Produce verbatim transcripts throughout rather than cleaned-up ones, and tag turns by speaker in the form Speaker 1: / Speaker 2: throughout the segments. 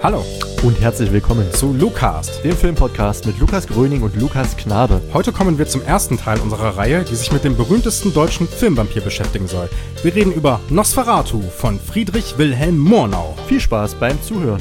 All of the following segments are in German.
Speaker 1: Hallo
Speaker 2: und herzlich willkommen
Speaker 1: zu Lucast,
Speaker 2: dem Filmpodcast mit Lukas Gröning und Lukas Knabe.
Speaker 1: Heute kommen wir zum ersten Teil unserer Reihe, die sich mit dem berühmtesten deutschen Filmvampir beschäftigen soll. Wir reden über Nosferatu von Friedrich Wilhelm Murnau.
Speaker 2: Viel Spaß beim Zuhören.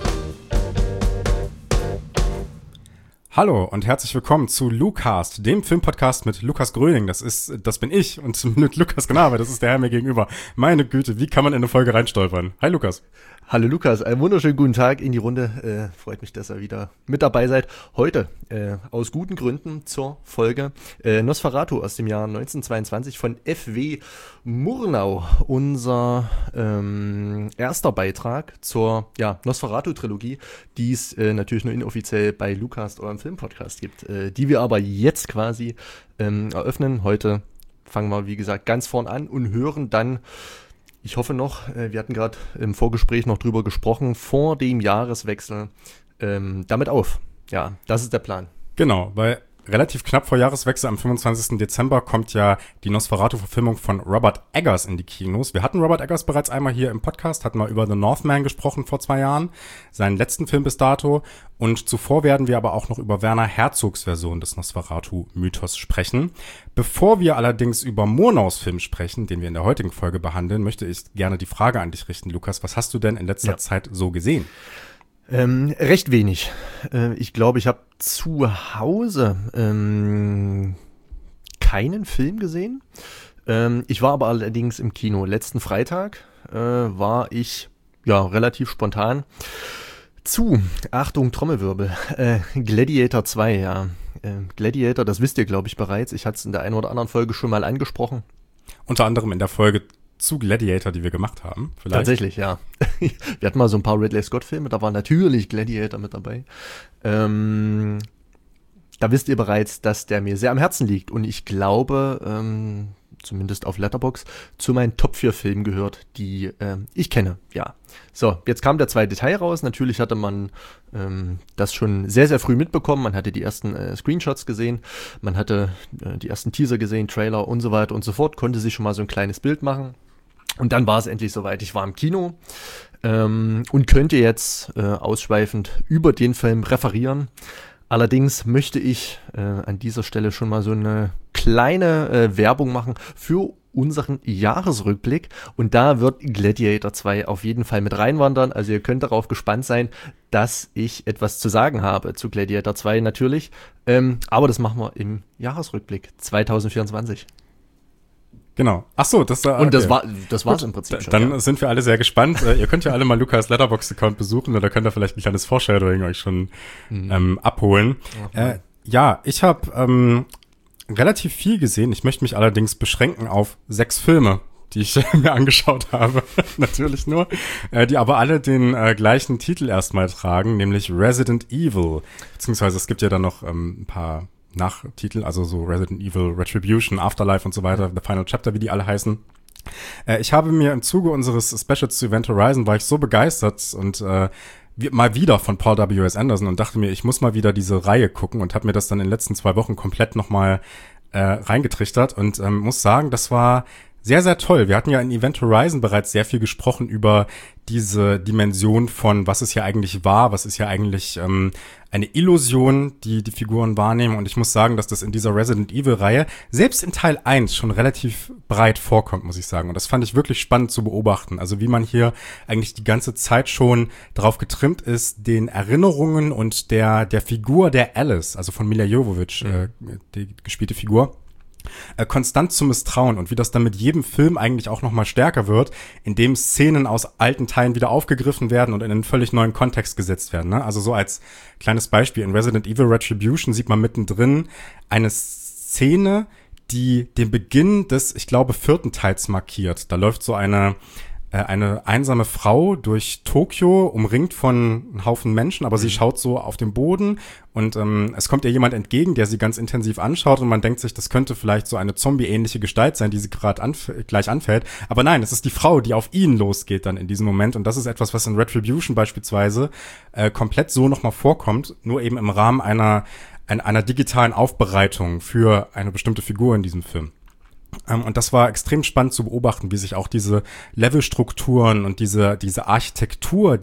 Speaker 1: Hallo und herzlich willkommen zu Lucast, dem Filmpodcast mit Lukas Gröning. Das ist, das bin ich und mit Lukas Knabe, das ist der Herr mir gegenüber. Meine Güte, wie kann man in eine Folge reinstolpern? Hi Lukas.
Speaker 2: Hallo Lukas, einen wunderschönen guten Tag in die Runde. Äh, freut mich, dass ihr wieder mit dabei seid. Heute, äh, aus guten Gründen zur Folge äh, Nosferatu aus dem Jahr neunzehnhundertzweiundzwanzig von F W Murnau. Unser ähm, erster Beitrag zur ja, Nosferatu-Trilogie, die es äh, natürlich nur inoffiziell bei Lucast, eurem Filmpodcast gibt, äh, die wir aber jetzt quasi ähm, eröffnen. Heute fangen wir, wie gesagt, ganz vorn an und hören dann, ich hoffe noch, äh, wir hatten gerade im Vorgespräch noch drüber gesprochen, vor dem Jahreswechsel ähm, damit auf. Ja, das ist der Plan.
Speaker 1: Genau, weil relativ knapp vor Jahreswechsel am fünfundzwanzigsten Dezember kommt ja die Nosferatu-Verfilmung von Robert Eggers in die Kinos. Wir hatten Robert Eggers bereits einmal hier im Podcast, hatten mal über The Northman gesprochen vor zwei Jahren, seinen letzten Film bis dato. Und zuvor werden wir aber auch noch über Werner Herzogs Version des Nosferatu-Mythos sprechen. Bevor wir allerdings über Murnaus Film sprechen, den wir in der heutigen Folge behandeln, möchte ich gerne die Frage an dich richten, Lukas. Was hast du denn in letzter ja. Zeit so gesehen?
Speaker 2: Ähm, recht wenig. Äh, ich glaube, ich habe zu Hause ähm, keinen Film gesehen. Ähm, ich war aber allerdings im Kino. Letzten Freitag äh, war ich ja relativ spontan zu, Achtung, Trommelwirbel, äh, Gladiator zwei, ja. Äh, Gladiator, das wisst ihr, glaube ich, bereits. Ich hatte es in der einen oder anderen Folge schon mal angesprochen.
Speaker 1: Unter anderem in der Folge zu Gladiator, die wir gemacht haben.
Speaker 2: Vielleicht. Tatsächlich, ja. Wir hatten mal so ein paar Ridley Scott-Filme, da war natürlich Gladiator mit dabei. Ähm, da wisst ihr bereits, dass der mir sehr am Herzen liegt und ich glaube, ähm, zumindest auf Letterboxd, zu meinen Top vier Filmen gehört, die ähm, ich kenne, ja. So, jetzt kam der zweite Teil raus. Natürlich hatte man ähm, das schon sehr, sehr früh mitbekommen. Man hatte die ersten äh, Screenshots gesehen, man hatte äh, die ersten Teaser gesehen, Trailer und so weiter und so fort, konnte sich schon mal so ein kleines Bild machen. Und dann war es endlich soweit. Ich war im Kino ähm, und könnte jetzt äh, ausschweifend über den Film referieren. Allerdings möchte ich äh, an dieser Stelle schon mal so eine kleine äh, Werbung machen für unseren Jahresrückblick. Und da wird Gladiator zwei auf jeden Fall mit reinwandern. Also ihr könnt darauf gespannt sein, dass ich etwas zu sagen habe zu Gladiator zwei natürlich. Ähm, aber das machen wir im Jahresrückblick zwanzig vierundzwanzig.
Speaker 1: Genau. Ach so, das war.
Speaker 2: Okay. Und das war, das war's im Prinzip
Speaker 1: schon.
Speaker 2: Dann
Speaker 1: ja. sind wir alle sehr gespannt. Ihr könnt ja alle mal Lukas Letterboxd-Account besuchen oder könnt ihr vielleicht ein kleines Foreshadowing euch schon mhm. ähm, abholen. Äh, ja, ich habe ähm, relativ viel gesehen. Ich möchte mich allerdings beschränken auf sechs Filme, die ich mir angeschaut habe. Natürlich nur. Äh, die aber alle den äh, gleichen Titel erstmal tragen, nämlich Resident Evil. Beziehungsweise es gibt ja dann noch ähm, ein paar Nachtitel, also so Resident Evil, Retribution, Afterlife und so weiter, The Final Chapter, wie die alle heißen. Äh, ich habe mir im Zuge unseres Specials zu Event Horizon war ich so begeistert und äh, wie, mal wieder von Paul W S. Anderson und dachte mir, ich muss mal wieder diese Reihe gucken und habe mir das dann in den letzten zwei Wochen komplett nochmal äh, reingetrichtert und ähm, muss sagen, das war sehr, sehr toll. Wir hatten ja in Event Horizon bereits sehr viel gesprochen über diese Dimension von, was es hier eigentlich war, was ist hier eigentlich ähm, eine Illusion, die die Figuren wahrnehmen. Und ich muss sagen, dass das in dieser Resident Evil-Reihe selbst in Teil eins schon relativ breit vorkommt, muss ich sagen. Und das fand ich wirklich spannend zu beobachten. Also wie man hier eigentlich die ganze Zeit schon drauf getrimmt ist, den Erinnerungen und der der Figur der Alice, also von Milla Jovovich, mhm. äh, die gespielte Figur, Äh, konstant zu misstrauen und wie das dann mit jedem Film eigentlich auch nochmal stärker wird, indem Szenen aus alten Teilen wieder aufgegriffen werden und in einen völlig neuen Kontext gesetzt werden. Ne? Also so als kleines Beispiel, in Resident Evil Retribution sieht man mittendrin eine Szene, die den Beginn des, ich glaube, vierten Teils markiert. Da läuft so eine eine einsame Frau durch Tokio, umringt von einem Haufen Menschen, aber mhm. sie schaut so auf den Boden und ähm, es kommt ihr jemand entgegen, der sie ganz intensiv anschaut und man denkt sich, das könnte vielleicht so eine Zombie-ähnliche Gestalt sein, die sie gerade anf- gleich anfällt. Aber nein, es ist die Frau, die auf ihn losgeht dann in diesem Moment und das ist etwas, was in Retribution beispielsweise äh, komplett so nochmal vorkommt, nur eben im Rahmen einer, einer, einer digitalen Aufbereitung für eine bestimmte Figur in diesem Film. Um, und das war extrem spannend zu beobachten, wie sich auch diese Levelstrukturen und diese diese Architektur, die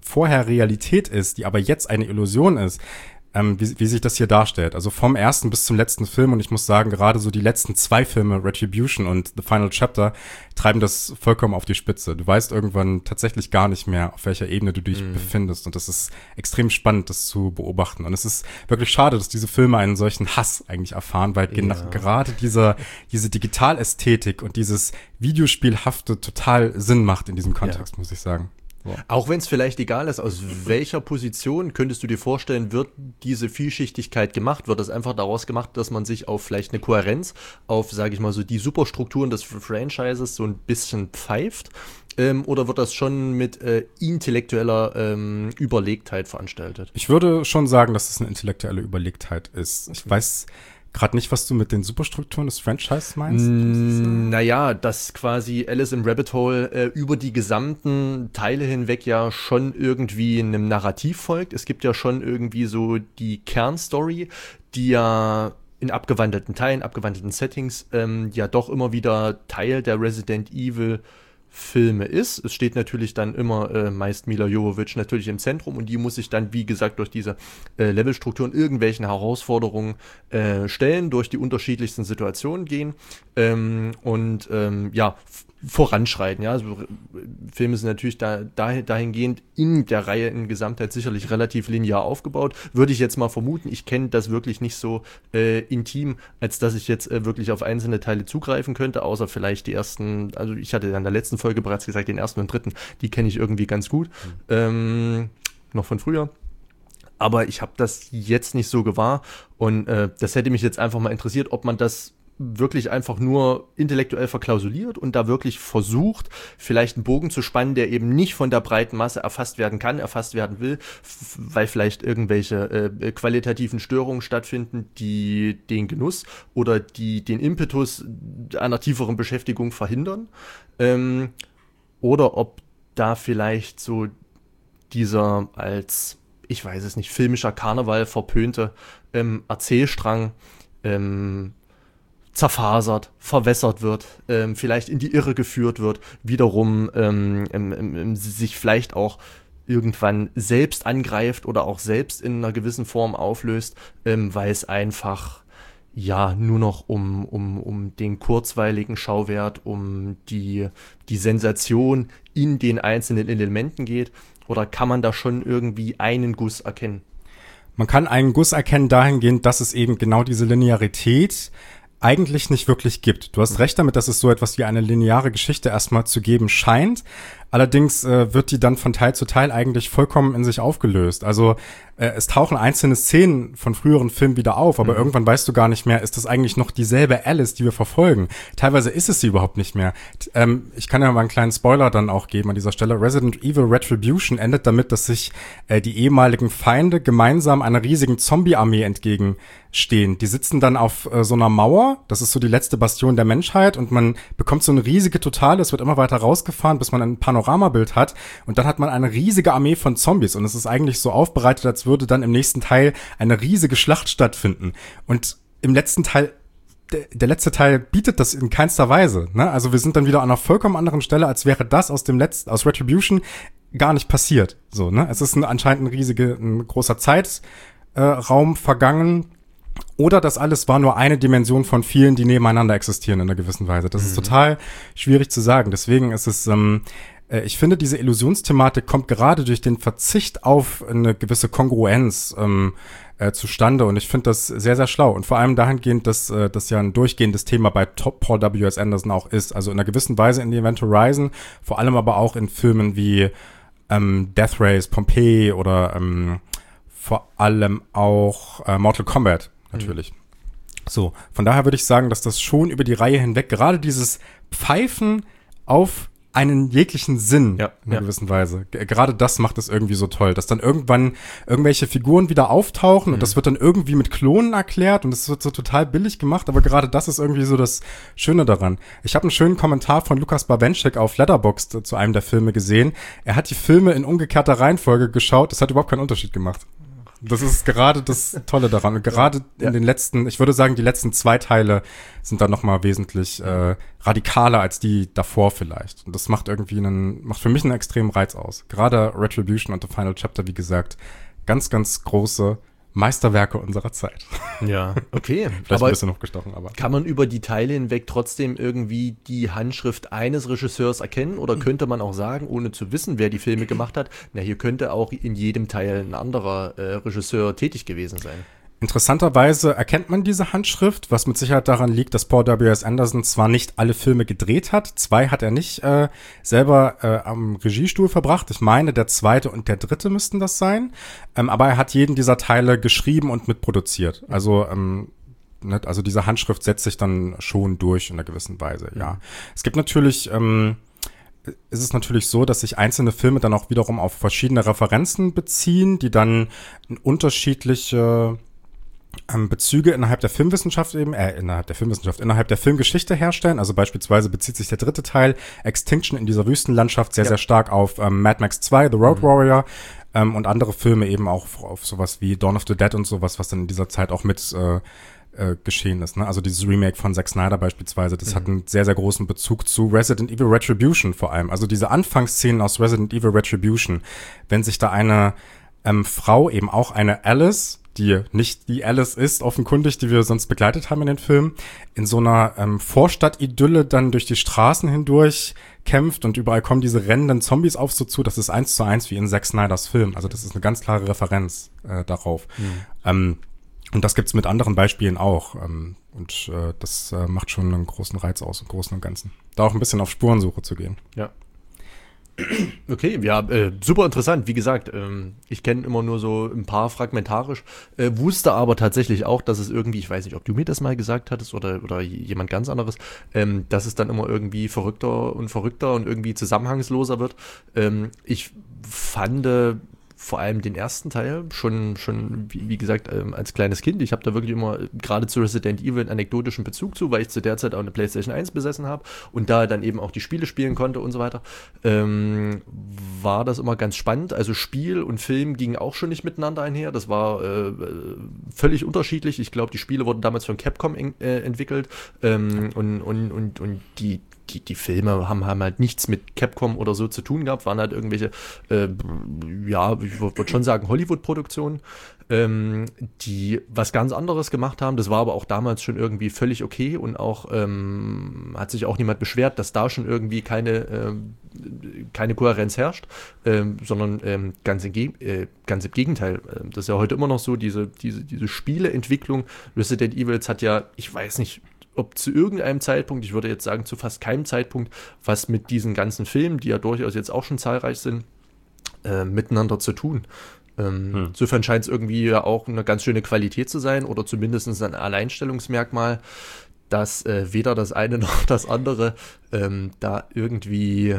Speaker 1: vorher Realität ist, die aber jetzt eine Illusion ist, ähm, wie, wie sich das hier darstellt. Also vom ersten bis zum letzten Film, und ich muss sagen, gerade so die letzten zwei Filme, Retribution und The Final Chapter, treiben das vollkommen auf die Spitze. Du weißt irgendwann tatsächlich gar nicht mehr, auf welcher Ebene du dich mm. befindest, und das ist extrem spannend, das zu beobachten. Und es ist wirklich schade, dass diese Filme einen solchen Hass eigentlich erfahren, weil ja. gena- gerade dieser, diese Digitalästhetik und dieses Videospielhafte total Sinn macht in diesem Kontext, ja. muss ich sagen.
Speaker 2: So. Auch wenn es vielleicht egal ist, aus welcher Position könntest du dir vorstellen, wird diese Vielschichtigkeit gemacht? Wird das einfach daraus gemacht, dass man sich auf vielleicht eine Kohärenz, auf, sage ich mal so, die Superstrukturen des Franchises so ein bisschen pfeift? Ähm, oder wird das schon mit äh, intellektueller ähm, Überlegtheit veranstaltet?
Speaker 1: Ich würde schon sagen, dass es eine intellektuelle Überlegtheit ist. Ich weiß gerade nicht, was du mit den Superstrukturen des Franchises meinst.
Speaker 2: Mm, naja, dass quasi Alice im Rabbit Hole äh, über die gesamten Teile hinweg ja schon irgendwie einem Narrativ folgt. Es gibt ja schon irgendwie so die Kernstory, die ja in abgewandelten Teilen, abgewandelten Settings ähm, ja doch immer wieder Teil der Resident Evil Filme ist. Es steht natürlich dann immer äh, meist Mila Jovovich natürlich im Zentrum, und die muss sich dann, wie gesagt, durch diese äh, Levelstrukturen irgendwelchen Herausforderungen äh, stellen, durch die unterschiedlichsten Situationen gehen ähm, und ähm, ja, f- voranschreiten. Ja, also, Filme sind natürlich da, dahin, dahingehend in der Reihe in Gesamtheit sicherlich relativ linear aufgebaut. Würde ich jetzt mal vermuten. Ich kenne das wirklich nicht so äh, intim, als dass ich jetzt äh, wirklich auf einzelne Teile zugreifen könnte, außer vielleicht die ersten, also ich hatte in der letzten Folge bereits gesagt, den ersten und dritten, die kenne ich irgendwie ganz gut. Mhm. Ähm, noch von früher. Aber ich habe das jetzt nicht so gewahr, und äh, das hätte mich jetzt einfach mal interessiert, ob man das wirklich einfach nur intellektuell verklausuliert und da wirklich versucht, vielleicht einen Bogen zu spannen, der eben nicht von der breiten Masse erfasst werden kann, erfasst werden will, f- weil vielleicht irgendwelche äh, qualitativen Störungen stattfinden, die den Genuss oder die den Impetus einer tieferen Beschäftigung verhindern. Ähm, oder ob da vielleicht so dieser als, ich weiß es nicht, filmischer Karneval verpönte ähm, Erzählstrang ähm, zerfasert, verwässert wird, ähm, vielleicht in die Irre geführt wird, wiederum ähm, ähm, ähm, sich vielleicht auch irgendwann selbst angreift oder auch selbst in einer gewissen Form auflöst, ähm, weil es einfach ja nur noch um, um, um den kurzweiligen Schauwert, um die, die Sensation in den einzelnen Elementen geht? Oder kann man da schon irgendwie einen Guss erkennen?
Speaker 1: Man kann einen Guss erkennen dahingehend, dass es eben genau diese Linearität eigentlich nicht wirklich gibt. Du hast recht damit, dass es so etwas wie eine lineare Geschichte erstmal zu geben scheint. Allerdings äh, wird die dann von Teil zu Teil eigentlich vollkommen in sich aufgelöst. Also äh, es tauchen einzelne Szenen von früheren Filmen wieder auf, aber mhm. irgendwann weißt du gar nicht mehr, ist das eigentlich noch dieselbe Alice, die wir verfolgen? Teilweise ist es sie überhaupt nicht mehr. T- ähm, ich kann ja mal einen kleinen Spoiler dann auch geben an dieser Stelle. Resident Evil Retribution endet damit, dass sich äh, die ehemaligen Feinde gemeinsam einer riesigen Zombie-Armee entgegenstehen. Die sitzen dann auf äh, so einer Mauer, das ist so die letzte Bastion der Menschheit, und man bekommt so eine riesige Totale, es wird immer weiter rausgefahren, bis man ein Panoramabild hat, und dann hat man eine riesige Armee von Zombies, und es ist eigentlich so aufbereitet, als würde dann im nächsten Teil eine riesige Schlacht stattfinden. Und im letzten Teil, der, der letzte Teil bietet das in keinster Weise, ne? Also wir sind dann wieder an einer vollkommen anderen Stelle, als wäre das aus dem letzten, aus Retribution gar nicht passiert. So, ne? Es ist ein, anscheinend ein riesiger, ein großer Zeitraum äh, vergangen. Oder das alles war nur eine Dimension von vielen, die nebeneinander existieren in einer gewissen Weise. Das mhm. ist total schwierig zu sagen. Deswegen ist es, ähm, äh, ich finde, diese Illusionsthematik kommt gerade durch den Verzicht auf eine gewisse Kongruenz ähm, äh, zustande. Und ich finde das sehr, sehr schlau. Und vor allem dahingehend, dass äh, das ja ein durchgehendes Thema bei Top Paul W S. Anderson auch ist. Also in einer gewissen Weise in The Event Horizon, vor allem aber auch in Filmen wie ähm, Death Race, Pompeii oder ähm, vor allem auch äh, Mortal Kombat. Natürlich. Mhm. So, von daher würde ich sagen, dass das schon über die Reihe hinweg, gerade dieses Pfeifen auf einen jeglichen Sinn
Speaker 2: ja,
Speaker 1: in einer
Speaker 2: ja.
Speaker 1: gewissen Weise, G- gerade das macht es irgendwie so toll, dass dann irgendwann irgendwelche Figuren wieder auftauchen mhm. und das wird dann irgendwie mit Klonen erklärt und es wird so total billig gemacht, aber gerade das ist irgendwie so das Schöne daran. Ich habe einen schönen Kommentar von Lukas Bawenschik auf Letterboxd zu einem der Filme gesehen. Er hat die Filme in umgekehrter Reihenfolge geschaut, das hat überhaupt keinen Unterschied gemacht. Das ist gerade das Tolle daran. Und gerade
Speaker 2: ja.
Speaker 1: in den letzten, ich würde sagen, die letzten zwei Teile sind dann nochmal wesentlich äh, radikaler als die davor vielleicht. Und das macht irgendwie einen, macht für mich einen extremen Reiz aus. Gerade Retribution und The Final Chapter, wie gesagt, ganz, ganz große Meisterwerke unserer Zeit.
Speaker 2: Ja, okay.
Speaker 1: Vielleicht
Speaker 2: aber
Speaker 1: ein bisschen hochgestochen, aber.
Speaker 2: Kann man über die Teile hinweg trotzdem irgendwie die Handschrift eines Regisseurs erkennen? Oder könnte man auch sagen, ohne zu wissen, wer die Filme gemacht hat, na, hier könnte auch in jedem Teil ein anderer äh, Regisseur tätig gewesen sein?
Speaker 1: Interessanterweise erkennt man diese Handschrift, was mit Sicherheit daran liegt, dass Paul W S. Anderson zwar nicht alle Filme gedreht hat, zwei hat er nicht äh, selber äh, am Regiestuhl verbracht. Ich meine, der zweite und der dritte müssten das sein. Ähm, aber er hat jeden dieser Teile geschrieben und mitproduziert. Also ähm, ne, also diese Handschrift setzt sich dann schon durch in einer gewissen Weise, ja. Es gibt natürlich ähm, ist es natürlich so, dass sich einzelne Filme dann auch wiederum auf verschiedene Referenzen beziehen, die dann unterschiedliche Ähm, Bezüge innerhalb der Filmwissenschaft eben, äh, innerhalb der Filmwissenschaft, innerhalb der Filmgeschichte herstellen. Also beispielsweise bezieht sich der dritte Teil, Extinction in dieser Wüstenlandschaft, sehr, ja. sehr stark auf ähm, Mad Max zwei, The Road mhm. Warrior, ähm, und andere Filme eben auch auf sowas wie Dawn of the Dead und sowas, was dann in dieser Zeit auch mit äh, äh, geschehen ist. Ne? Also dieses Remake von Zack Snyder beispielsweise, das mhm. hat einen sehr, sehr großen Bezug zu Resident Evil Retribution vor allem. Also diese Anfangsszenen aus Resident Evil Retribution, wenn sich da eine ähm, Frau, eben auch eine Alice, die nicht die Alice ist, offenkundig, die wir sonst begleitet haben in den Filmen, in so einer ähm, Vorstadt-Idylle dann durch die Straßen hindurch kämpft und überall kommen diese rennenden Zombies auf so zu. Das ist eins zu eins wie in Zack Snyders Film. Also das ist eine ganz klare Referenz äh, darauf. Mhm. Ähm, und das gibt's mit anderen Beispielen auch. Ähm, und äh, das äh, macht schon einen großen Reiz aus, im Großen und Ganzen. Da auch ein bisschen auf Spurensuche zu gehen.
Speaker 2: Ja. Okay, ja, äh, super interessant. Wie gesagt, ähm, ich kenne immer nur so ein paar fragmentarisch, äh, wusste aber tatsächlich auch, dass es irgendwie, ich weiß nicht, ob du mir das mal gesagt hattest oder, oder jemand ganz anderes, ähm, dass es dann immer irgendwie verrückter und verrückter und irgendwie zusammenhangsloser wird. Ähm, ich fand vor allem den ersten Teil schon, schon wie, wie gesagt, ähm, als kleines Kind. Ich habe da wirklich immer gerade zu Resident Evil einen anekdotischen Bezug zu, weil ich zu der Zeit auch eine PlayStation eins besessen habe und da dann eben auch die Spiele spielen konnte und so weiter. Ähm, war das immer ganz spannend. Also Spiel und Film gingen auch schon nicht miteinander einher. Das war äh, völlig unterschiedlich. Ich glaube, die Spiele wurden damals von Capcom en- äh, entwickelt ähm, und, und, und, und die Die, die Filme haben, haben halt nichts mit Capcom oder so zu tun gehabt, waren halt irgendwelche, äh, ja, ich würde schon sagen, Hollywood-Produktionen, ähm, die was ganz anderes gemacht haben. Das war aber auch damals schon irgendwie völlig okay und auch ähm, hat sich auch niemand beschwert, dass da schon irgendwie keine, äh, keine Kohärenz herrscht, äh, sondern äh, ganz, im Ge- äh, ganz im Gegenteil. Das ist ja heute immer noch so, diese, diese, diese Spieleentwicklung. Resident Evils hat ja, ich weiß nicht, ob zu irgendeinem Zeitpunkt, ich würde jetzt sagen zu fast keinem Zeitpunkt, was mit diesen ganzen Filmen, die ja durchaus jetzt auch schon zahlreich sind, äh, miteinander zu tun. Ähm, hm. Insofern scheint es irgendwie ja auch eine ganz schöne Qualität zu sein oder zumindest ein Alleinstellungsmerkmal, dass äh, weder das eine noch das andere ähm, da irgendwie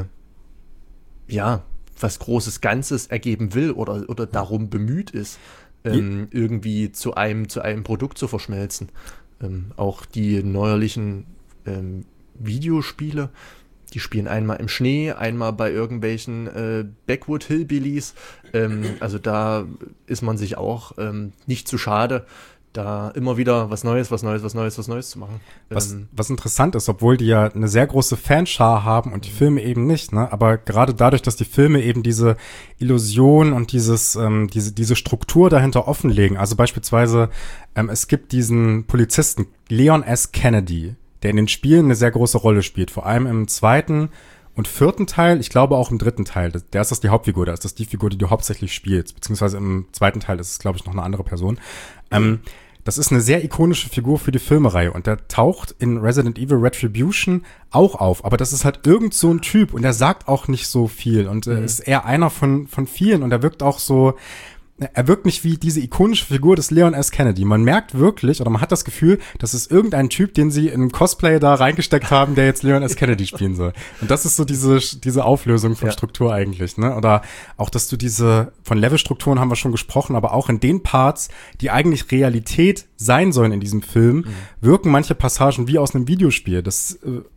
Speaker 2: ja was Großes Ganzes ergeben will oder, oder darum bemüht ist, ähm, ja. irgendwie zu einem, zu einem Produkt zu verschmelzen. Ähm, auch die neuerlichen ähm, Videospiele, die spielen einmal im Schnee, einmal bei irgendwelchen äh, Backwood Hillbillies. Ähm, also da ist man sich auch ähm, nicht zu schade, da immer wieder was Neues, was Neues, was Neues, was Neues zu machen.
Speaker 1: Was,
Speaker 2: ähm,
Speaker 1: was interessant ist, obwohl die ja eine sehr große Fanschar haben und die Filme eben nicht, ne? Aber gerade dadurch, dass die Filme eben diese Illusion und dieses, ähm, diese, diese Struktur dahinter offenlegen. Also beispielsweise, ähm, es gibt diesen Polizisten, Leon S. Kennedy, der in den Spielen eine sehr große Rolle spielt. Vor allem im zweiten und vierten Teil, ich glaube auch im dritten Teil. Der ist das die Hauptfigur, da ist das die Figur, die du hauptsächlich spielst. Beziehungsweise im zweiten Teil ist es, glaube ich, noch eine andere Person. Ähm, das ist eine sehr ikonische Figur für die Filmereihe und der taucht in Resident Evil Retribution auch auf, aber das ist halt irgend so ein Typ und der sagt auch nicht so viel und äh, mhm. ist eher einer von von vielen und er wirkt auch so, er wirkt nicht wie diese ikonische Figur des Leon S. Kennedy. Man merkt wirklich, oder man hat das Gefühl, das ist irgendein Typ, den sie in Cosplay da reingesteckt haben, der jetzt Leon S. Kennedy spielen soll. Und das ist so diese diese Auflösung von ja. Struktur eigentlich, ne? Oder auch, dass du diese, von Levelstrukturen haben wir schon gesprochen, aber auch in den Parts, die eigentlich Realität sein sollen in diesem Film, mhm. wirken manche Passagen wie aus einem Videospiel. Das äh,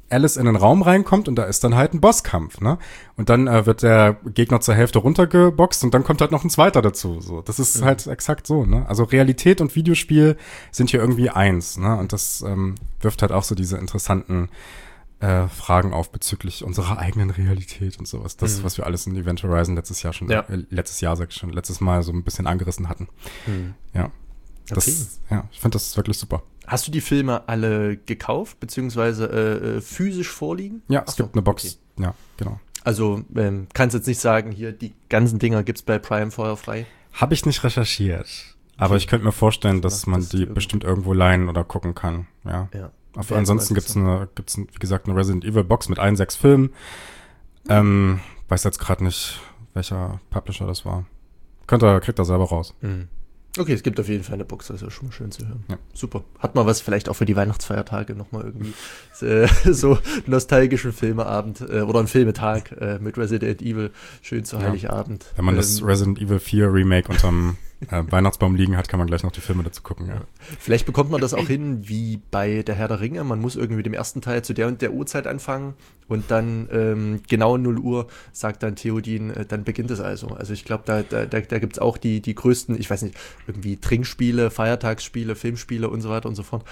Speaker 1: Alice in den Raum reinkommt und da ist dann halt ein Bosskampf, ne? Und dann äh, wird der Gegner zur Hälfte runtergeboxt und dann kommt halt noch ein zweiter dazu. So, das ist mhm. halt exakt so, ne? Also Realität und Videospiel sind hier irgendwie eins, ne? Und das ähm, wirft halt auch so diese interessanten äh, Fragen auf bezüglich unserer eigenen Realität und sowas. Das, mhm. was wir alles in Event Horizon letztes Jahr schon, ja. äh, letztes Jahr sag ich schon, letztes Mal so ein bisschen angerissen hatten. Mhm. Ja. Das, okay. Ja, ich finde das wirklich super.
Speaker 2: Hast du die Filme alle gekauft, beziehungsweise äh, physisch vorliegen?
Speaker 1: Ja, es Achso, gibt eine Box. Okay. Ja, genau.
Speaker 2: Also ähm, kannst jetzt nicht sagen, hier die ganzen Dinger gibt's bei Prime feuerfrei?
Speaker 1: Habe ich nicht recherchiert. Aber okay. ich könnte mir vorstellen, dass man das die irgendwo. bestimmt irgendwo leihen oder gucken kann. Ja. ja. Aber ansonsten gibt's eine, gibt's wie gesagt eine Resident Evil Box mit allen sechs Filmen. Mhm. Ähm, weiß jetzt gerade nicht, welcher Publisher das war. Könnt ihr, kriegt ihr selber raus. Mhm.
Speaker 2: Okay, es gibt auf jeden Fall eine Box, das ist ja schon mal schön zu hören. Ja. Super. Hat man was vielleicht auch für die Weihnachtsfeiertage nochmal irgendwie äh, so nostalgischen Filmeabend äh, oder einen Filmetag äh, mit Resident Evil, schön zu Heiligabend.
Speaker 1: Wenn man ähm, das Resident Evil vier Remake unterm äh, Weihnachtsbaum liegen hat, kann man gleich noch die Filme dazu gucken. Ja.
Speaker 2: Vielleicht bekommt man das auch hin, wie bei der Herr der Ringe. Man muss irgendwie mit dem ersten Teil zu der und der Uhrzeit anfangen und dann ähm, genau null Uhr sagt dann Theodin, äh, dann beginnt es also. Also ich glaube, da, da, da, da gibt es auch die, die größten, ich weiß nicht, irgendwie Trinkspiele, Feiertagsspiele, Filmspiele und so weiter und so fort.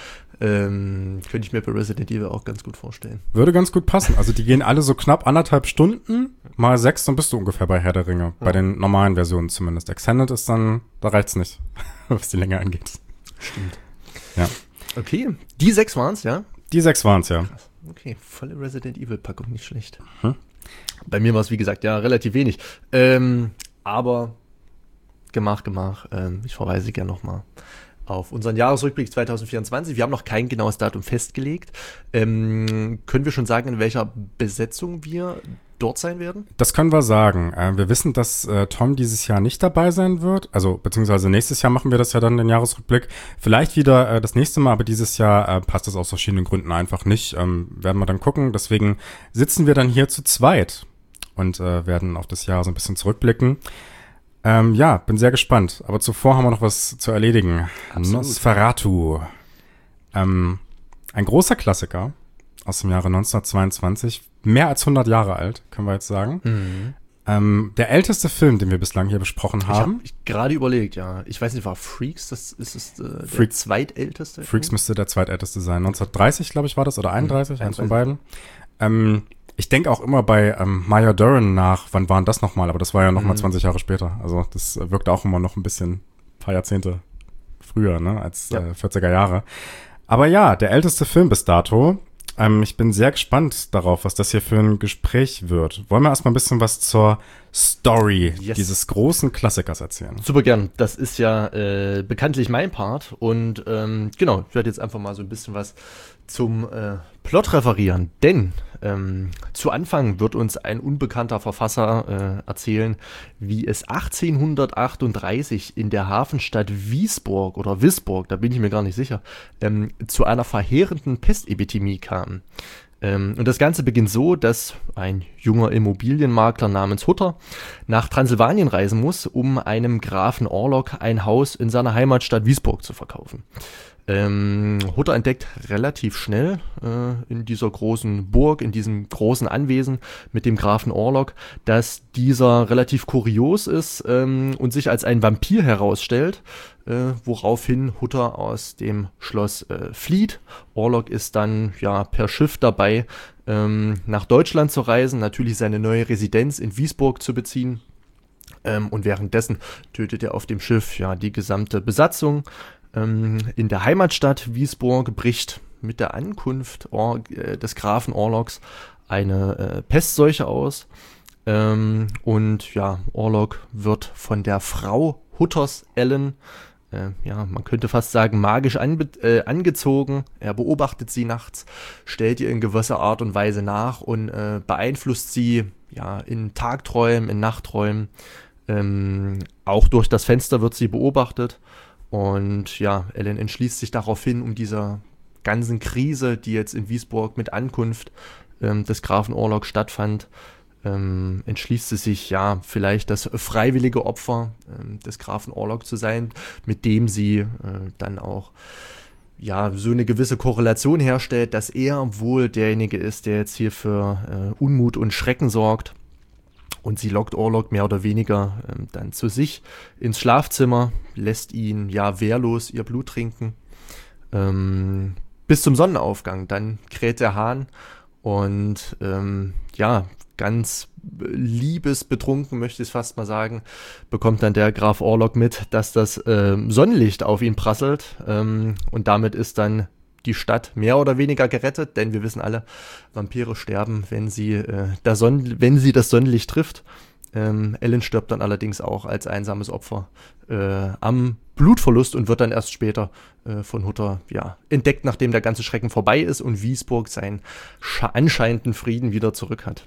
Speaker 2: Ähm, könnte ich mir bei Resident Evil auch ganz gut vorstellen.
Speaker 1: Würde ganz gut passen. Also die gehen alle so knapp anderthalb Stunden, mal sechs, dann bist du ungefähr bei Herr der Ringe. Ja. Bei den normalen Versionen zumindest. Extended ist dann, da reicht's nicht, was die Länge angeht.
Speaker 2: Stimmt.
Speaker 1: Ja.
Speaker 2: Okay, die sechs waren's, ja?
Speaker 1: Die sechs waren's, ja.
Speaker 2: Krass. Okay, volle Resident Evil-Packung, nicht schlecht. Hm? Bei mir war es, wie gesagt, ja, relativ wenig. Ähm, aber Gemach, Gemach. Ähm, ich verweise gerne nochmal auf unseren Jahresrückblick zwanzig vierundzwanzig. Wir haben noch kein genaues Datum festgelegt. Ähm, können wir schon sagen, in welcher Besetzung wir dort sein werden?
Speaker 1: Das können wir sagen. Äh, wir wissen, dass äh, Tom dieses Jahr nicht dabei sein wird. Also beziehungsweise nächstes Jahr machen wir das ja dann, den Jahresrückblick. Vielleicht wieder äh, das nächste Mal, aber dieses Jahr äh, passt das aus verschiedenen Gründen einfach nicht. Ähm, werden wir dann gucken. Deswegen sitzen wir dann hier zu zweit und äh, werden auf das Jahr so ein bisschen zurückblicken. Ähm, ja, bin sehr gespannt. Aber zuvor haben wir noch was zu erledigen. Absolut. Nosferatu. Ähm, ein großer Klassiker aus dem Jahre neunzehnhundertzweiundzwanzig. Mehr als hundert Jahre alt, können wir jetzt sagen. Mhm. Ähm, der älteste Film, den wir bislang hier besprochen haben.
Speaker 2: Ich habe gerade überlegt, ja. Ich weiß nicht, war Freaks, das ist es äh, der
Speaker 1: Freak,
Speaker 2: zweitälteste?
Speaker 1: Freaks Film? Müsste der zweitälteste sein. neunzehnhundertdreißig, glaube ich, war das, oder einunddreißig, mhm. eins von beiden. Ähm, ich denke auch immer bei ähm, Maya Deren nach, wann waren das nochmal? Aber das war ja nochmal mhm. zwanzig Jahre später. Also das wirkt auch immer noch ein bisschen, ein paar Jahrzehnte früher, ne, als ja. äh, vierziger Jahre. Aber ja, der älteste Film bis dato. Ähm, ich bin sehr gespannt darauf, was das hier für ein Gespräch wird. Wollen wir erstmal ein bisschen was zur Story yes. dieses großen Klassikers erzählen?
Speaker 2: Super gern. Das ist ja äh, bekanntlich mein Part. Und ähm, genau, ich werde jetzt einfach mal so ein bisschen was zum äh, Plot referieren. Denn ähm, zu Anfang wird uns ein unbekannter Verfasser äh, erzählen, wie es achtzehnhundertachtunddreißig in der Hafenstadt Wiesburg oder Wisborg, da bin ich mir gar nicht sicher, ähm, zu einer verheerenden Pestepidemie kam. Ähm, und das Ganze beginnt so, dass ein junger Immobilienmakler namens Hutter nach Transsilvanien reisen muss, um einem Grafen Orlok ein Haus in seiner Heimatstadt Wiesburg zu verkaufen. Ähm, Hutter entdeckt relativ schnell äh, in dieser großen Burg, in diesem großen Anwesen mit dem Grafen Orlok, dass dieser relativ kurios ist ähm, und sich als ein Vampir herausstellt, äh, woraufhin Hutter aus dem Schloss äh, flieht. Orlok ist dann ja per Schiff dabei, ähm, nach Deutschland zu reisen, natürlich seine neue Residenz in Wiesburg zu beziehen. Ähm, und währenddessen tötet er auf dem Schiff ja die gesamte Besatzung. In der Heimatstadt Wiesburg bricht mit der Ankunft Or- äh, des Grafen Orloks eine äh, Pestseuche aus. Ähm, und ja, Orlok wird von der Frau Hutters Ellen, äh, ja, man könnte fast sagen, magisch anbe- äh, angezogen. Er beobachtet sie nachts, stellt ihr in gewisser Art und Weise nach und äh, beeinflusst sie ja in Tagträumen, in Nachtträumen. Ähm, auch durch das Fenster wird sie beobachtet. Und ja, Ellen entschließt sich daraufhin, um dieser ganzen Krise, die jetzt in Wiesburg mit Ankunft ähm, des Grafen Orlok stattfand, ähm, entschließt sie sich, ja, vielleicht das freiwillige Opfer ähm, des Grafen Orlok zu sein, mit dem sie äh, dann auch ja, so eine gewisse Korrelation herstellt, dass er wohl derjenige ist, der jetzt hier für äh, Unmut und Schrecken sorgt. Und sie lockt Orlok mehr oder weniger ähm, dann zu sich ins Schlafzimmer, lässt ihn ja wehrlos ihr Blut trinken, ähm, bis zum Sonnenaufgang. Dann kräht der Hahn und ähm, ja, ganz liebesbetrunken, möchte ich es fast mal sagen, bekommt dann der Graf Orlok mit, dass das ähm, Sonnenlicht auf ihn prasselt, ähm, und damit ist dann die Stadt mehr oder weniger gerettet, denn wir wissen alle, Vampire sterben, wenn sie, äh, das, Sonn- wenn sie das Sonnenlicht trifft. Ähm, Ellen stirbt dann allerdings auch als einsames Opfer äh, am Blutverlust und wird dann erst später äh, von Hutter ja, entdeckt, nachdem der ganze Schrecken vorbei ist und Wiesburg seinen scha- anscheinenden Frieden wieder zurück hat.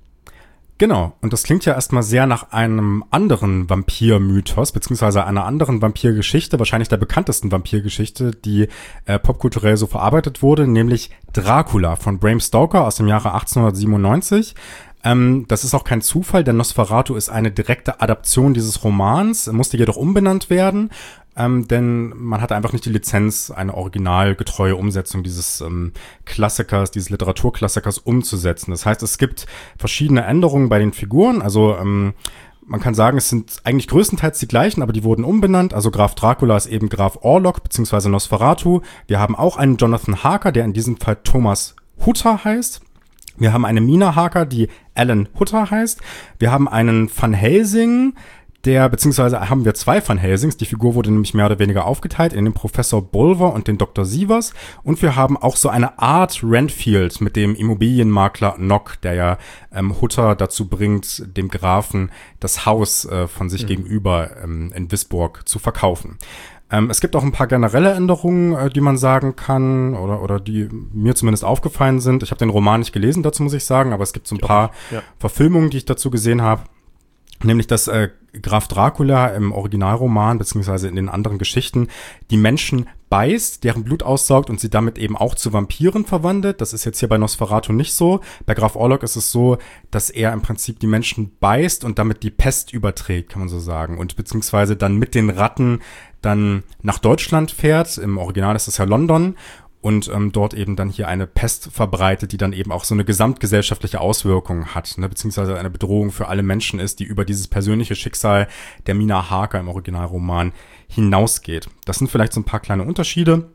Speaker 1: Genau, und das klingt ja erstmal sehr nach einem anderen Vampir-Mythos, beziehungsweise einer anderen Vampirgeschichte, wahrscheinlich der bekanntesten Vampirgeschichte, die äh, popkulturell so verarbeitet wurde, nämlich Dracula von Bram Stoker aus dem Jahre achtzehnhundertsiebenundneunzig. Ähm, das ist auch kein Zufall, denn Nosferatu ist eine direkte Adaption dieses Romans, musste jedoch umbenannt werden. Ähm, denn man hatte einfach nicht die Lizenz, eine originalgetreue Umsetzung dieses ähm, Klassikers, dieses Literaturklassikers umzusetzen. Das heißt, es gibt verschiedene Änderungen bei den Figuren. Also ähm, man kann sagen, es sind eigentlich größtenteils die gleichen, aber die wurden umbenannt. Also Graf Dracula ist eben Graf Orlok beziehungsweise Nosferatu. Wir haben auch einen Jonathan Harker, der in diesem Fall Thomas Hutter heißt. Wir haben eine Mina Harker, die Ellen Hutter heißt. Wir haben einen Van Helsing, der, beziehungsweise haben wir zwei Van Helsings. Die Figur wurde nämlich mehr oder weniger aufgeteilt in den Professor Bulwer und den Doktor Sievers. Und wir haben auch so eine Art Renfield mit dem Immobilienmakler Nock, der ja ähm, Hutter dazu bringt, dem Grafen das Haus äh, von sich mhm. gegenüber ähm, in Wisborg zu verkaufen. Ähm, es gibt auch ein paar generelle Änderungen, äh, die man sagen kann oder oder die mir zumindest aufgefallen sind. Ich habe den Roman nicht gelesen, dazu muss ich sagen, aber es gibt so ein paar ja. Verfilmungen, die ich dazu gesehen habe. Nämlich, dass äh, Graf Dracula im Originalroman beziehungsweise in den anderen Geschichten die Menschen beißt, deren Blut aussaugt und sie damit eben auch zu Vampiren verwandelt. Das ist jetzt hier bei Nosferatu nicht so. Bei Graf Orlok ist es so, dass er im Prinzip die Menschen beißt und damit die Pest überträgt, kann man so sagen. Und beziehungsweise dann mit den Ratten dann nach Deutschland fährt. Im Original ist das ja London. Und ähm, dort eben dann hier eine Pest verbreitet, die dann eben auch so eine gesamtgesellschaftliche Auswirkung hat, ne, beziehungsweise eine Bedrohung für alle Menschen ist, die über dieses persönliche Schicksal der Mina Harker im Originalroman hinausgeht. Das sind vielleicht so ein paar kleine Unterschiede.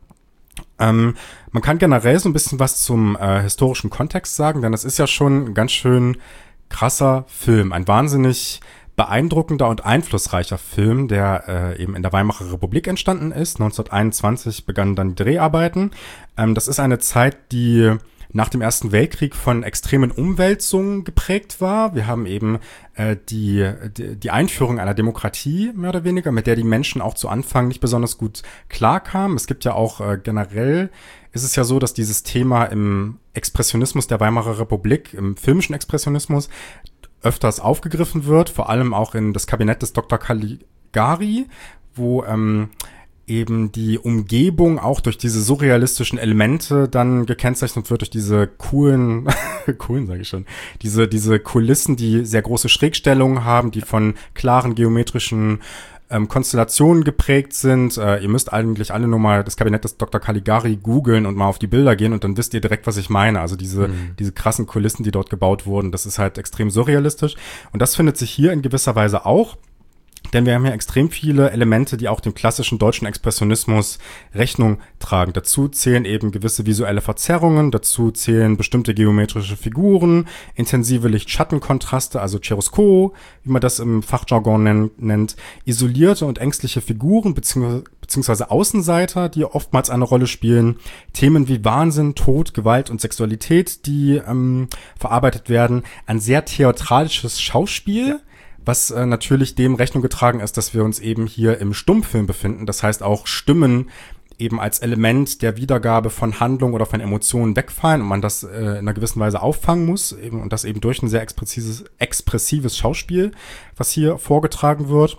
Speaker 1: Ähm, man kann generell so ein bisschen was zum äh, historischen Kontext sagen, denn das ist ja schon ein ganz schön krasser Film, ein wahnsinnig beeindruckender und einflussreicher Film, der äh, eben in der Weimarer Republik entstanden ist. neunzehnhunderteinundzwanzig begannen dann die Dreharbeiten. Ähm, das ist eine Zeit, die nach dem Ersten Weltkrieg von extremen Umwälzungen geprägt war. Wir haben eben äh, die, die die Einführung einer Demokratie, mehr oder weniger, mit der die Menschen auch zu Anfang nicht besonders gut klarkamen. Es gibt ja auch äh, generell, ist es ja so, dass dieses Thema im Expressionismus der Weimarer Republik, im filmischen Expressionismus, öfters aufgegriffen wird, vor allem auch in das Kabinett des Doktor Caligari, wo ähm, eben die Umgebung auch durch diese surrealistischen Elemente dann gekennzeichnet wird, durch diese coolen, coolen sage ich schon, diese diese Kulissen, die sehr große Schrägstellungen haben, die von klaren geometrischen ähm, Konstellationen geprägt sind. Äh, ihr müsst eigentlich alle nur mal das Kabinett des Doktor Caligari googeln und mal auf die Bilder gehen und dann wisst ihr direkt, was ich meine. Also diese mhm. diese krassen Kulissen, die dort gebaut wurden, das ist halt extrem surrealistisch. Und das findet sich hier in gewisser Weise auch. Denn wir haben ja extrem viele Elemente, die auch dem klassischen deutschen Expressionismus Rechnung tragen. Dazu zählen eben gewisse visuelle Verzerrungen, dazu zählen bestimmte geometrische Figuren, intensive Licht-Schatten-Kontraste, also Chiaroscuro, wie man das im Fachjargon nennt, isolierte und ängstliche Figuren bzw. beziehungsweise Außenseiter, die oftmals eine Rolle spielen, Themen wie Wahnsinn, Tod, Gewalt und Sexualität, die ähm, verarbeitet werden, ein sehr theatralisches Schauspiel, ja. Was äh, natürlich dem Rechnung getragen ist, dass wir uns eben hier im Stummfilm befinden. Das heißt auch Stimmen eben als Element der Wiedergabe von Handlung oder von Emotionen wegfallen und man das äh, in einer gewissen Weise auffangen muss eben, und das eben durch ein sehr expressives, expressives Schauspiel, was hier vorgetragen wird.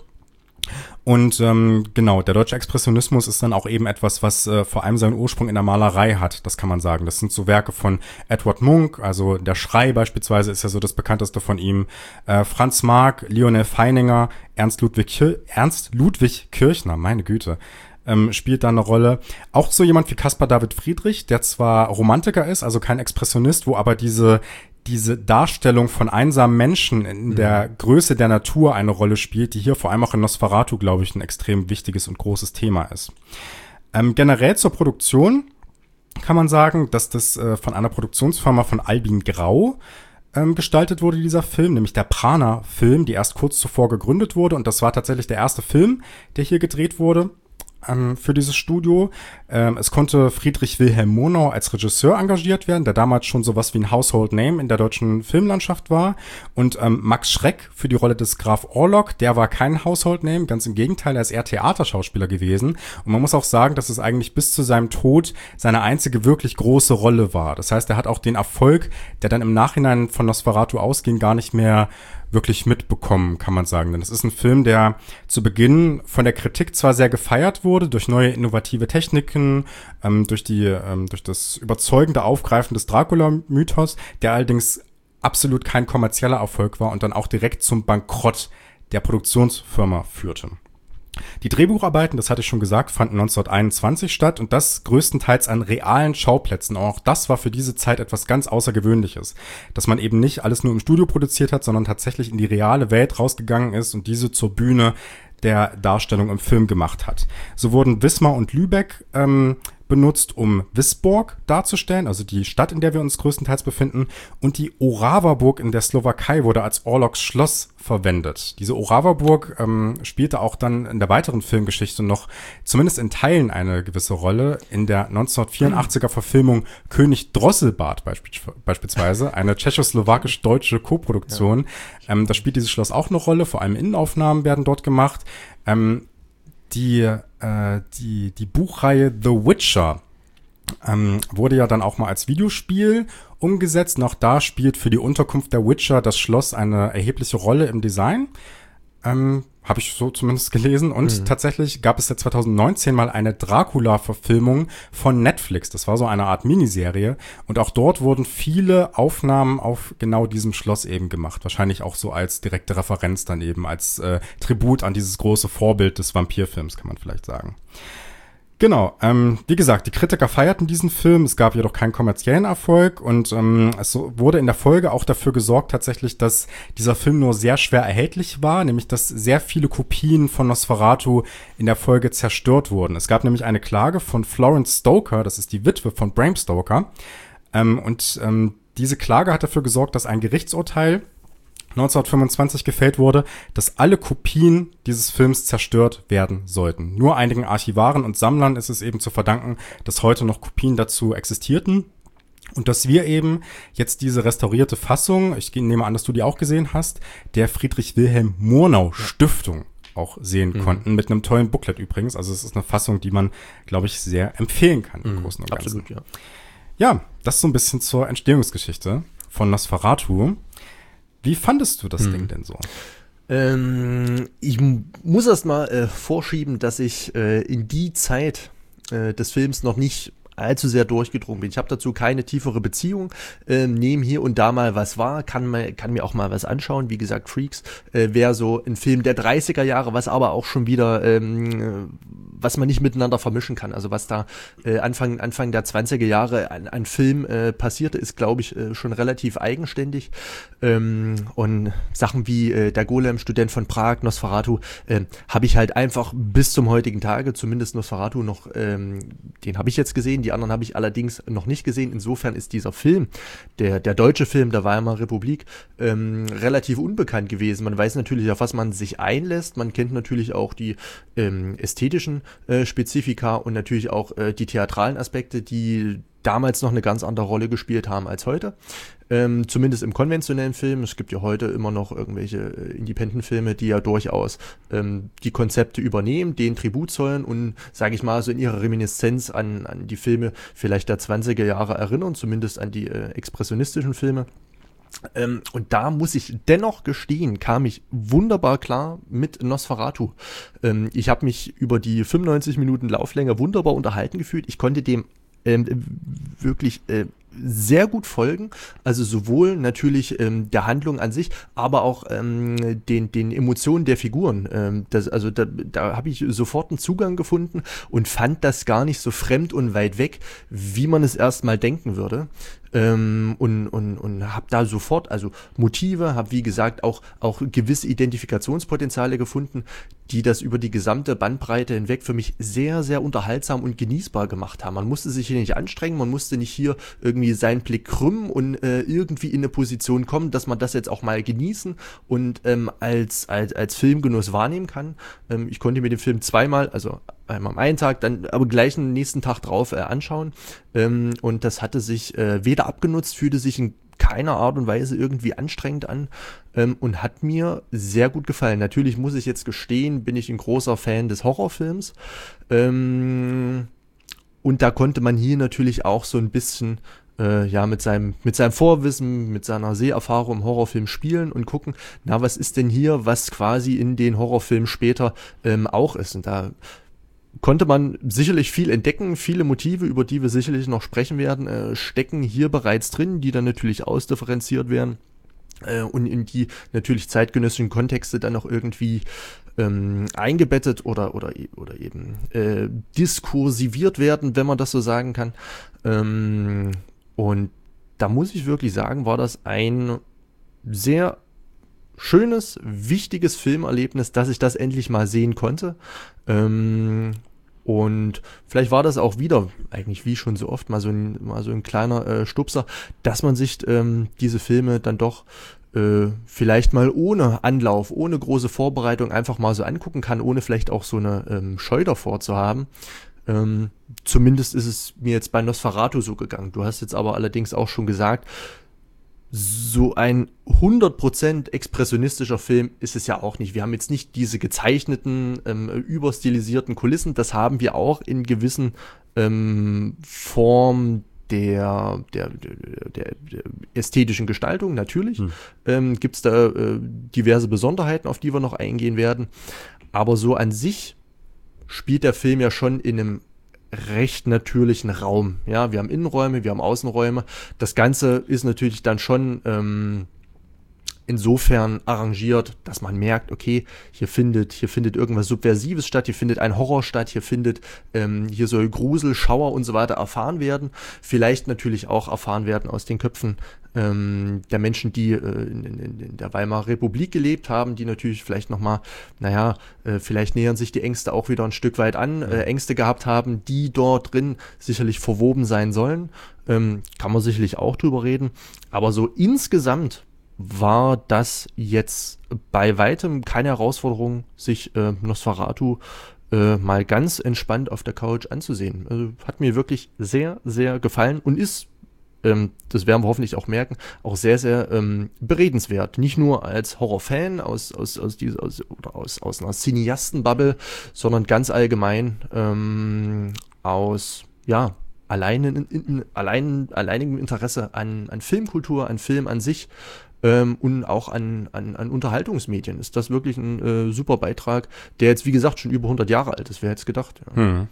Speaker 1: Und ähm, genau, der deutsche Expressionismus ist dann auch eben etwas, was äh, vor allem seinen Ursprung in der Malerei hat, das kann man sagen. Das sind so Werke von Edward Munch, also Der Schrei beispielsweise ist ja so das bekannteste von ihm, äh, Franz Marc, Lionel Feininger, Ernst Ludwig, Kir- Ernst Ludwig Kirchner, meine Güte, ähm, spielt da eine Rolle. Auch so jemand wie Caspar David Friedrich, der zwar Romantiker ist, also kein Expressionist, wo aber diese diese Darstellung von einsamen Menschen in mhm. der Größe der Natur eine Rolle spielt, die hier vor allem auch in Nosferatu, glaube ich, ein extrem wichtiges und großes Thema ist. Ähm, generell zur Produktion kann man sagen, dass das äh, von einer Produktionsfirma von Albin Grau ähm, gestaltet wurde, dieser Film, nämlich der Prana-Film, die erst kurz zuvor gegründet wurde. Und das war tatsächlich der erste Film, der hier gedreht wurde ähm, für dieses Studio. Ähm, es konnte Friedrich Wilhelm Murnau als Regisseur engagiert werden, der damals schon sowas wie ein Household Name in der deutschen Filmlandschaft war. Und ähm, Max Schreck für die Rolle des Graf Orlok, der war kein Household Name, ganz im Gegenteil, er ist eher Theaterschauspieler gewesen. Und man muss auch sagen, dass es eigentlich bis zu seinem Tod seine einzige wirklich große Rolle war. Das heißt, er hat auch den Erfolg, der dann im Nachhinein von Nosferatu ausging, gar nicht mehr wirklich mitbekommen, kann man sagen. Denn es ist ein Film, der zu Beginn von der Kritik zwar sehr gefeiert wurde, durch neue innovative Techniken, ähm, durch die, ähm, durch das überzeugende Aufgreifen des Dracula-Mythos, der allerdings absolut kein kommerzieller Erfolg war und dann auch direkt zum Bankrott der Produktionsfirma führte. Die Drehbucharbeiten, das hatte ich schon gesagt, fanden neunzehnhunderteinundzwanzig statt und das größtenteils an realen Schauplätzen. Auch das war für diese Zeit etwas ganz Außergewöhnliches, dass man eben nicht alles nur im Studio produziert hat, sondern tatsächlich in die reale Welt rausgegangen ist und diese zur Bühne der Darstellung im Film gemacht hat. So wurden Wismar und Lübeck ähm, benutzt, um Wisborg darzustellen, also die Stadt, in der wir uns größtenteils befinden, und die Orava-Burg in der Slowakei wurde als Orloks Schloss verwendet. Diese Orava-Burg ähm, spielte auch dann in der weiteren Filmgeschichte noch zumindest in Teilen eine gewisse Rolle. In der neunzehnhundertvierundachtziger Verfilmung König Drosselbart beisp- beispielsweise, eine tschechoslowakisch-deutsche Koproduktion. Ja. Ähm, da spielt dieses Schloss auch eine Rolle, vor allem Innenaufnahmen werden dort gemacht. Ähm, die, äh, die, die Buchreihe The Witcher ähm, wurde ja dann auch mal als Videospiel umgesetzt. Noch da spielt für die Unterkunft der Witcher das Schloss eine erhebliche Rolle im Design. Ähm, habe ich so zumindest gelesen. Und mhm. tatsächlich gab es ja zweitausendneunzehn mal eine Dracula-Verfilmung von Netflix. Das war so eine Art Miniserie. Und auch dort wurden viele Aufnahmen auf genau diesem Schloss eben gemacht. Wahrscheinlich auch so als direkte Referenz dann eben, als äh, Tribut an dieses große Vorbild des Vampirfilms, kann man vielleicht sagen. Genau, ähm, wie gesagt, die Kritiker feierten diesen Film, es gab jedoch keinen kommerziellen Erfolg und ähm, es wurde in der Folge auch dafür gesorgt tatsächlich, dass dieser Film nur sehr schwer erhältlich war, nämlich dass sehr viele Kopien von Nosferatu in der Folge zerstört wurden. Es gab nämlich eine Klage von Florence Stoker, das ist die Witwe von Bram Stoker, ähm, und ähm, diese Klage hat dafür gesorgt, dass ein Gerichtsurteil neunzehnhundertfünfundzwanzig gefällt wurde, dass alle Kopien dieses Films zerstört werden sollten. Nur einigen Archivaren und Sammlern ist es eben zu verdanken, dass heute noch Kopien dazu existierten. Und dass wir eben jetzt diese restaurierte Fassung, ich nehme an, dass du die auch gesehen hast, der Friedrich Wilhelm Murnau Stiftung auch sehen mhm. konnten, mit einem tollen Booklet übrigens. Also es ist eine Fassung, die man, glaube ich, sehr empfehlen kann im mhm. Großen und Ganzen.
Speaker 2: Absolut, ja.
Speaker 1: Ja, das so ein bisschen zur Entstehungsgeschichte von Nosferatu. Wie fandest du das hm. Ding denn so?
Speaker 2: Ähm, ich m- muss erst mal äh, vorschieben, dass ich äh, in die Zeit äh, des Films noch nicht allzu sehr durchgedrungen bin. Ich habe dazu keine tiefere Beziehung, ähm, nehme hier und da mal was wahr, kann, mal, kann mir auch mal was anschauen. Wie gesagt, Freaks äh, wäre so ein Film der dreißiger Jahre, was aber auch schon wieder, ähm, was man nicht miteinander vermischen kann. Also was da äh, Anfang, Anfang der zwanziger Jahre an, an Film äh, passierte, ist, glaube ich, äh, schon relativ eigenständig. Ähm, und Sachen wie äh, der Golem, Student von Prag, Nosferatu, äh, habe ich halt einfach bis zum heutigen Tage, zumindest Nosferatu noch, ähm, den habe ich jetzt gesehen, die anderen habe ich allerdings noch nicht gesehen. Insofern ist dieser Film, der, der deutsche Film der Weimarer Republik, ähm, relativ unbekannt gewesen. Man weiß natürlich, auf was man sich einlässt. Man kennt natürlich auch die ähm, ästhetischen äh, Spezifika und natürlich auch äh, die theatralen Aspekte, die damals noch eine ganz andere Rolle gespielt haben als heute. Ähm, zumindest im konventionellen Film. Es gibt ja heute immer noch irgendwelche äh, Independent-Filme, die ja durchaus ähm, die Konzepte übernehmen, denen Tribut zollen und, sage ich mal, so in ihrer Reminiszenz an, an die Filme vielleicht der zwanziger Jahre erinnern, zumindest an die äh, expressionistischen Filme. Ähm, und da muss ich dennoch gestehen, kam ich wunderbar klar mit Nosferatu. Ähm, ich habe mich über die fünfundneunzig Minuten Lauflänge wunderbar unterhalten gefühlt. Ich konnte dem ähm, wirklich äh, sehr gut folgen, also sowohl natürlich ähm, der Handlung an sich, aber auch ähm, den, den Emotionen der Figuren. Ähm, das, also da, da habe ich sofort einen Zugang gefunden und fand das gar nicht so fremd und weit weg, wie man es erstmal denken würde. Ähm, und und, und habe da sofort also Motive, habe wie gesagt auch, auch gewisse Identifikationspotenziale gefunden, die das über die gesamte Bandbreite hinweg für mich sehr, sehr unterhaltsam und genießbar gemacht haben. Man musste sich hier nicht anstrengen, man musste nicht hier irgendwie seinen Blick krümmen und äh, irgendwie in eine Position kommen, dass man das jetzt auch mal genießen und ähm, als, als, als Filmgenuss wahrnehmen kann. Ähm, ich konnte mir den Film zweimal, also einmal am einen Tag, dann aber gleich den nächsten Tag drauf äh, anschauen. Ähm, und das hatte sich äh, weder abgenutzt, fühlte sich in keiner Art und Weise irgendwie anstrengend an ähm, und hat mir sehr gut gefallen. Natürlich muss ich jetzt gestehen, bin ich ein großer Fan des Horrorfilms. Ähm, und da konnte man hier natürlich auch so ein bisschen äh, ja mit seinem mit seinem Vorwissen, mit seiner Seherfahrung im Horrorfilm spielen und gucken, na, was ist denn hier, was quasi in den Horrorfilmen später ähm, auch ist. Und da konnte man sicherlich viel entdecken, viele Motive, über die wir sicherlich noch sprechen werden, äh, stecken hier bereits drin, die dann natürlich ausdifferenziert werden äh, und in die natürlich zeitgenössischen Kontexte dann noch irgendwie ähm, eingebettet oder oder oder eben äh, diskursiviert werden, wenn man das so sagen kann. Ähm, und da muss ich wirklich sagen, war das ein sehr schönes, wichtiges Filmerlebnis, dass ich das endlich mal sehen konnte. Ähm, und vielleicht war das auch wieder, eigentlich wie schon so oft, mal so ein, mal so ein kleiner äh, Stupser, dass man sich ähm, diese Filme dann doch äh, vielleicht mal ohne Anlauf, ohne große Vorbereitung einfach mal so angucken kann, ohne vielleicht auch so eine ähm, Scheu davor zu haben. Ähm, zumindest ist es mir jetzt bei Nosferatu so gegangen. Du hast jetzt aber allerdings auch schon gesagt, so ein hundert Prozent expressionistischer Film ist es ja auch nicht. Wir haben jetzt nicht diese gezeichneten, ähm, überstilisierten Kulissen. Das haben wir auch in gewissen ähm, Formen der, der, der, der, der ästhetischen Gestaltung. Natürlich hm. ähm, gibt es da äh, diverse Besonderheiten, auf die wir noch eingehen werden. Aber so an sich spielt der Film ja schon in einem recht natürlichen Raum. Ja, wir haben Innenräume, wir haben Außenräume. Das Ganze ist natürlich dann schon ähm, insofern arrangiert, dass man merkt, okay, hier findet, hier findet irgendwas Subversives statt, hier findet ein Horror statt, hier findet, ähm, hier soll Grusel, Schauer und so weiter erfahren werden. Vielleicht natürlich auch erfahren werden aus den Köpfen ähm, der Menschen, die äh, in, in, in der Weimarer Republik gelebt haben, die natürlich vielleicht nochmal, naja, äh, vielleicht nähern sich die Ängste auch wieder ein Stück weit an, äh, Ängste gehabt haben, die dort drin sicherlich verwoben sein sollen. Ähm, kann man sicherlich auch drüber reden. Aber so insgesamt war das jetzt bei weitem keine Herausforderung, sich äh, Nosferatu äh, mal ganz entspannt auf der Couch anzusehen. Also hat mir wirklich sehr, sehr gefallen und ist, ähm, das werden wir hoffentlich auch merken, auch sehr, sehr ähm, beredenswert. Nicht nur als Horrorfan aus, aus, aus, dieser, aus, oder aus, aus einer Cineasten-Bubble, sondern ganz allgemein ähm, aus, ja, allein, in, in, allein, alleinigem Interesse an, an Filmkultur, an Film an sich. Ähm, und auch an, an, an Unterhaltungsmedien ist das wirklich ein äh, super Beitrag, der jetzt, wie gesagt, schon über hundert Jahre alt ist. Wer hätte es gedacht? Ja.
Speaker 1: Hm.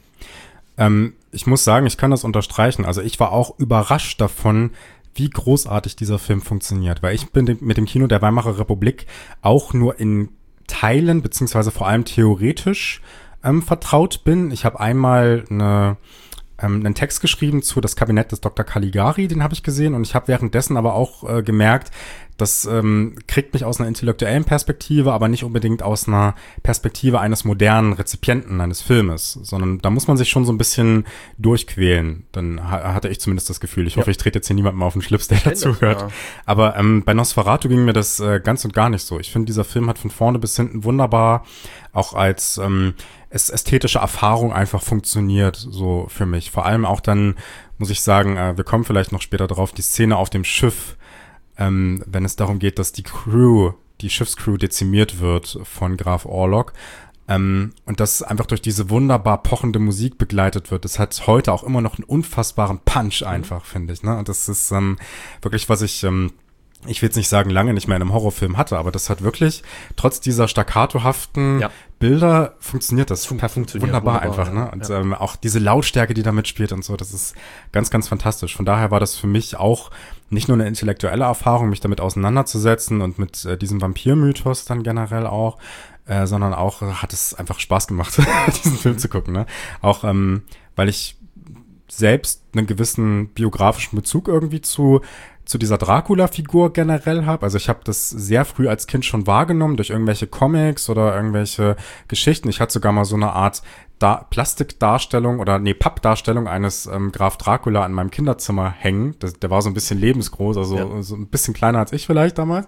Speaker 1: Ähm, ich muss sagen, ich kann das unterstreichen. Also ich war auch überrascht davon, wie großartig dieser Film funktioniert. Weil ich bin mit dem Kino der Weimarer Republik auch nur in Teilen, beziehungsweise vor allem theoretisch ähm, vertraut bin. Ich habe einmal eine ähm, einen Text geschrieben zu Das Kabinett des Doktor Caligari, den habe ich gesehen, und ich habe währenddessen aber auch äh, gemerkt, das ähm, kriegt mich aus einer intellektuellen Perspektive, aber nicht unbedingt aus einer Perspektive eines modernen Rezipienten eines Filmes, sondern da muss man sich schon so ein bisschen durchquälen. Dann ha- hatte ich zumindest das Gefühl. Ich ja. hoffe, ich trete jetzt hier niemandem auf den Schlips, der dazu hört. Ja. Aber ähm, bei Nosferatu ging mir das äh, ganz und gar nicht so. Ich finde, dieser Film hat von vorne bis hinten wunderbar auch als ähm, ästhetische Erfahrung einfach funktioniert, so für mich. Vor allem auch dann, muss ich sagen, äh, wir kommen vielleicht noch später drauf, die Szene auf dem Schiff, ähm, wenn es darum geht, dass die Crew, die Schiffscrew dezimiert wird von Graf Orlok, ähm, und das einfach durch diese wunderbar pochende Musik begleitet wird. Das hat heute auch immer noch einen unfassbaren Punch einfach, mhm. finde ich, ne? Und das ist ähm, wirklich, was ich ähm, ich will jetzt nicht sagen, lange nicht mehr in einem Horrorfilm hatte, aber das hat wirklich, trotz dieser staccatohaften
Speaker 2: ja.
Speaker 1: Bilder, funktioniert das
Speaker 2: Fun-
Speaker 1: per-
Speaker 2: funktioniert
Speaker 1: wunderbar,
Speaker 2: wunderbar,
Speaker 1: einfach,
Speaker 2: ja.
Speaker 1: ne? Und
Speaker 2: Ja.
Speaker 1: ähm, auch diese Lautstärke, die da mitspielt und so, das ist ganz, ganz fantastisch. Von daher war das für mich auch nicht nur eine intellektuelle Erfahrung, mich damit auseinanderzusetzen und mit äh, diesem Vampir-Mythos dann generell auch, äh, sondern auch äh, hat es einfach Spaß gemacht, diesen Film zu gucken, ne? Auch, ähm, weil ich selbst einen gewissen biografischen Bezug irgendwie zu zu dieser Dracula-Figur generell habe. Also ich habe das sehr früh als Kind schon wahrgenommen durch irgendwelche Comics oder irgendwelche Geschichten. Ich hatte sogar mal so eine Art da- Plastikdarstellung oder nee, Pappdarstellung eines ähm, Graf Dracula an meinem Kinderzimmer hängen. Das, der war so ein bisschen lebensgroß, also
Speaker 2: Ja.
Speaker 1: so ein bisschen kleiner als ich vielleicht damals.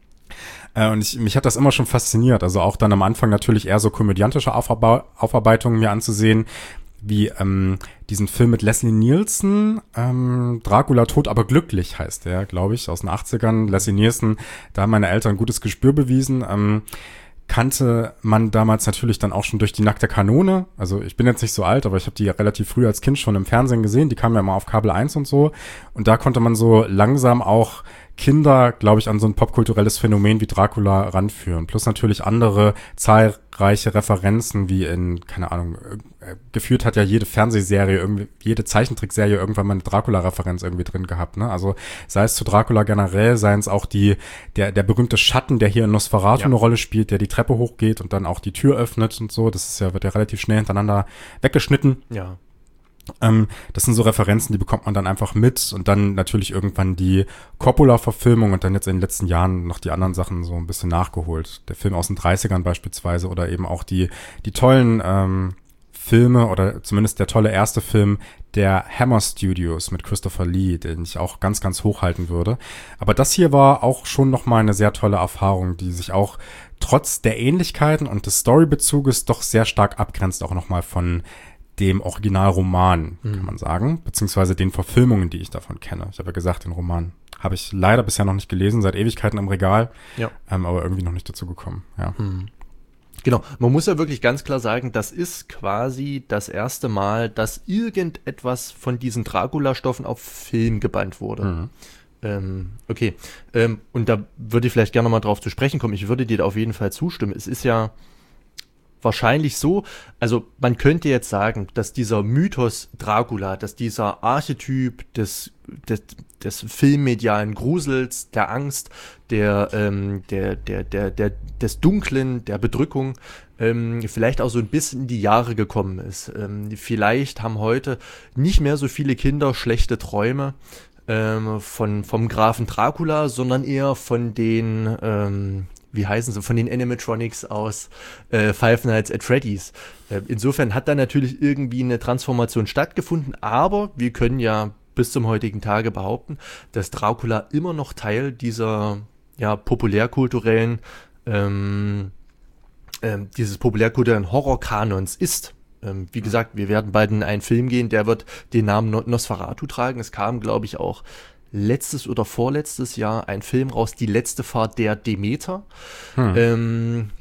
Speaker 1: Äh, und ich, mich hat das immer schon fasziniert. Also auch dann am Anfang natürlich eher so komödiantische Aufarbe- Aufarbeitungen mir anzusehen, wie ähm, diesen Film mit Leslie Nielsen, ähm, Dracula tot, aber glücklich heißt der, glaube ich, aus den achtzigern. Leslie Nielsen, da haben meine Eltern ein gutes Gespür bewiesen. Ähm, kannte man damals natürlich dann auch schon durch die nackte Kanone. Also ich bin jetzt nicht so alt, aber ich habe die relativ früh als Kind schon im Fernsehen gesehen. Die kamen ja mal auf Kabel eins und so. Und da konnte man so langsam auch Kinder, glaube ich, an so ein popkulturelles Phänomen wie Dracula ranführen. Plus natürlich andere zahlreiche Referenzen, wie in, keine Ahnung, äh, geführt hat ja jede Fernsehserie, irgendwie, jede Zeichentrickserie irgendwann mal eine Dracula-Referenz irgendwie drin gehabt, ne? Also sei es zu Dracula generell, seien es auch die, der, der berühmte Schatten, der hier in Nosferatu
Speaker 2: Ja.
Speaker 1: eine Rolle spielt, der die Treppe hochgeht und dann auch die Tür öffnet und so. Das ist ja, wird ja relativ schnell hintereinander weggeschnitten.
Speaker 2: Ja.
Speaker 1: Ähm, das sind so Referenzen, die bekommt man dann einfach mit und dann natürlich irgendwann die Coppola-Verfilmung und dann jetzt in den letzten Jahren noch die anderen Sachen so ein bisschen nachgeholt. Der Film aus den dreißigern beispielsweise oder eben auch die, die tollen ähm, Filme oder zumindest der tolle erste Film der Hammer Studios mit Christopher Lee, den ich auch ganz, ganz hochhalten würde. Aber das hier war auch schon nochmal eine sehr tolle Erfahrung, die sich auch trotz der Ähnlichkeiten und des Storybezuges doch sehr stark abgrenzt, auch nochmal von dem Originalroman, kann man sagen, beziehungsweise den Verfilmungen, die ich davon kenne. Ich habe ja gesagt, den Roman habe ich leider bisher noch nicht gelesen, seit Ewigkeiten im Regal,
Speaker 2: Ja.
Speaker 1: ähm, aber irgendwie noch nicht dazu gekommen. Ja.
Speaker 2: Genau, man muss ja wirklich ganz klar sagen, das ist quasi das erste Mal, dass irgendetwas von diesen Dracula-Stoffen auf Film gebannt wurde.
Speaker 1: Mhm.
Speaker 2: Ähm, okay, ähm, und da würde ich vielleicht gerne mal drauf zu sprechen kommen. Ich würde dir da auf jeden Fall zustimmen. Es ist ja wahrscheinlich so, also man könnte jetzt sagen, dass dieser Mythos Dracula, dass dieser Archetyp des, des, des filmmedialen Grusels, der Angst, der, ähm, der, der, der, der, des Dunklen, der Bedrückung, ähm, vielleicht auch so ein bisschen in die Jahre gekommen ist. Ähm, vielleicht haben heute nicht mehr so viele Kinder schlechte Träume ähm, von, vom Grafen Dracula, sondern eher von den, ähm, wie heißen sie, von den Animatronics aus äh, Five Nights at Freddy's. Äh, insofern hat da natürlich irgendwie eine Transformation stattgefunden, aber wir können ja bis zum heutigen Tage behaupten, dass Dracula immer noch Teil dieser ja, populärkulturellen, ähm, ähm, dieses populärkulturellen Horrorkanons ist. Ähm, wie gesagt, wir werden bald in einen Film gehen, der wird den Namen No- Nosferatu tragen. Es kam, glaube ich, auch letztes oder vorletztes Jahr ein Film raus, Die letzte Fahrt der Demeter,
Speaker 1: Hm.
Speaker 2: ähm,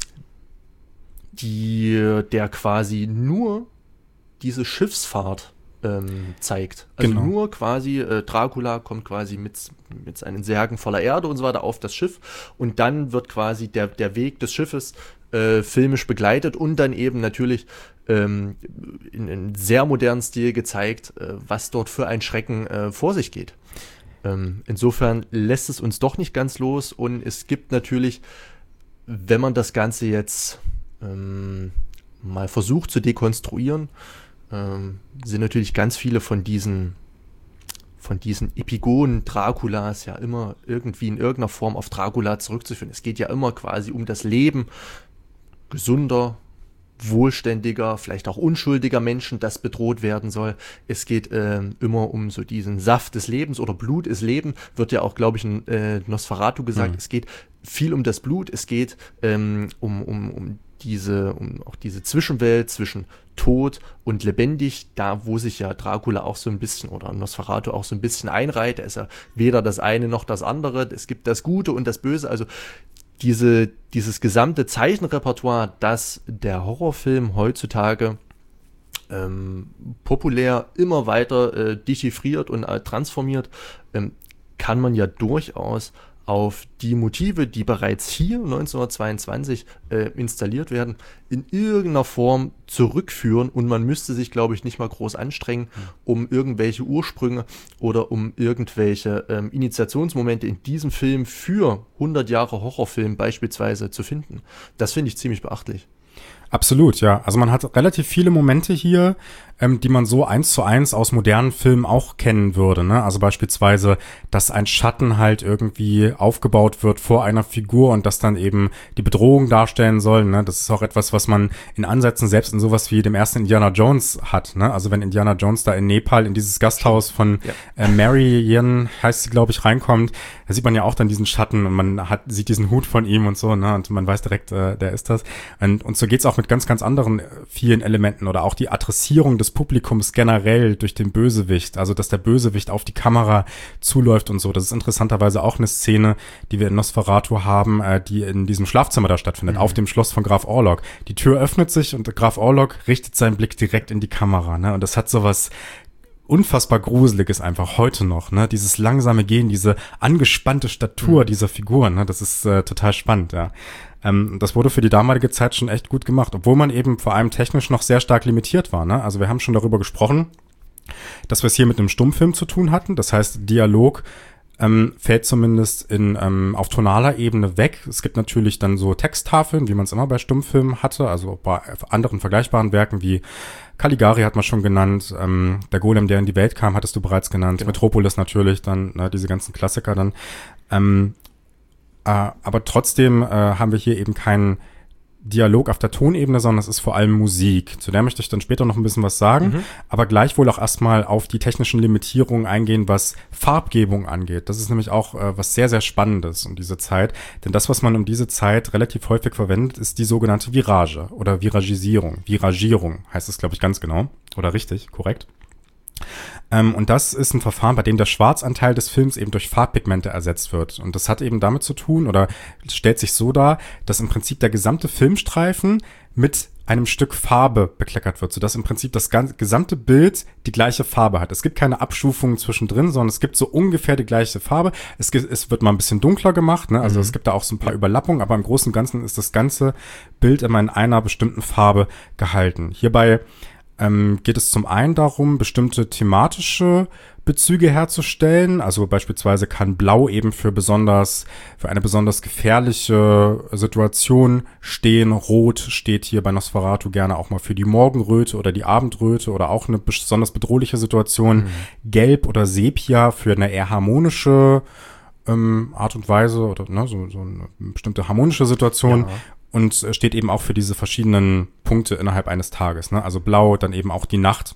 Speaker 2: die, der quasi nur diese Schiffsfahrt ähm, zeigt. Also
Speaker 1: Genau.
Speaker 2: nur quasi, äh, Dracula kommt quasi mit, mit seinen Särgen voller Erde und so weiter auf das Schiff und dann wird quasi der, der Weg des Schiffes äh, filmisch begleitet und dann eben natürlich ähm, in, in sehr modernen Stil gezeigt, äh, was dort für ein Schrecken äh, vor sich geht. Ähm, insofern lässt es uns doch nicht ganz los und es gibt natürlich, wenn man das Ganze jetzt ähm, mal versucht zu dekonstruieren, ähm, sind natürlich ganz viele von diesen von diesen Epigonen Draculas ja immer irgendwie in irgendeiner Form auf Dracula zurückzuführen. Es geht ja immer quasi um das Leben gesunder, wohlständiger, vielleicht auch unschuldiger Menschen, das bedroht werden soll. Es geht ähm, immer um so diesen Saft des Lebens oder Blut ist Leben, wird ja auch, glaube ich, in äh, Nosferatu gesagt.
Speaker 1: Mhm.
Speaker 2: Es geht viel um das Blut, es geht ähm, um, um, um diese, um auch diese Zwischenwelt zwischen tot und lebendig, da wo sich ja Dracula auch so ein bisschen oder Nosferatu auch so ein bisschen einreiht. Da ist ja weder das eine noch das andere. Es gibt das Gute und das Böse, also diese, dieses gesamte Zeichenrepertoire, das der Horrorfilm heutzutage ähm, populär immer weiter äh, dechiffriert und äh, transformiert, ähm, kann man ja durchaus auf die Motive, die bereits hier neunzehnhundertzweiundzwanzig äh, installiert werden, in irgendeiner Form zurückführen und man müsste sich, glaube ich, nicht mal groß anstrengen, um irgendwelche Ursprünge oder um irgendwelche ähm, Initiationsmomente in diesem Film für hundert Jahre Horrorfilm beispielsweise zu finden. Das finde ich ziemlich beachtlich.
Speaker 1: Absolut, ja. Also man hat relativ viele Momente hier, ähm, die man so eins zu eins aus modernen Filmen auch kennen würde, ne? Also beispielsweise, dass ein Schatten halt irgendwie aufgebaut wird vor einer Figur und das dann eben die Bedrohung darstellen soll, ne? Das ist auch etwas, was man in Ansätzen selbst in sowas wie dem ersten Indiana Jones hat, ne? Also wenn Indiana Jones da in Nepal in dieses Gasthaus von ja. äh, Marion, heißt sie, glaube ich, reinkommt, da sieht man ja auch dann diesen Schatten und man hat sieht diesen Hut von ihm und so, ne? Und man weiß direkt, äh, der ist das. Und, und so geht's auch mit ganz, ganz anderen äh, vielen Elementen oder auch die Adressierung des Publikums generell durch den Bösewicht, also dass der Bösewicht auf die Kamera zuläuft und so. Das ist interessanterweise auch eine Szene, die wir in Nosferatu haben, äh, die in diesem Schlafzimmer da stattfindet, mhm. auf dem Schloss von Graf Orlok. Die Tür öffnet sich und Graf Orlok richtet seinen Blick direkt in die Kamera, ne? Und das hat sowas unfassbar Gruseliges einfach heute noch, ne? Dieses langsame Gehen, diese angespannte Statur mhm. dieser Figur, ne? Das ist äh, total spannend, ja. Ähm, das wurde für die damalige Zeit schon echt gut gemacht, obwohl man eben vor allem technisch noch sehr stark limitiert war, ne? Also wir haben schon darüber gesprochen, dass wir es hier mit einem Stummfilm zu tun hatten. Das heißt, Dialog ähm, fällt zumindest in ähm, auf tonaler Ebene weg. Es gibt natürlich dann so Texttafeln, wie man es immer bei Stummfilmen hatte, also bei anderen vergleichbaren Werken wie Caligari hat man schon genannt, ähm, der Golem, der in die Welt kam, hattest du bereits genannt, genau. Metropolis natürlich, dann ne, diese ganzen Klassiker dann. Ähm, äh, aber trotzdem äh, haben wir hier eben keinen Dialog auf der Tonebene, sondern es ist vor allem Musik. Zu der möchte ich dann später noch ein bisschen was sagen, mhm. aber gleichwohl auch erstmal auf die technischen Limitierungen eingehen, was Farbgebung angeht. Das ist nämlich auch äh, was sehr, sehr Spannendes um diese Zeit, denn das, was man um diese Zeit relativ häufig verwendet, ist die sogenannte Virage oder Viragisierung. Viragierung heißt es, glaube ich, ganz genau oder richtig, korrekt. Ähm, und das ist ein Verfahren, bei dem der Schwarzanteil des Films eben durch Farbpigmente ersetzt wird. Und das hat eben damit zu tun oder stellt sich so dar, dass im Prinzip der gesamte Filmstreifen mit einem Stück Farbe bekleckert wird, sodass im Prinzip das ganze, gesamte Bild die gleiche Farbe hat. Es gibt keine Abstufungen zwischendrin, sondern es gibt so ungefähr die gleiche Farbe. Es, es wird mal ein bisschen dunkler gemacht, ne? Also mhm. es gibt da auch so ein paar Überlappungen, aber im Großen und Ganzen ist das ganze Bild immer in einer bestimmten Farbe gehalten. Hierbei Ähm, geht es zum einen darum, bestimmte thematische Bezüge herzustellen. Also beispielsweise kann Blau eben für besonders, für eine besonders gefährliche Situation stehen. Rot steht hier bei Nosferatu gerne auch mal für die Morgenröte oder die Abendröte oder auch eine besonders bedrohliche Situation. Mhm. Gelb oder Sepia für eine eher harmonische ähm, Art und Weise oder ne, so, so eine bestimmte harmonische Situation. Ja. Und steht eben auch für diese verschiedenen Punkte innerhalb eines Tages, ne? Also Blau, dann eben auch die Nacht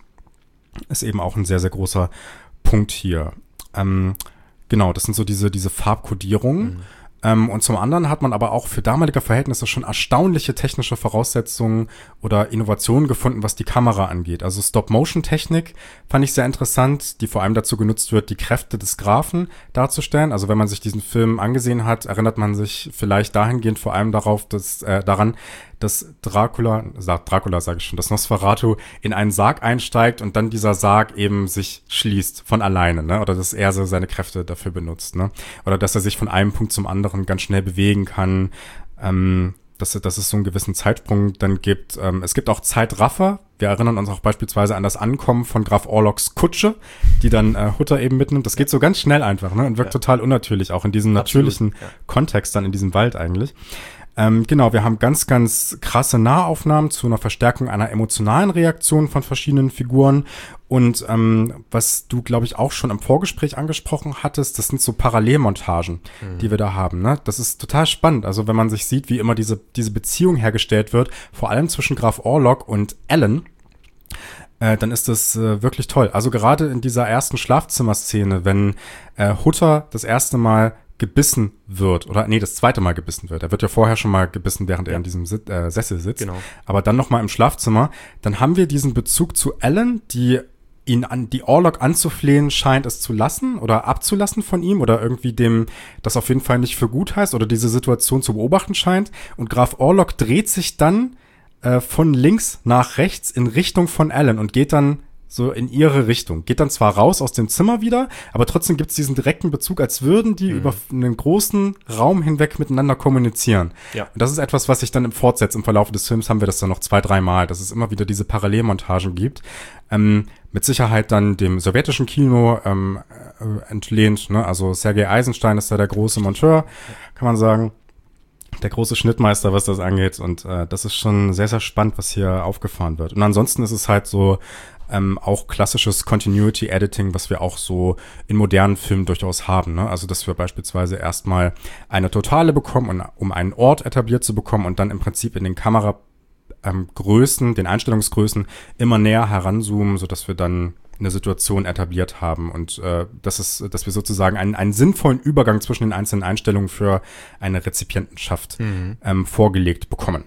Speaker 1: ist eben auch ein sehr, sehr großer Punkt hier. Ähm, genau, das sind so diese, diese Farbkodierungen. Mhm. Ähm, und zum anderen hat man aber auch für damalige Verhältnisse schon erstaunliche technische Voraussetzungen oder Innovationen gefunden, was die Kamera angeht. Also Stop-Motion-Technik fand ich sehr interessant, die vor allem dazu genutzt wird, die Kräfte des Grafen darzustellen. Also wenn man sich diesen Film angesehen hat, erinnert man sich vielleicht dahingehend vor allem darauf, dass äh, daran, dass Dracula, sagt Dracula sage ich schon, dass Nosferatu in einen Sarg einsteigt und dann dieser Sarg eben sich schließt von alleine, ne? Oder dass er so seine Kräfte dafür benutzt, ne? Oder dass er sich von einem Punkt zum anderen ganz schnell bewegen kann, ähm, dass, dass es so einen gewissen Zeitsprung dann gibt. Ähm, es gibt auch Zeitraffer. Wir erinnern uns auch beispielsweise an das Ankommen von Graf Orloks Kutsche, die dann äh, Hutter eben mitnimmt. Das geht so ganz schnell einfach, ne? Und wirkt ja. total unnatürlich, auch in diesem natürlichen ja. Kontext dann in diesem Wald eigentlich. Ähm, genau, wir haben ganz, ganz krasse Nahaufnahmen zu einer Verstärkung einer emotionalen Reaktion von verschiedenen Figuren. Und ähm, was du, glaube ich, auch schon im Vorgespräch angesprochen hattest, das sind so Parallelmontagen, mhm. die wir da haben, ne? Das ist total spannend. Also wenn man sich sieht, wie immer diese, diese Beziehung hergestellt wird, vor allem zwischen Graf Orlok und Ellen, äh, dann ist das äh, wirklich toll. Also gerade in dieser ersten Schlafzimmerszene, wenn äh, Hutter das erste Mal gebissen wird, oder nee, das zweite Mal gebissen wird. Er wird ja vorher schon mal gebissen, während ja. er in diesem Sit- äh, Sessel sitzt.
Speaker 2: Genau.
Speaker 1: Aber dann noch mal im Schlafzimmer. Dann haben wir diesen Bezug zu Ellen, die ihn an die Orlok anzuflehen scheint, es zu lassen oder abzulassen von ihm oder irgendwie dem das auf jeden Fall nicht für gut heißt oder diese Situation zu beobachten scheint. Und Graf Orlok dreht sich dann äh, von links nach rechts in Richtung von Ellen und geht dann so in ihre Richtung. Geht dann zwar raus aus dem Zimmer wieder, aber trotzdem gibt es diesen direkten Bezug, als würden die mhm. über einen großen Raum hinweg miteinander kommunizieren.
Speaker 2: Ja.
Speaker 1: Und das ist etwas, was sich dann im Fortsetzt, im Verlauf des Films haben wir das dann noch zwei, dreimal, dass es immer wieder diese Parallelmontagen gibt. Ähm, mit Sicherheit dann dem sowjetischen Kino ähm, äh, entlehnt, ne? Also Sergei Eisenstein ist da der große Monteur, kann man sagen. Der große Schnittmeister, was das angeht. Und äh, das ist schon sehr, sehr spannend, was hier aufgefahren wird. Und ansonsten ist es halt so ähm, auch klassisches Continuity Editing, was wir auch so in modernen Filmen durchaus haben. Ne? Also dass wir beispielsweise erstmal eine Totale bekommen, um einen Ort etabliert zu bekommen und dann im Prinzip in den Kamera ähm, Größen, den Einstellungsgrößen immer näher heranzoomen, sodass wir dann eine Situation etabliert haben und äh, das ist, dass wir sozusagen einen, einen sinnvollen Übergang zwischen den einzelnen Einstellungen für eine Rezipientenschaft mhm. ähm, vorgelegt bekommen.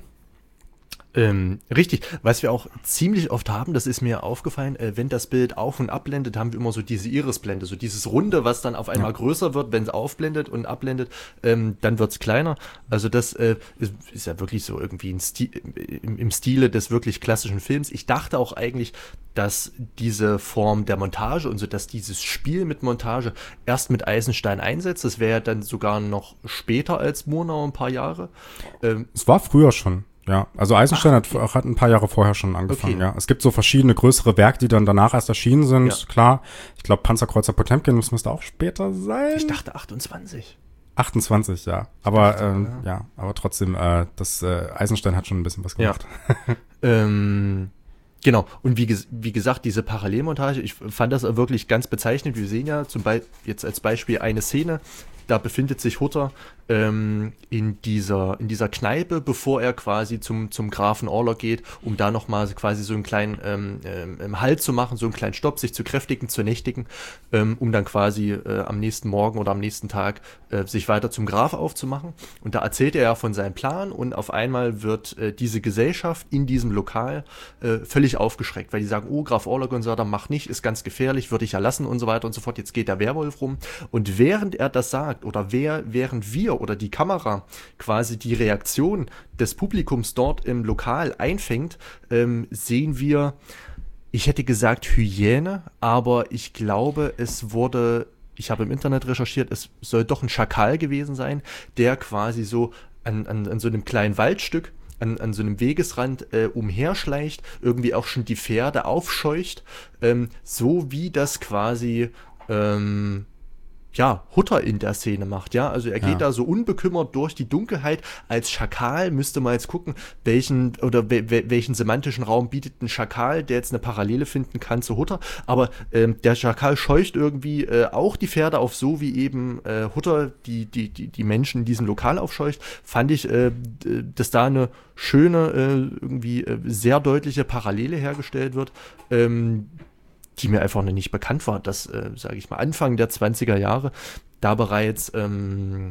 Speaker 2: Ähm, richtig, was wir auch ziemlich oft haben, das ist mir aufgefallen, äh, wenn das Bild auf- und abblendet, haben wir immer so diese Irisblende, so dieses Runde, was dann auf einmal ja. größer wird, wenn es aufblendet und abblendet, ähm, dann wird es kleiner. Also das äh, ist, ist ja wirklich so irgendwie ein Stil, im, im Stile des wirklich klassischen Films. Ich dachte auch eigentlich, dass diese Form der Montage und so, dass dieses Spiel mit Montage erst mit Eisenstein einsetzt. Das wäre ja dann sogar noch später als Murnau, ein paar Jahre.
Speaker 1: Ähm, es war früher schon. Ja, also Eisenstein Ach, okay. hat, hat ein paar Jahre vorher schon angefangen, okay. ja. Es gibt so verschiedene größere Werke, die dann danach erst erschienen sind, ja. klar. Ich glaube, Panzerkreuzer Potemkin, das müsste auch später sein.
Speaker 2: Ich dachte achtundzwanzig.
Speaker 1: achtundzwanzig, ja. Aber, dachte, ähm, ja. ja, aber trotzdem, äh, das äh, Eisenstein hat schon ein bisschen was gemacht.
Speaker 2: Ja. ähm, genau. Und wie, wie gesagt, diese Parallelmontage, ich fand das wirklich ganz bezeichnend. Wir sehen ja zum Beispiel jetzt als Beispiel eine Szene, da befindet sich Hutter ähm, in dieser in dieser Kneipe, bevor er quasi zum zum Grafen Orlok geht, um da nochmal quasi so einen kleinen ähm, ähm, Halt zu machen, so einen kleinen Stopp, sich zu kräftigen, zu nächtigen, ähm, um dann quasi äh, am nächsten Morgen oder am nächsten Tag äh, sich weiter zum Graf aufzumachen. Und da erzählt er ja von seinem Plan und auf einmal wird äh, diese Gesellschaft in diesem Lokal äh, völlig aufgeschreckt, weil die sagen, oh, Graf Orlok und so weiter, mach nicht, ist ganz gefährlich, würde ich ja lassen und so weiter und so fort. Jetzt geht der Werwolf rum. Und während er das sagt, oder wer, während wir oder die Kamera quasi die Reaktion des Publikums dort im Lokal einfängt, ähm, sehen wir, ich hätte gesagt Hyäne, aber ich glaube, es wurde, ich habe im Internet recherchiert, es soll doch ein Schakal gewesen sein, der quasi so an, an, an so einem kleinen Waldstück, an, an so einem Wegesrand äh, umherschleicht, irgendwie auch schon die Pferde aufscheucht, ähm, so wie das quasi ähm, ja, Hutter in der Szene macht, ja, also er geht ja. da so unbekümmert durch die Dunkelheit. Als Schakal müsste man jetzt gucken, welchen oder we- welchen semantischen Raum bietet ein Schakal, der jetzt eine Parallele finden kann zu Hutter, aber ähm, der Schakal scheucht irgendwie äh, auch die Pferde auf, so wie eben äh, Hutter die, die, die, die Menschen in diesem Lokal aufscheucht. Fand ich, äh, dass da eine schöne, äh, irgendwie äh, sehr deutliche Parallele hergestellt wird, ähm, die mir einfach noch nicht bekannt war, dass, äh, sage ich mal, Anfang der zwanziger Jahre da bereits ähm,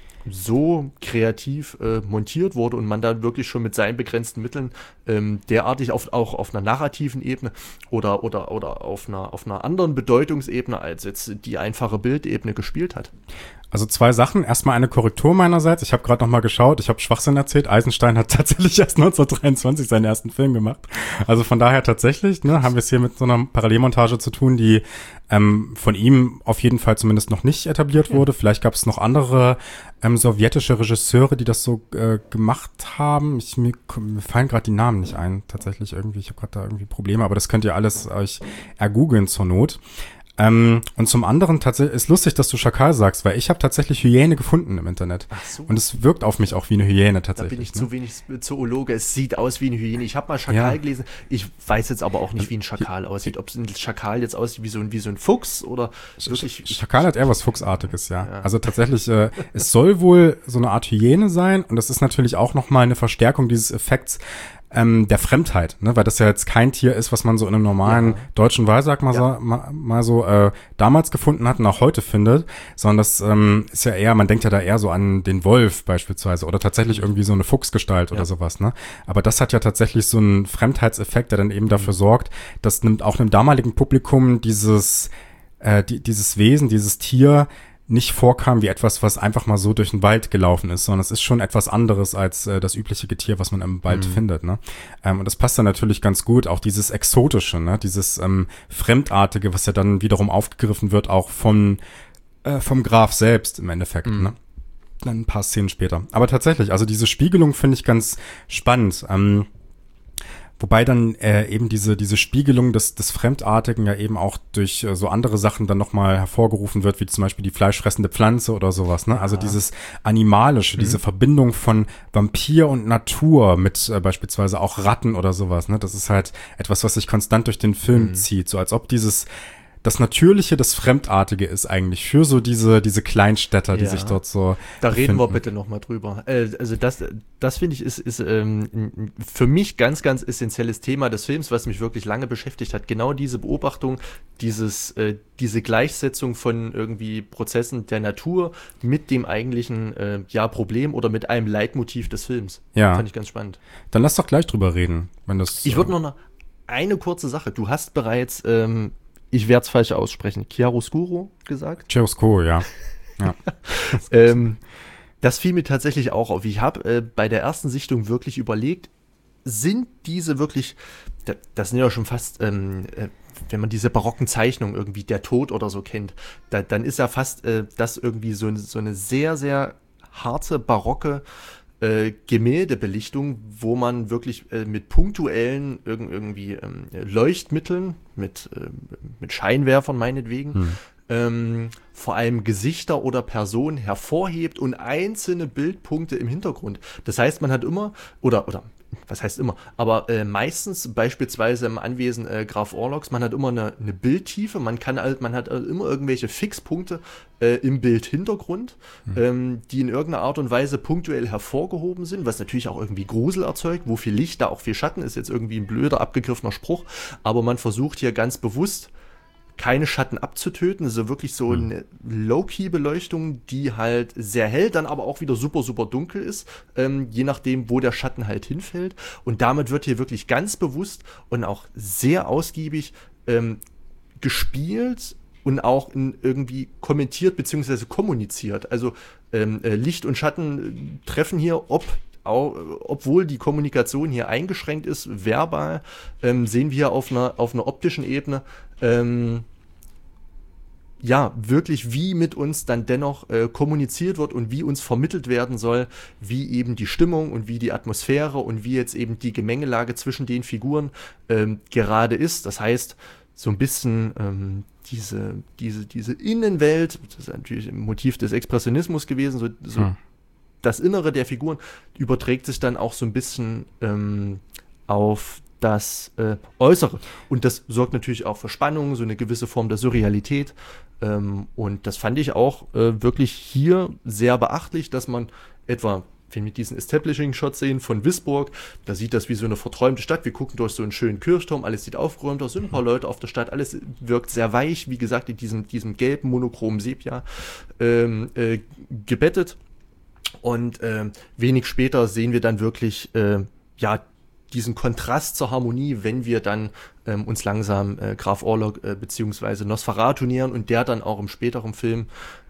Speaker 2: so kreativ äh, montiert wurde und man da wirklich schon mit seinen begrenzten Mitteln ähm, derartig auf, auch auf einer narrativen Ebene oder, oder, oder auf einer, auf einer anderen Bedeutungsebene als jetzt die einfache Bildebene gespielt hat.
Speaker 1: Also zwei Sachen. Erstmal eine Korrektur meinerseits. Ich habe gerade noch mal geschaut. Ich habe Schwachsinn erzählt. Eisenstein hat tatsächlich erst neunzehnhundertdreiundzwanzig seinen ersten Film gemacht. Also von daher tatsächlich, ne, haben wir es hier mit so einer Parallelmontage zu tun, die ähm, von ihm auf jeden Fall zumindest noch nicht etabliert ja. wurde. Vielleicht gab es noch andere ähm, sowjetische Regisseure, die das so äh, gemacht haben. Ich, mir, mir fallen gerade die Namen nicht ein. Tatsächlich irgendwie. Ich habe gerade da irgendwie Probleme. Aber das könnt ihr alles euch ergoogeln zur Not. Ähm, und zum anderen tatsächlich ist lustig, dass du Schakal sagst, weil ich habe tatsächlich Hyäne gefunden im Internet.
Speaker 2: Ach so.
Speaker 1: Und es wirkt auf mich auch wie eine Hyäne tatsächlich.
Speaker 2: Da bin ich
Speaker 1: ne?
Speaker 2: zu wenig Zoologe. Es sieht aus wie eine Hyäne. Ich habe mal Schakal ja. gelesen. Ich weiß jetzt aber auch nicht, wie ein Schakal aussieht. Ob ein Schakal jetzt aussieht wie so ein, wie so ein Fuchs oder wirklich.
Speaker 1: Sch- Schakal hat eher was Fuchsartiges, ja. ja. Also tatsächlich, äh, es soll wohl so eine Art Hyäne sein und das ist natürlich auch nochmal eine Verstärkung dieses Effekts, Ähm, der Fremdheit, ne, weil das ja jetzt kein Tier ist, was man so in einem normalen ja. deutschen Wahlsack mal, ja. so, mal, mal so äh, damals gefunden hat und auch heute findet, sondern das ähm, ist ja eher, man denkt ja da eher so an den Wolf beispielsweise oder tatsächlich irgendwie so eine Fuchsgestalt ja. oder sowas, ne, aber das hat ja tatsächlich so einen Fremdheitseffekt, der dann eben dafür sorgt, dass nimmt auch einem damaligen Publikum dieses äh, die, dieses Wesen, dieses Tier nicht vorkam wie etwas, was einfach mal so durch den Wald gelaufen ist, sondern es ist schon etwas anderes als äh, das übliche Getier, was man im Wald mhm. findet, ne? Ähm, und das passt dann natürlich ganz gut, auch dieses Exotische, ne? Dieses ähm, Fremdartige, was ja dann wiederum aufgegriffen wird, auch von äh, vom Graf selbst im Endeffekt, mhm. ne? Dann ein paar Szenen später. Aber tatsächlich, also diese Spiegelung finde ich ganz spannend. Ähm, Wobei dann äh, eben diese diese Spiegelung des des Fremdartigen ja eben auch durch äh, so andere Sachen dann nochmal hervorgerufen wird, wie zum Beispiel die fleischfressende Pflanze oder sowas, ne? Also ja. dieses Animalische, mhm. diese Verbindung von Vampir und Natur mit äh, beispielsweise auch Ratten oder sowas, ne? Das ist halt etwas, was sich konstant durch den Film mhm. zieht, so als ob dieses das Natürliche, das Fremdartige ist eigentlich für so diese diese Kleinstädter, die ja. sich dort so
Speaker 2: Da
Speaker 1: befinden.
Speaker 2: reden wir bitte nochmal drüber. Äh, also das, das finde ich ist, ist ähm, für mich ganz, ganz essentielles Thema des Films, was mich wirklich lange beschäftigt hat. Genau diese Beobachtung, dieses, äh, diese Gleichsetzung von irgendwie Prozessen der Natur mit dem eigentlichen äh, ja, Problem oder mit einem Leitmotiv des Films.
Speaker 1: Ja.
Speaker 2: Fand ich ganz spannend.
Speaker 1: Dann lass doch gleich drüber reden, wenn das.
Speaker 2: Ich würde noch eine, eine kurze Sache. Du hast bereits ähm, ich werde es falsch aussprechen, Chiaroscuro gesagt?
Speaker 1: Chiaroscuro, ja. ja.
Speaker 2: ähm, das fiel mir tatsächlich auch auf. Ich habe äh, bei der ersten Sichtung wirklich überlegt, sind diese wirklich, das, das sind ja schon fast, ähm, äh, wenn man diese barocken Zeichnungen irgendwie, der Tod oder so kennt, da, dann ist ja fast äh, das irgendwie so, so eine sehr, sehr harte, barocke Äh, Gemäldebelichtung, wo man wirklich äh, mit punktuellen irg- irgendwie ähm, Leuchtmitteln, mit, äh, mit Scheinwerfern meinetwegen, hm. ähm, vor allem Gesichter oder Personen hervorhebt und einzelne Bildpunkte im Hintergrund. Das heißt, man hat immer, oder, oder was heißt immer, aber äh, meistens beispielsweise im Anwesen äh, Graf Orlogs, man hat immer eine, eine Bildtiefe, man kann halt, man hat also immer irgendwelche Fixpunkte äh, im Bildhintergrund, mhm. ähm, die in irgendeiner Art und Weise punktuell hervorgehoben sind, was natürlich auch irgendwie Grusel erzeugt, wo viel Licht, da auch viel Schatten, ist jetzt irgendwie ein blöder, abgegriffener Spruch, aber man versucht hier ganz bewusst keine Schatten abzutöten, also wirklich so hm. eine Low-Key-Beleuchtung, die halt sehr hell, dann aber auch wieder super, super dunkel ist, ähm, je nachdem, wo der Schatten halt hinfällt. Und damit wird hier wirklich ganz bewusst und auch sehr ausgiebig ähm, gespielt und auch in irgendwie kommentiert bzw. kommuniziert. Also ähm, äh, Licht und Schatten treffen hier, ob Auch, obwohl die Kommunikation hier eingeschränkt ist, verbal, ähm, sehen wir auf einer, auf einer optischen Ebene, ähm, ja, wirklich, wie mit uns dann dennoch äh, kommuniziert wird und wie uns vermittelt werden soll, wie eben die Stimmung und wie die Atmosphäre und wie jetzt eben die Gemengelage zwischen den Figuren ähm, gerade ist. Das heißt, so ein bisschen ähm, diese, diese, diese Innenwelt, das ist natürlich ein Motiv des Expressionismus gewesen, so, so hm. das Innere der Figuren überträgt sich dann auch so ein bisschen ähm, auf das äh, Äußere. Und das sorgt natürlich auch für Spannung, so eine gewisse Form der Surrealität. Ähm, und das fand ich auch äh, wirklich hier sehr beachtlich, dass man etwa, wenn wir diesen Establishing-Shot sehen von Wisborg, da sieht das wie so eine verträumte Stadt. Wir gucken durch so einen schönen Kirchturm, alles sieht aufgeräumt aus, sind ein paar Leute auf der Stadt, alles wirkt sehr weich, wie gesagt, in diesem, diesem gelben, monochromen Sepia ähm, äh, gebettet. Und äh, wenig später sehen wir dann wirklich äh, ja diesen Kontrast zur Harmonie, wenn wir dann ähm, uns langsam äh, Graf Orlok äh, beziehungsweise Nosferatu nähern und der dann auch im späteren Film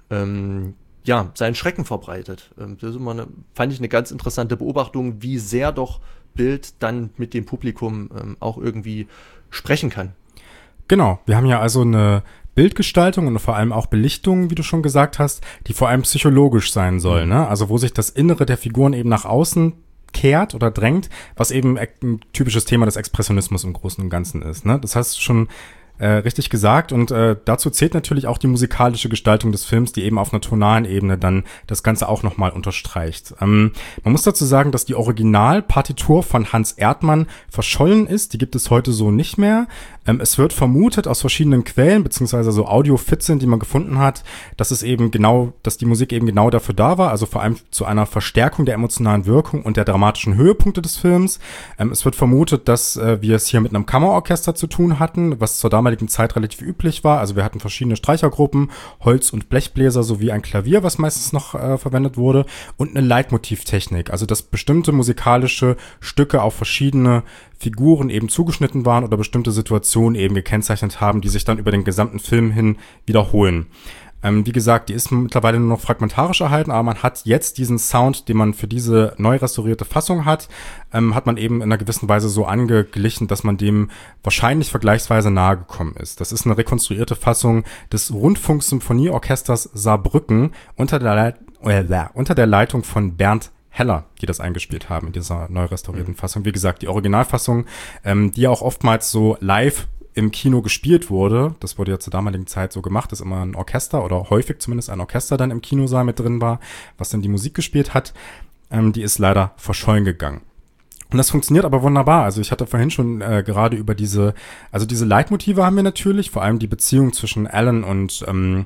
Speaker 2: ähm, ja seinen Schrecken verbreitet. Ähm, das ist immer eine, fand ich eine ganz interessante Beobachtung, wie sehr doch Bild dann mit dem Publikum ähm, auch irgendwie sprechen kann.
Speaker 1: Genau, wir haben ja also eine Bildgestaltung und vor allem auch Belichtung, wie du schon gesagt hast, die vor allem psychologisch sein soll, ne? Also wo sich das Innere der Figuren eben nach außen kehrt oder drängt, was eben ein typisches Thema des Expressionismus im Großen und Ganzen ist, ne? Das hast du schon äh, richtig gesagt und äh, dazu zählt natürlich auch die musikalische Gestaltung des Films, die eben auf einer tonalen Ebene dann das Ganze auch nochmal unterstreicht. Ähm, man muss dazu sagen, dass die Originalpartitur von Hans Erdmann verschollen ist, die gibt es heute so nicht mehr. Ähm, es wird vermutet aus verschiedenen Quellen, beziehungsweise so Audio-Fitzeln, die man gefunden hat, dass es eben genau, dass die Musik eben genau dafür da war, also vor allem zu einer Verstärkung der emotionalen Wirkung und der dramatischen Höhepunkte des Films. Ähm, es wird vermutet, dass äh, wir es hier mit einem Kammerorchester zu tun hatten, was zur damaligen Zeit relativ üblich war. Also wir hatten verschiedene Streichergruppen, Holz- und Blechbläser sowie ein Klavier, was meistens noch äh, verwendet wurde, und eine Leitmotivtechnik, also dass bestimmte musikalische Stücke auf verschiedene Figuren eben zugeschnitten waren oder bestimmte Situationen eben gekennzeichnet haben, die sich dann über den gesamten Film hin wiederholen. Ähm, wie gesagt, die ist mittlerweile nur noch fragmentarisch erhalten, aber man hat jetzt diesen Sound, den man für diese neu restaurierte Fassung hat, ähm, hat man eben in einer gewissen Weise so angeglichen, dass man dem wahrscheinlich vergleichsweise nahe gekommen ist. Das ist eine rekonstruierte Fassung des Rundfunksymphonieorchesters Saarbrücken unter der, Leit- äh, unter der Leitung von Bernd Heller, die das eingespielt haben in dieser neu restaurierten mhm. Fassung. Wie gesagt, die Originalfassung, ähm, die ja auch oftmals so live im Kino gespielt wurde, das wurde ja zur damaligen Zeit so gemacht, dass immer ein Orchester oder häufig zumindest ein Orchester dann im Kinosaal mit drin war, was dann die Musik gespielt hat, ähm, die ist leider verschollen gegangen. Und das funktioniert aber wunderbar. Also ich hatte vorhin schon äh, gerade über diese, also diese Leitmotive haben wir natürlich, vor allem die Beziehung zwischen Alan und ähm,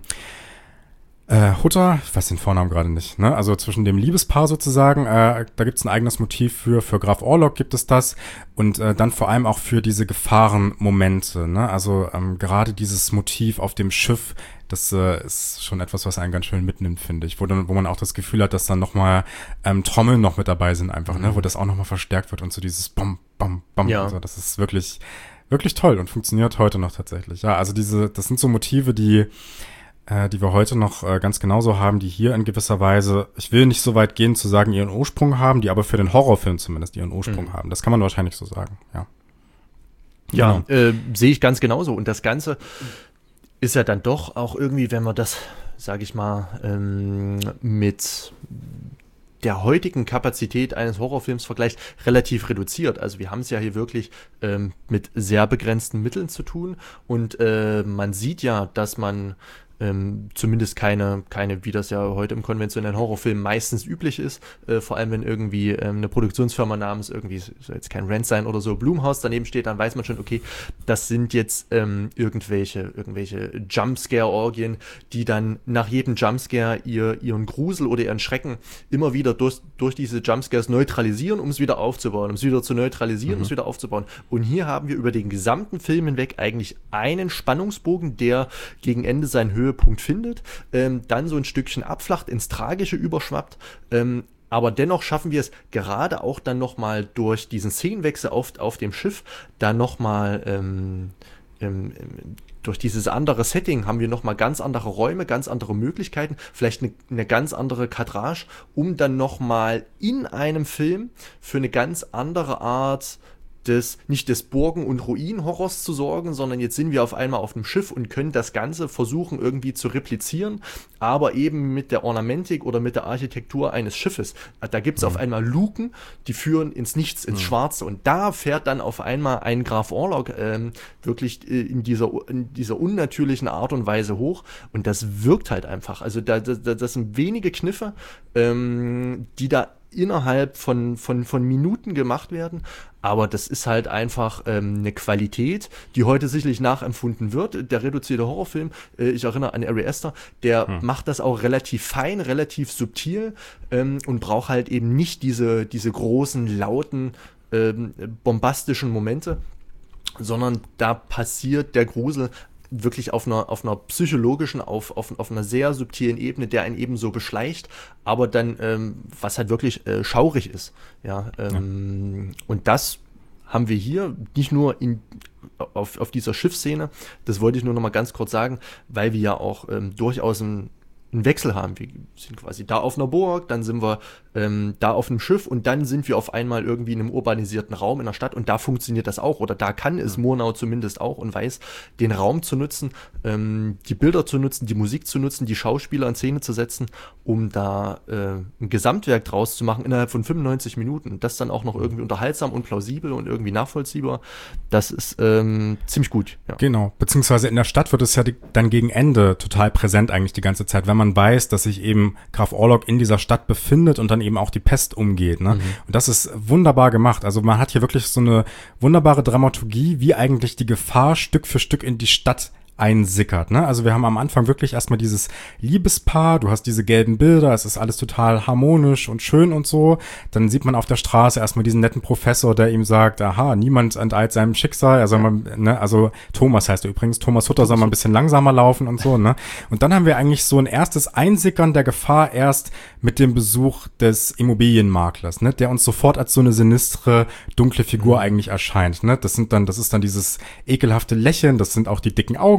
Speaker 1: Äh, Hutter, ich weiß den Vornamen gerade nicht, ne? Also zwischen dem Liebespaar sozusagen, äh, da gibt's ein eigenes Motiv für, für Graf Orlok gibt es das und äh, dann vor allem auch für diese Gefahrenmomente, ne? Also ähm, gerade dieses Motiv auf dem Schiff, das äh, ist schon etwas, was einen ganz schön mitnimmt, finde ich, wo dann, wo man auch das Gefühl hat, dass dann nochmal ähm, Trommeln noch mit dabei sind einfach, ne? Wo das auch nochmal verstärkt wird und so dieses Bam, Bam, Bam, ja. Also das ist wirklich, wirklich toll und funktioniert heute noch tatsächlich. Ja, also diese, das sind so Motive, die die wir heute noch äh, ganz genauso haben, die hier in gewisser Weise, ich will nicht so weit gehen zu sagen, ihren Ursprung haben, die aber für den Horrorfilm zumindest ihren Ursprung mhm. haben. Das kann man wahrscheinlich so sagen, ja.
Speaker 2: Ja, genau. äh, sehe ich ganz genauso. Und das Ganze ist ja dann doch auch irgendwie, wenn man das, sage ich mal, ähm, mit der heutigen Kapazität eines Horrorfilms vergleicht, relativ reduziert. Also wir haben es ja hier wirklich ähm, mit sehr begrenzten Mitteln zu tun und äh, man sieht ja, dass man Ähm, zumindest keine, keine, wie das ja heute im konventionellen Horrorfilm meistens üblich ist, äh, vor allem wenn irgendwie ähm, eine Produktionsfirma namens irgendwie, soll jetzt kein Rent sein oder so, Blumhouse daneben steht, dann weiß man schon, okay, das sind jetzt ähm, irgendwelche, irgendwelche Jumpscare-Orgien, die dann nach jedem Jumpscare ihr, ihren Grusel oder ihren Schrecken immer wieder durch, durch diese Jumpscares neutralisieren, um es wieder aufzubauen, um es wieder zu neutralisieren, mhm. um es wieder aufzubauen. Und hier haben wir über den gesamten Film hinweg eigentlich einen Spannungsbogen, der gegen Ende seinen Höhe Höhepunkt findet, ähm, dann so ein Stückchen abflacht, ins Tragische überschwappt, ähm, aber dennoch schaffen wir es gerade auch dann nochmal durch diesen Szenenwechsel auf, auf dem Schiff, da nochmal ähm, ähm, durch dieses andere Setting haben wir nochmal ganz andere Räume, ganz andere Möglichkeiten, vielleicht eine, eine ganz andere Kadrage, um dann nochmal in einem Film für eine ganz andere Art des, nicht des Burgen- und Ruinenhorrors zu sorgen, sondern jetzt sind wir auf einmal auf dem Schiff und können das Ganze versuchen irgendwie zu replizieren, aber eben mit der Ornamentik oder mit der Architektur eines Schiffes. Da gibt es mhm. auf einmal Luken, die führen ins Nichts, ins mhm. Schwarze und da fährt dann auf einmal ein Graf Orlok ähm, wirklich äh, in, dieser, in dieser unnatürlichen Art und Weise hoch und das wirkt halt einfach. Also da, da, das sind wenige Kniffe, ähm, die da innerhalb von, von, von Minuten gemacht werden, aber das ist halt einfach ähm, eine Qualität, die heute sicherlich nachempfunden wird. Der reduzierte Horrorfilm, äh, ich erinnere an Ari Aster, der hm. macht das auch relativ fein, relativ subtil ähm, und braucht halt eben nicht diese, diese großen, lauten, ähm, bombastischen Momente, sondern da passiert der Grusel wirklich auf einer, auf einer psychologischen, auf, auf, auf einer sehr subtilen Ebene, der einen eben so beschleicht, aber dann, ähm, was halt wirklich äh, schaurig ist. Ja, ähm, ja. Und das haben wir hier nicht nur in, auf, auf dieser Schiffsszene, das wollte ich nur noch mal ganz kurz sagen, weil wir ja auch ähm, durchaus ein einen Wechsel haben. Wir sind quasi da auf einer Burg, dann sind wir ähm, da auf einem Schiff und dann sind wir auf einmal irgendwie in einem urbanisierten Raum in der Stadt und da funktioniert das auch oder da kann es Murnau zumindest auch und weiß, den Raum zu nutzen, ähm, die Bilder zu nutzen, die Musik zu nutzen, die Schauspieler in Szene zu setzen, um da äh, ein Gesamtwerk draus zu machen innerhalb von fünfundneunzig Minuten und das dann auch noch irgendwie unterhaltsam und plausibel und irgendwie nachvollziehbar. Das ist ähm, ziemlich gut. Ja.
Speaker 1: Genau, beziehungsweise in der Stadt wird es ja die, dann gegen Ende total präsent eigentlich die ganze Zeit, wenn man weiß, dass sich eben Graf Orlok in dieser Stadt befindet und dann eben auch die Pest umgeht. Ne? Mhm. Und das ist wunderbar gemacht. Also man hat hier wirklich so eine wunderbare Dramaturgie, wie eigentlich die Gefahr Stück für Stück in die Stadt einsickert, ne? Also wir haben am Anfang wirklich erstmal dieses Liebespaar, du hast diese gelben Bilder, es ist alles total harmonisch und schön und so. Dann sieht man auf der Straße erstmal diesen netten Professor, der ihm sagt, aha, niemand enteilt seinem Schicksal, also, ja. man, ne? Also Thomas heißt er übrigens, Thomas Hutter soll mal ein bisschen langsamer laufen und so, ne? Und dann haben wir eigentlich so ein erstes Einsickern der Gefahr erst mit dem Besuch des Immobilienmaklers, ne? Der uns sofort als so eine sinistre, dunkle Figur mhm. eigentlich erscheint, ne? Das sind dann, das ist dann dieses ekelhafte Lächeln, das sind auch die dicken Augen,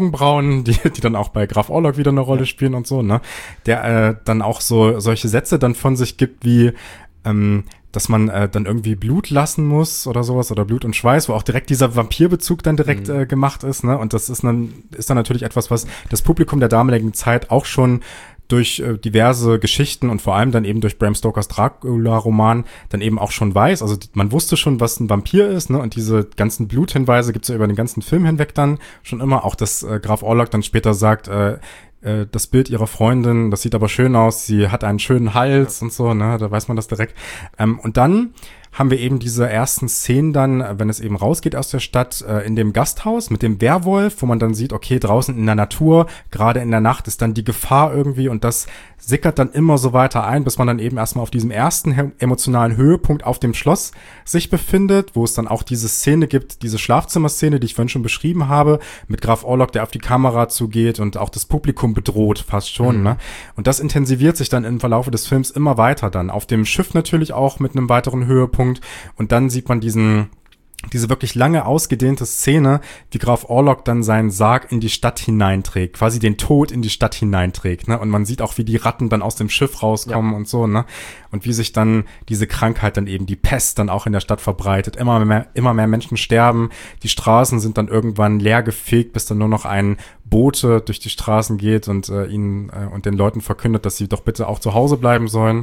Speaker 1: Augenbrauen, die, die dann auch bei Graf Orlok wieder eine Rolle ja. spielen und so, ne? Der äh, dann auch so solche Sätze dann von sich gibt wie, ähm, dass man äh, dann irgendwie Blut lassen muss oder sowas oder Blut und Schweiß, wo auch direkt dieser Vampirbezug dann direkt mhm. äh, gemacht ist, ne? Und das ist dann ist dann natürlich etwas, was das Publikum der damaligen Zeit auch schon durch äh, diverse Geschichten und vor allem dann eben durch Bram Stokers Dracula-Roman dann eben auch schon weiß. Also man wusste schon, was ein Vampir ist, ne? Und diese ganzen Bluthinweise gibt's ja über den ganzen Film hinweg dann schon immer. Auch dass äh, Graf Orlok dann später sagt, äh, das Bild ihrer Freundin, das sieht aber schön aus, sie hat einen schönen Hals ja. und so, ne, da weiß man das direkt. Ähm, und dann haben wir eben diese ersten Szenen dann, wenn es eben rausgeht aus der Stadt, äh, in dem Gasthaus mit dem Werwolf, wo man dann sieht, okay, draußen in der Natur, gerade in der Nacht ist dann die Gefahr irgendwie und das sickert dann immer so weiter ein, bis man dann eben erstmal auf diesem ersten he- emotionalen Höhepunkt auf dem Schloss sich befindet, wo es dann auch diese Szene gibt, diese Schlafzimmerszene, die ich vorhin schon beschrieben habe, mit Graf Orlok, der auf die Kamera zugeht und auch das Publikum bedroht fast schon, mhm. ne? Und das intensiviert sich dann im Verlauf des Films immer weiter dann. Auf dem Schiff natürlich auch mit einem weiteren Höhepunkt. Und dann sieht man diesen, diese wirklich lange ausgedehnte Szene, wie Graf Orlok dann seinen Sarg in die Stadt hineinträgt, quasi den Tod in die Stadt hineinträgt, ne? Und man sieht auch, wie die Ratten dann aus dem Schiff rauskommen ja. und so, ne? Und wie sich dann diese Krankheit dann eben, die Pest dann auch in der Stadt verbreitet. Immer mehr, immer mehr Menschen sterben. Die Straßen sind dann irgendwann leer gefegt, bis dann nur noch ein Bote durch die Straßen geht und äh, ihnen äh, und den Leuten verkündet, dass sie doch bitte auch zu Hause bleiben sollen.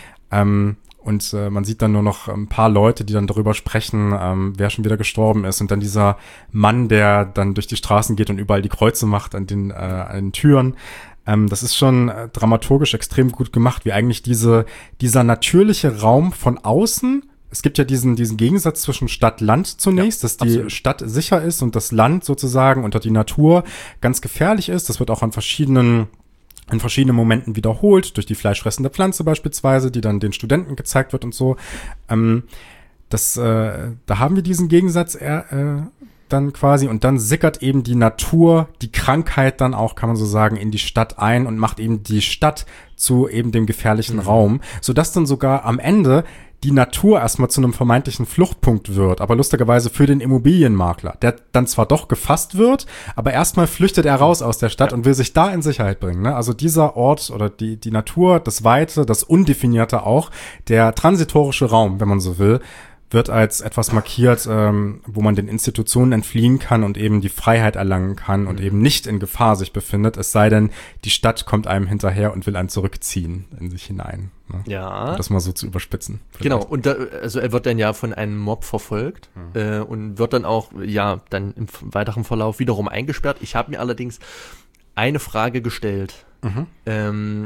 Speaker 1: Ähm, Und äh, man sieht dann nur noch ein paar Leute, die dann darüber sprechen, ähm, wer schon wieder gestorben ist. Und dann dieser Mann, der dann durch die Straßen geht und überall die Kreuze macht an den, äh, an den Türen. Ähm, das ist schon äh, dramaturgisch extrem gut gemacht, wie eigentlich diese dieser natürliche Raum von außen. Es gibt ja diesen diesen Gegensatz zwischen Stadt-Land zunächst, ja, dass die absolut. Stadt sicher ist und das Land sozusagen unter die Natur ganz gefährlich ist. Das wird auch an verschiedenen in verschiedenen Momenten wiederholt, durch die fleischfressende Pflanze beispielsweise, die dann den Studenten gezeigt wird und so. Ähm, das, äh, da haben wir diesen Gegensatz äh, dann quasi und dann sickert eben die Natur, die Krankheit dann auch, kann man so sagen, in die Stadt ein und macht eben die Stadt zu eben dem gefährlichen mhm. Raum, sodass dann sogar am Ende die Natur erstmal zu einem vermeintlichen Fluchtpunkt wird, aber lustigerweise für den Immobilienmakler, der dann zwar doch gefasst wird, aber erstmal flüchtet er raus aus der Stadt ja. und will sich da in Sicherheit bringen. Ne? Also dieser Ort oder die die Natur, das Weite, das Undefinierte auch, der transitorische Raum, wenn man so will, wird als etwas markiert, ähm, wo man den Institutionen entfliehen kann und eben die Freiheit erlangen kann und mhm. eben nicht in Gefahr sich befindet, es sei denn, die Stadt kommt einem hinterher und will einen zurückziehen in sich hinein. Ne?
Speaker 2: Ja.
Speaker 1: Um das mal so zu überspitzen. Vielleicht.
Speaker 2: Genau, und da, also er wird dann ja von einem Mob verfolgt mhm. äh, und wird dann auch, ja, dann im weiteren Verlauf wiederum eingesperrt. Ich habe mir allerdings eine Frage gestellt. Mhm. Ähm,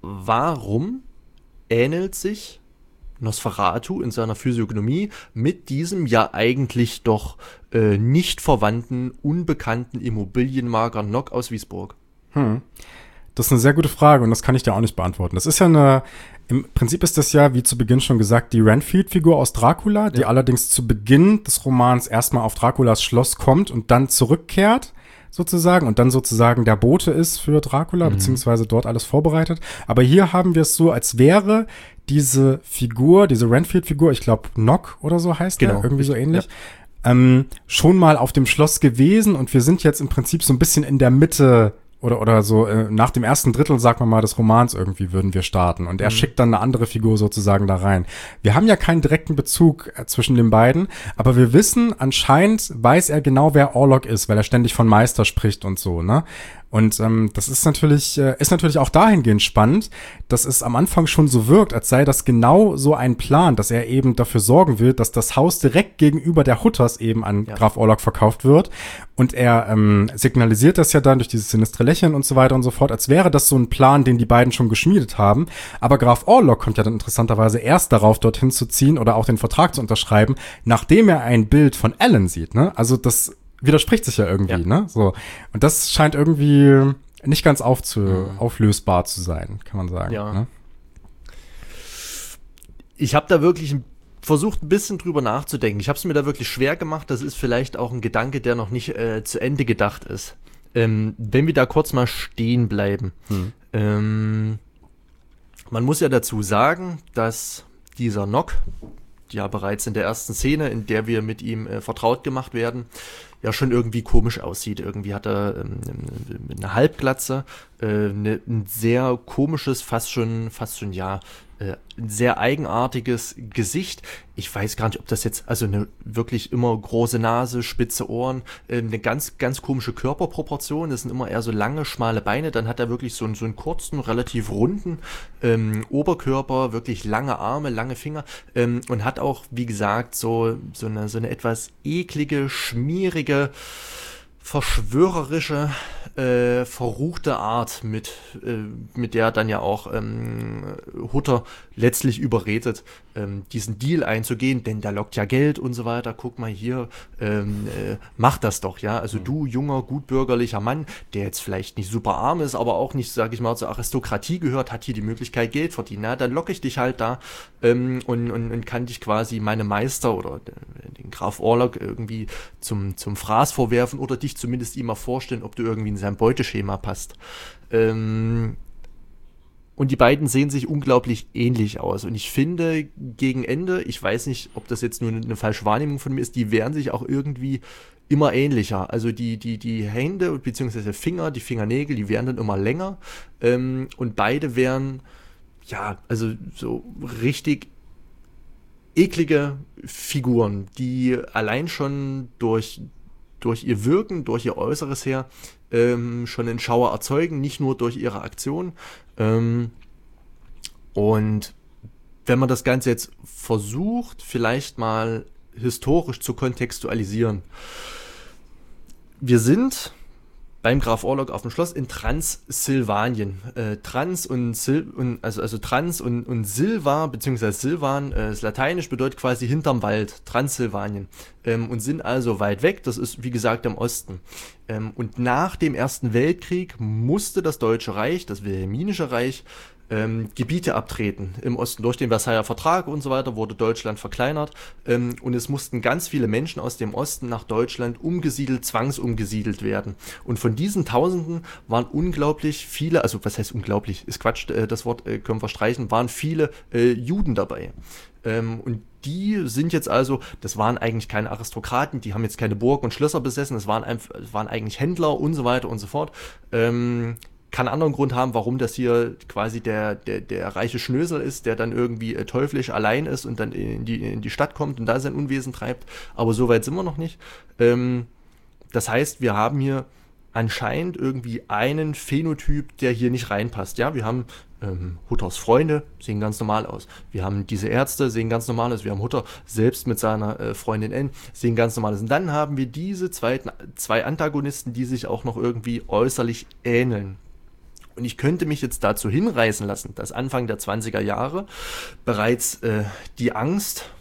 Speaker 2: warum ähnelt sich Nosferatu in seiner Physiognomie mit diesem ja eigentlich doch äh, nicht verwandten, unbekannten Immobilienmakler Nock aus Wiesburg?
Speaker 1: Hm. Das ist eine sehr gute Frage und das kann ich dir auch nicht beantworten. Das ist ja eine, im Prinzip ist das ja, wie zu Beginn schon gesagt, die Renfield-Figur aus Dracula, die ja. allerdings zu Beginn des Romans erstmal auf Draculas Schloss kommt und dann zurückkehrt, sozusagen, und dann sozusagen der Bote ist für Dracula, mhm. beziehungsweise dort alles vorbereitet. Aber hier haben wir es so, als wäre diese Figur, diese Renfield-Figur, ich glaube Nock oder so heißt genau. der, irgendwie so ähnlich, ja. ähm, schon mal auf dem Schloss gewesen und wir sind jetzt im Prinzip so ein bisschen in der Mitte oder oder so äh, nach dem ersten Drittel, sagen wir mal, des Romans irgendwie würden wir starten und er mhm. schickt dann eine andere Figur sozusagen da rein. Wir haben ja keinen direkten Bezug äh, zwischen den beiden, aber wir wissen, anscheinend weiß er genau, wer Orlok ist, weil er ständig von Meister spricht und so, ne? Und ähm, das ist natürlich äh, ist natürlich auch dahingehend spannend, dass es am Anfang schon so wirkt, als sei das genau so ein Plan, dass er eben dafür sorgen will, dass das Haus direkt gegenüber der Hutters eben an ja. Graf Orlok verkauft wird. Und er ähm, signalisiert das ja dann durch dieses sinistre Lächeln und so weiter und so fort, als wäre das so ein Plan, den die beiden schon geschmiedet haben. Aber Graf Orlok kommt ja dann interessanterweise erst darauf, dorthin zu ziehen oder auch den Vertrag zu unterschreiben, nachdem er ein Bild von Alan sieht. Ne? Also das widerspricht sich ja irgendwie, ja. ne? So. Und das scheint irgendwie nicht ganz aufzu- mhm. auflösbar zu sein, kann man sagen.
Speaker 2: Ja.
Speaker 1: Ne?
Speaker 2: Ich habe da wirklich versucht, ein bisschen drüber nachzudenken. Ich habe es mir da wirklich schwer gemacht. Das ist vielleicht auch ein Gedanke, der noch nicht äh, zu Ende gedacht ist. Ähm, wenn wir da kurz mal stehen bleiben. Mhm. Ähm, man muss ja dazu sagen, dass dieser Nock ja bereits in der ersten Szene, in der wir mit ihm äh, vertraut gemacht werden, ja schon irgendwie komisch aussieht. Irgendwie hat er ähm, eine Halbglatze, äh, eine, ein sehr komisches, fast schon, fast schon, ja, äh, ein sehr eigenartiges Gesicht. Ich weiß gar nicht, ob das jetzt, also eine wirklich immer große Nase, spitze Ohren, äh, eine ganz, ganz komische Körperproportion. Das sind immer eher so lange, schmale Beine. Dann hat er wirklich so einen, so einen kurzen, relativ runden ähm, Oberkörper, wirklich lange Arme, lange Finger ähm, und hat auch, wie gesagt, so, so eine, so eine etwas eklige, schmierige, verschwörerische, äh, verruchte Art, mit, äh, mit der dann ja auch ähm, Hutter letztlich überredet, ähm, diesen Deal einzugehen, denn der lockt ja Geld und so weiter. Guck mal hier, ähm, äh, mach das doch, ja. Also du, junger, gutbürgerlicher Mann, der jetzt vielleicht nicht super arm ist, aber auch nicht, sag ich mal, zur Aristokratie gehört, hat hier die Möglichkeit, Geld verdienen. Na, dann locke ich dich halt da ähm, und, und, und kann dich quasi meine Meister oder den Graf Orlok irgendwie zum, zum Fraß vorwerfen oder dich zumindest ihm mal vorstellen, ob du irgendwie in sein Beuteschema passt. Ähm, und die beiden sehen sich unglaublich ähnlich aus. Und ich finde, gegen Ende, ich weiß nicht, ob das jetzt nur eine falsche Wahrnehmung von mir ist, die werden sich auch irgendwie immer ähnlicher. Also die, die, die Hände bzw. Finger, die Fingernägel, die werden dann immer länger. Ähm, und beide werden, ja, also so richtig eklige Figuren, die allein schon durch, durch ihr Wirken, durch ihr Äußeres her ähm, schon einen Schauer erzeugen, nicht nur durch ihre Aktion. Ähm, und wenn man das Ganze jetzt versucht, vielleicht mal historisch zu kontextualisieren. Wir sind beim Graf Orlok auf dem Schloss in Transsilvanien. Äh, Trans und Sil und also also Trans und und Silva beziehungsweise Silvan, äh, das Lateinisch bedeutet quasi hinterm Wald, Transsilvanien, ähm, und sind also weit weg. Das ist wie gesagt im Osten. Ähm, und nach dem Ersten Weltkrieg musste das Deutsche Reich, das Wilhelminische Reich, Ähm, Gebiete abtreten im Osten. Durch den Versailler Vertrag und so weiter wurde Deutschland verkleinert ähm, und es mussten ganz viele Menschen aus dem Osten nach Deutschland umgesiedelt, zwangsumgesiedelt werden. Und von diesen Tausenden waren unglaublich viele, also was heißt unglaublich, ist Quatsch, äh, das Wort äh, können wir streichen, waren viele äh, Juden dabei. Ähm, und die sind jetzt also, das waren eigentlich keine Aristokraten, die haben jetzt keine Burg und Schlösser besessen, das waren, einfach, das waren eigentlich Händler und so weiter und so fort. Ähm, kann einen anderen Grund haben, warum das hier quasi der, der, der reiche Schnösel ist, der dann irgendwie äh, teuflisch allein ist und dann in die, in die Stadt kommt und da sein Unwesen treibt. Aber so weit sind wir noch nicht. Ähm, das heißt, wir haben hier anscheinend irgendwie einen Phänotyp, der hier nicht reinpasst. Ja, wir haben ähm, Hutters Freunde, sehen ganz normal aus. Wir haben diese Ärzte, sehen ganz normal aus. Wir haben Hutter selbst mit seiner äh, Freundin N, sehen ganz normal aus. Und dann haben wir diese zweiten, zwei Antagonisten, die sich auch noch irgendwie äußerlich ähneln. Und ich könnte mich jetzt dazu hinreißen lassen, dass Anfang der zwanziger Jahre bereits äh, die Angst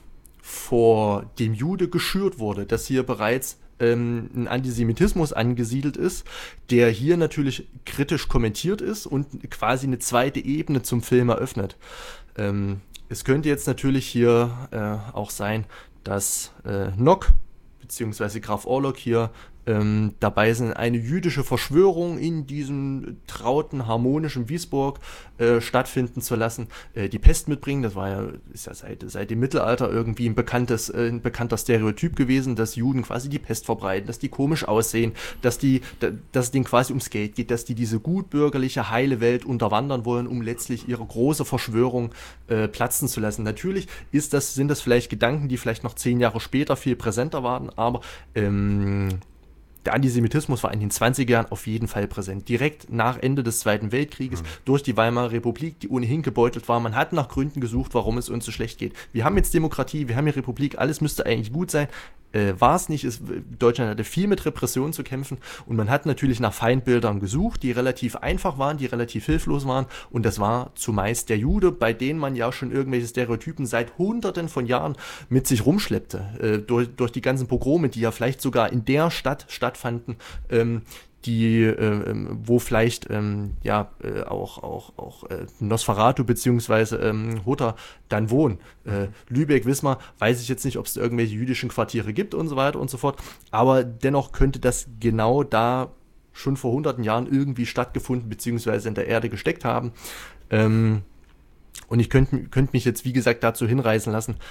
Speaker 2: vor dem Jude geschürt wurde, dass hier bereits ähm, ein Antisemitismus angesiedelt ist, der hier natürlich kritisch kommentiert ist und quasi eine zweite Ebene zum Film eröffnet. Ähm, es könnte jetzt natürlich hier äh, auch sein, dass äh, Nock beziehungsweise Graf Orlok hier ähm, dabei sind, eine jüdische Verschwörung in diesem trauten, harmonischen Wiesburg äh, stattfinden zu lassen, äh, die Pest mitbringen. Das war ja, ist ja seit, seit dem Mittelalter irgendwie ein bekanntes, äh, ein bekannter Stereotyp gewesen, dass Juden quasi die Pest verbreiten, dass die komisch aussehen, dass die, da, dass es denen quasi ums Geld geht, dass die diese gutbürgerliche, heile Welt unterwandern wollen, um letztlich ihre große Verschwörung äh, platzen zu lassen. Natürlich ist das, sind das vielleicht Gedanken, die vielleicht noch zehn Jahre später viel präsenter waren, aber ähm, der Antisemitismus war in den zwanziger Jahren auf jeden Fall präsent. Direkt nach Ende des Zweiten Weltkrieges, mhm. durch die Weimarer Republik, die ohnehin gebeutelt war. Man hat nach Gründen gesucht, warum es uns so schlecht geht. Wir haben jetzt Demokratie, wir haben hier Republik, alles müsste eigentlich gut sein. Äh, war es nicht. Es, Deutschland hatte viel mit Repression zu kämpfen und man hat natürlich nach Feindbildern gesucht, die relativ einfach waren, die relativ hilflos waren, und das war zumeist der Jude, bei denen man ja schon irgendwelche Stereotypen seit hunderten von Jahren mit sich rumschleppte, äh, durch, durch die ganzen Pogrome, die ja vielleicht sogar in der Stadt stattfanden, ähm, die, äh, wo vielleicht ähm, ja äh, auch auch auch äh, Nosferatu beziehungsweise ähm, Hutter dann wohnen. Äh, Lübeck, Wismar, weiß ich jetzt nicht, ob es irgendwelche jüdischen Quartiere gibt und so weiter und so fort, aber dennoch könnte das genau da schon vor hunderten Jahren irgendwie stattgefunden beziehungsweise in der Erde gesteckt haben. Ähm, und ich könnte könnt mich jetzt, wie gesagt, dazu hinreißen lassen,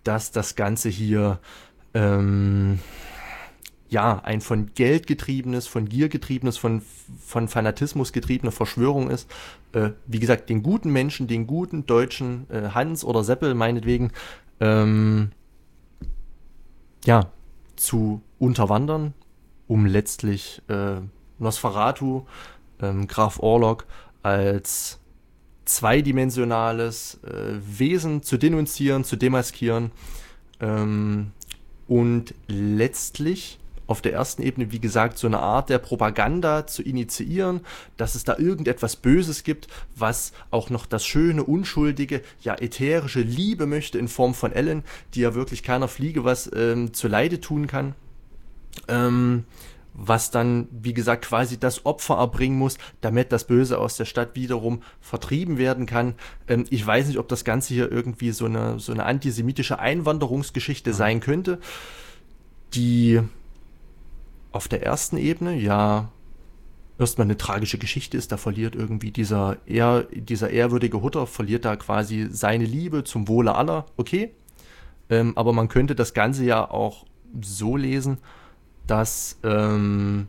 Speaker 2: dass das Ganze hier ähm, ja ein von Geld getriebenes, von Gier getriebenes, von, von Fanatismus getriebene Verschwörung ist. Äh, wie gesagt, den guten Menschen, den guten Deutschen, äh, Hans oder Seppel meinetwegen, ähm, ja, zu unterwandern, um letztlich äh, Nosferatu, ähm, Graf Orlok als zweidimensionales äh, Wesen zu denunzieren, zu demaskieren ähm, und letztlich auf der ersten Ebene, wie gesagt, so eine Art der Propaganda zu initiieren, dass es da irgendetwas Böses gibt, was auch noch das schöne, unschuldige, ja ätherische Liebe möchte in Form von Ellen, die ja wirklich keiner Fliege was ähm, zuleide tun kann. Ähm, was dann, wie gesagt, quasi das Opfer erbringen muss, damit das Böse aus der Stadt wiederum vertrieben werden kann. Ähm, ich weiß nicht, ob das Ganze hier irgendwie so eine, so eine antisemitische Einwanderungsgeschichte mhm. sein könnte, die auf der ersten Ebene ja erstmal eine tragische Geschichte ist. Da verliert irgendwie dieser, ehr, dieser ehrwürdige Hutter, verliert da quasi seine Liebe zum Wohle aller. Okay, ähm, aber man könnte das Ganze ja auch so lesen, dass ähm,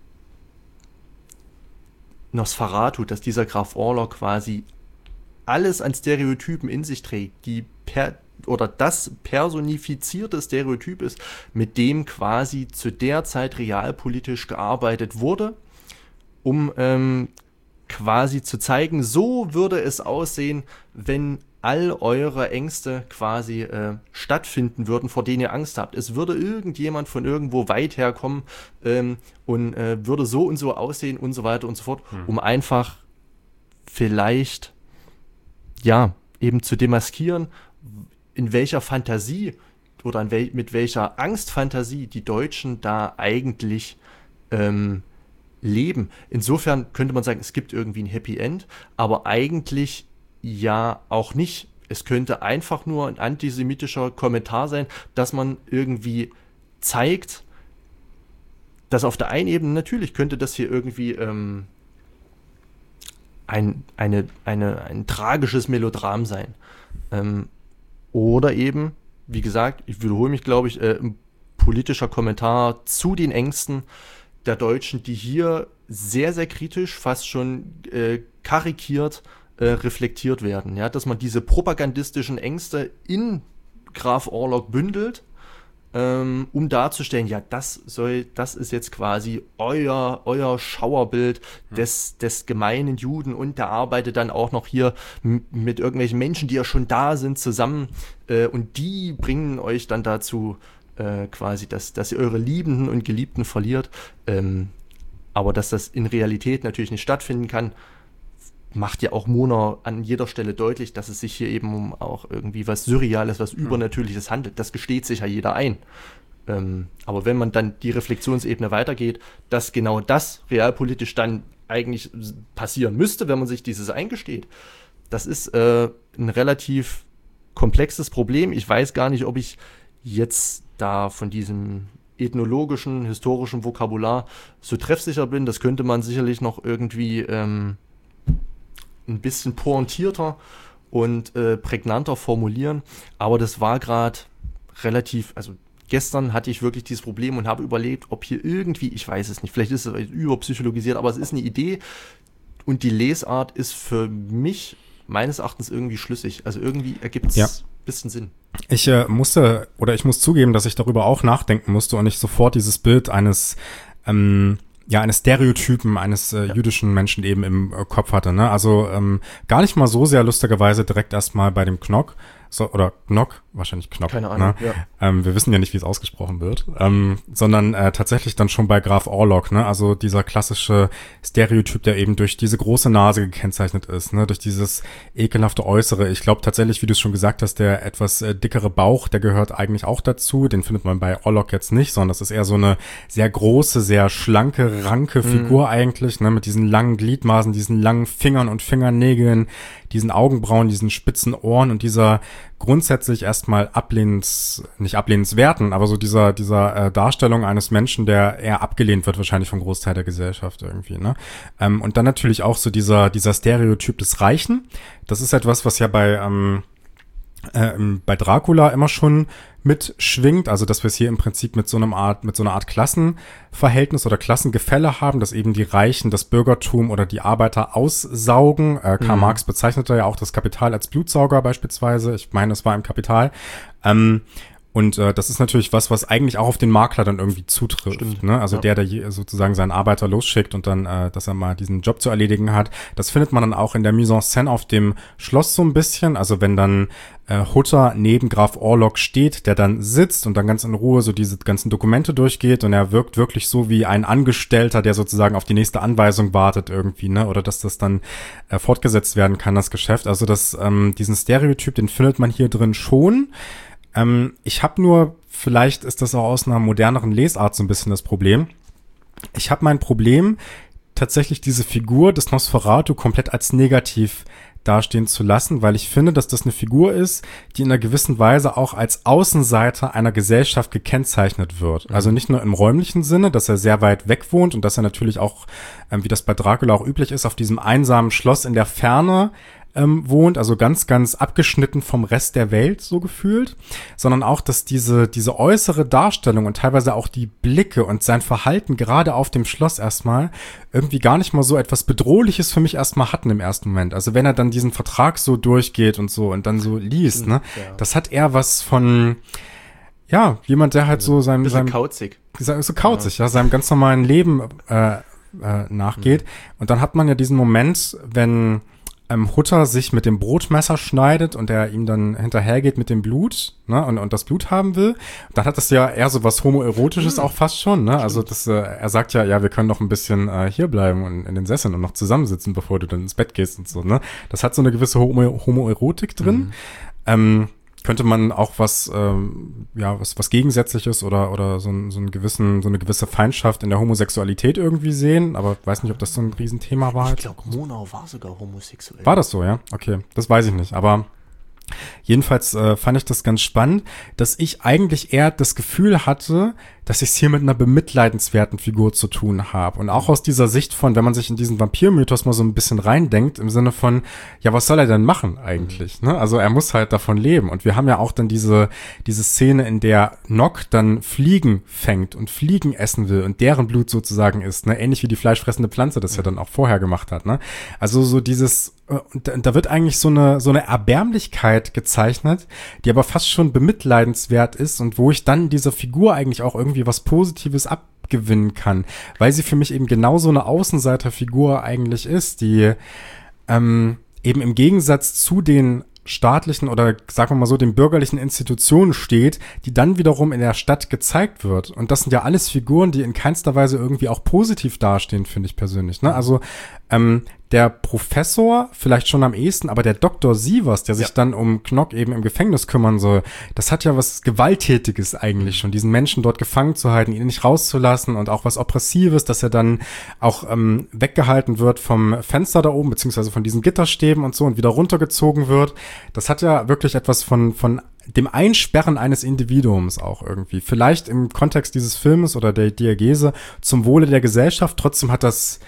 Speaker 2: Nosferatu, dass dieser Graf Orlok quasi alles an Stereotypen in sich trägt, die per oder das personifizierte Stereotyp ist, mit dem quasi zu der Zeit realpolitisch gearbeitet wurde, um ähm, quasi zu zeigen, so würde es aussehen, wenn all eure Ängste quasi äh, stattfinden würden, vor denen ihr Angst habt. Es würde irgendjemand von irgendwo weit herkommen ähm, und äh, würde so und so aussehen und so weiter und so fort, hm. um einfach vielleicht, ja, eben zu demaskieren, in welcher Fantasie oder an wel- mit welcher Angstfantasie die Deutschen da eigentlich ähm, leben. Insofern könnte man sagen, es gibt irgendwie ein Happy End, aber eigentlich ja auch nicht. Es könnte einfach nur ein antisemitischer Kommentar sein, dass man irgendwie zeigt, dass auf der einen Ebene natürlich könnte das hier irgendwie ähm, ein, eine, eine, ein tragisches Melodram sein. Ähm, oder eben, wie gesagt, ich wiederhole mich, glaube ich, äh, ein politischer Kommentar zu den Ängsten der Deutschen, die hier sehr, sehr kritisch, fast schon äh, karikiert äh, reflektiert werden. Ja, dass man diese propagandistischen Ängste in Graf Orlok bündelt, ähm, um darzustellen, ja, das soll, das ist jetzt quasi euer, euer Schauerbild des, des gemeinen Juden und der arbeitet dann auch noch hier m- mit irgendwelchen Menschen, die ja schon da sind, zusammen äh, und die bringen euch dann dazu, äh, quasi, dass, dass ihr eure Liebenden und Geliebten verliert. Ähm, aber dass das in Realität natürlich nicht stattfinden kann, macht ja auch Mona an jeder Stelle deutlich, dass es sich hier eben um auch irgendwie was Surreales, was Übernatürliches handelt. Das gesteht sich ja jeder ein. Ähm, aber wenn man dann die Reflexionsebene weitergeht, dass genau das realpolitisch dann eigentlich passieren müsste, wenn man sich dieses eingesteht, das ist äh, ein relativ komplexes Problem. Ich weiß gar nicht, ob ich jetzt da von diesem ethnologischen, historischen Vokabular so treffsicher bin. Das könnte man sicherlich noch irgendwie ähm, ein bisschen pointierter und äh, prägnanter formulieren, aber das war gerade relativ, also gestern hatte ich wirklich dieses Problem und habe überlegt, ob hier irgendwie, ich weiß es nicht, vielleicht ist es überpsychologisiert, aber es ist eine Idee und die Lesart ist für mich meines Erachtens irgendwie schlüssig, also irgendwie ergibt es
Speaker 1: ja.
Speaker 2: ein bisschen Sinn.
Speaker 1: Ich äh, musste, oder ich muss zugeben, dass ich darüber auch nachdenken musste und ich sofort dieses Bild eines ähm, ja, eines Stereotypen eines äh, ja. jüdischen Menschen eben im äh, Kopf hatte, ne? Also ähm, gar nicht mal so sehr lustigerweise direkt erstmal bei dem Knock, so, oder Knock, wahrscheinlich Knock,
Speaker 2: keine Ahnung,
Speaker 1: ne?
Speaker 2: ja.
Speaker 1: Ähm, wir wissen ja nicht, wie es ausgesprochen wird, ähm, sondern äh, tatsächlich dann schon bei Graf Orlok, ne? Also dieser klassische Stereotyp, der eben durch diese große Nase gekennzeichnet ist, ne? Durch dieses ekelhafte Äußere. Ich glaube tatsächlich, wie du es schon gesagt hast, der etwas äh, dickere Bauch, der gehört eigentlich auch dazu. Den findet man bei Orlok jetzt nicht, sondern das ist eher so eine sehr große, sehr schlanke, ranke Figur mhm. eigentlich, ne? Mit diesen langen Gliedmaßen, diesen langen Fingern und Fingernägeln, diesen Augenbrauen, diesen spitzen Ohren und dieser grundsätzlich erstmal ablehnens, nicht ablehnenswerten, aber so dieser dieser äh, Darstellung eines Menschen, der eher abgelehnt wird wahrscheinlich vom Großteil der Gesellschaft irgendwie, ne? Ähm, und dann natürlich auch so dieser dieser Stereotyp des Reichen. Das ist etwas, was ja bei ähm, äh, bei Dracula immer schon mitschwingt, also dass wir es hier im Prinzip mit so einem Art, mit so einer Art Klassenverhältnis oder Klassengefälle haben, dass eben die Reichen das Bürgertum oder die Arbeiter aussaugen. Äh, Karl mhm. Marx bezeichnete ja auch das Kapital als Blutsauger beispielsweise. Ich meine, das war im Kapital. Ähm, Und äh, das ist natürlich was, was eigentlich auch auf den Makler dann irgendwie zutrifft. Ne? Also ja. der, der je, sozusagen seinen Arbeiter losschickt und dann, äh, dass er mal diesen Job zu erledigen hat. Das findet man dann auch in der Mise en Scène auf dem Schloss so ein bisschen. Also wenn dann äh, Hutter neben Graf Orlok steht, der dann sitzt und dann ganz in Ruhe so diese ganzen Dokumente durchgeht und er wirkt wirklich so wie ein Angestellter, der sozusagen auf die nächste Anweisung wartet irgendwie, ne? Oder dass das dann äh, fortgesetzt werden kann, das Geschäft. Also das, ähm, diesen Stereotyp, den findet man hier drin schon. Ähm, ich habe nur, vielleicht ist das auch aus einer moderneren Lesart so ein bisschen das Problem. Ich habe mein Problem, tatsächlich diese Figur des Nosferatu komplett als negativ dastehen zu lassen, weil ich finde, dass das eine Figur ist, die in einer gewissen Weise auch als Außenseiter einer Gesellschaft gekennzeichnet wird. Also nicht nur im räumlichen Sinne, dass er sehr weit weg wohnt und dass er natürlich auch, ähm, wie das bei Dracula auch üblich ist, auf diesem einsamen Schloss in der Ferne Ähm, wohnt, also ganz, ganz abgeschnitten vom Rest der Welt, so gefühlt, sondern auch, dass diese, diese äußere Darstellung und teilweise auch die Blicke und sein Verhalten gerade auf dem Schloss erstmal irgendwie gar nicht mal so etwas Bedrohliches für mich erstmal hatten im ersten Moment. Also wenn er dann diesen Vertrag so durchgeht und so und dann so liest, ne, ja. das hat eher was von, ja, jemand, der halt so seinem, seinem
Speaker 2: kauzig.
Speaker 1: So kauzig, ja, ja seinem ganz normalen Leben äh, äh, nachgeht. Mhm. Und dann hat man ja diesen Moment, wenn Ähm, Hutter sich mit dem Brotmesser schneidet und er ihm dann hinterhergeht mit dem Blut, ne, und, und das Blut haben will, dann hat das ja eher so was Homoerotisches mhm. auch fast schon, ne, also das, äh, er sagt ja, ja, wir können noch ein bisschen äh, hier bleiben und in den Sesseln und noch zusammensitzen, bevor du dann ins Bett gehst und so, ne, das hat so eine gewisse Homo- Homoerotik drin, mhm. ähm, könnte man auch was, ähm, ja, was, was Gegensätzliches oder, oder so, ein, so einen gewissen, so eine gewisse Feindschaft in der Homosexualität irgendwie sehen, aber weiß nicht, ob das so ein Riesenthema war.
Speaker 2: Ich glaube, Murnau war sogar homosexuell.
Speaker 1: War das so, ja? Okay, das weiß ich nicht, aber jedenfalls äh, fand ich das ganz spannend, dass ich eigentlich eher das Gefühl hatte, dass ich es hier mit einer bemitleidenswerten Figur zu tun habe. Und auch aus dieser Sicht von, wenn man sich in diesen Vampirmythos mal so ein bisschen reindenkt, im Sinne von, ja, was soll er denn machen eigentlich? Mhm. Ne? Also er muss halt davon leben. Und wir haben ja auch dann diese diese Szene, in der Nock dann Fliegen fängt und Fliegen essen will und deren Blut sozusagen isst, ne? Ähnlich wie die fleischfressende Pflanze das mhm. ja dann auch vorher gemacht hat. Ne? Also so dieses, da, da wird eigentlich so eine so eine Erbärmlichkeit gezeichnet, die aber fast schon bemitleidenswert ist und wo ich dann dieser Figur eigentlich auch irgendwie was Positives abgewinnen kann, weil sie für mich eben genauso eine Außenseiterfigur eigentlich ist, die ähm, eben im Gegensatz zu den staatlichen oder sagen wir mal so den bürgerlichen Institutionen steht, die dann wiederum in der Stadt gezeigt wird. Und das sind ja alles Figuren, die in keinster Weise irgendwie auch positiv dastehen, finde ich persönlich. Ne? Also ähm, der Professor vielleicht schon am ehesten, aber der Doktor Sievers, der sich ja. dann um Knock eben im Gefängnis kümmern soll, das hat ja was Gewalttätiges eigentlich schon, diesen Menschen dort gefangen zu halten, ihn nicht rauszulassen und auch was Oppressives, dass er dann auch ähm, weggehalten wird vom Fenster da oben, beziehungsweise von diesen Gitterstäben und so und wieder runtergezogen wird. Das hat ja wirklich etwas von von dem Einsperren eines Individuums auch irgendwie. Vielleicht im Kontext dieses Filmes oder der Diagese zum Wohle der Gesellschaft, trotzdem hat das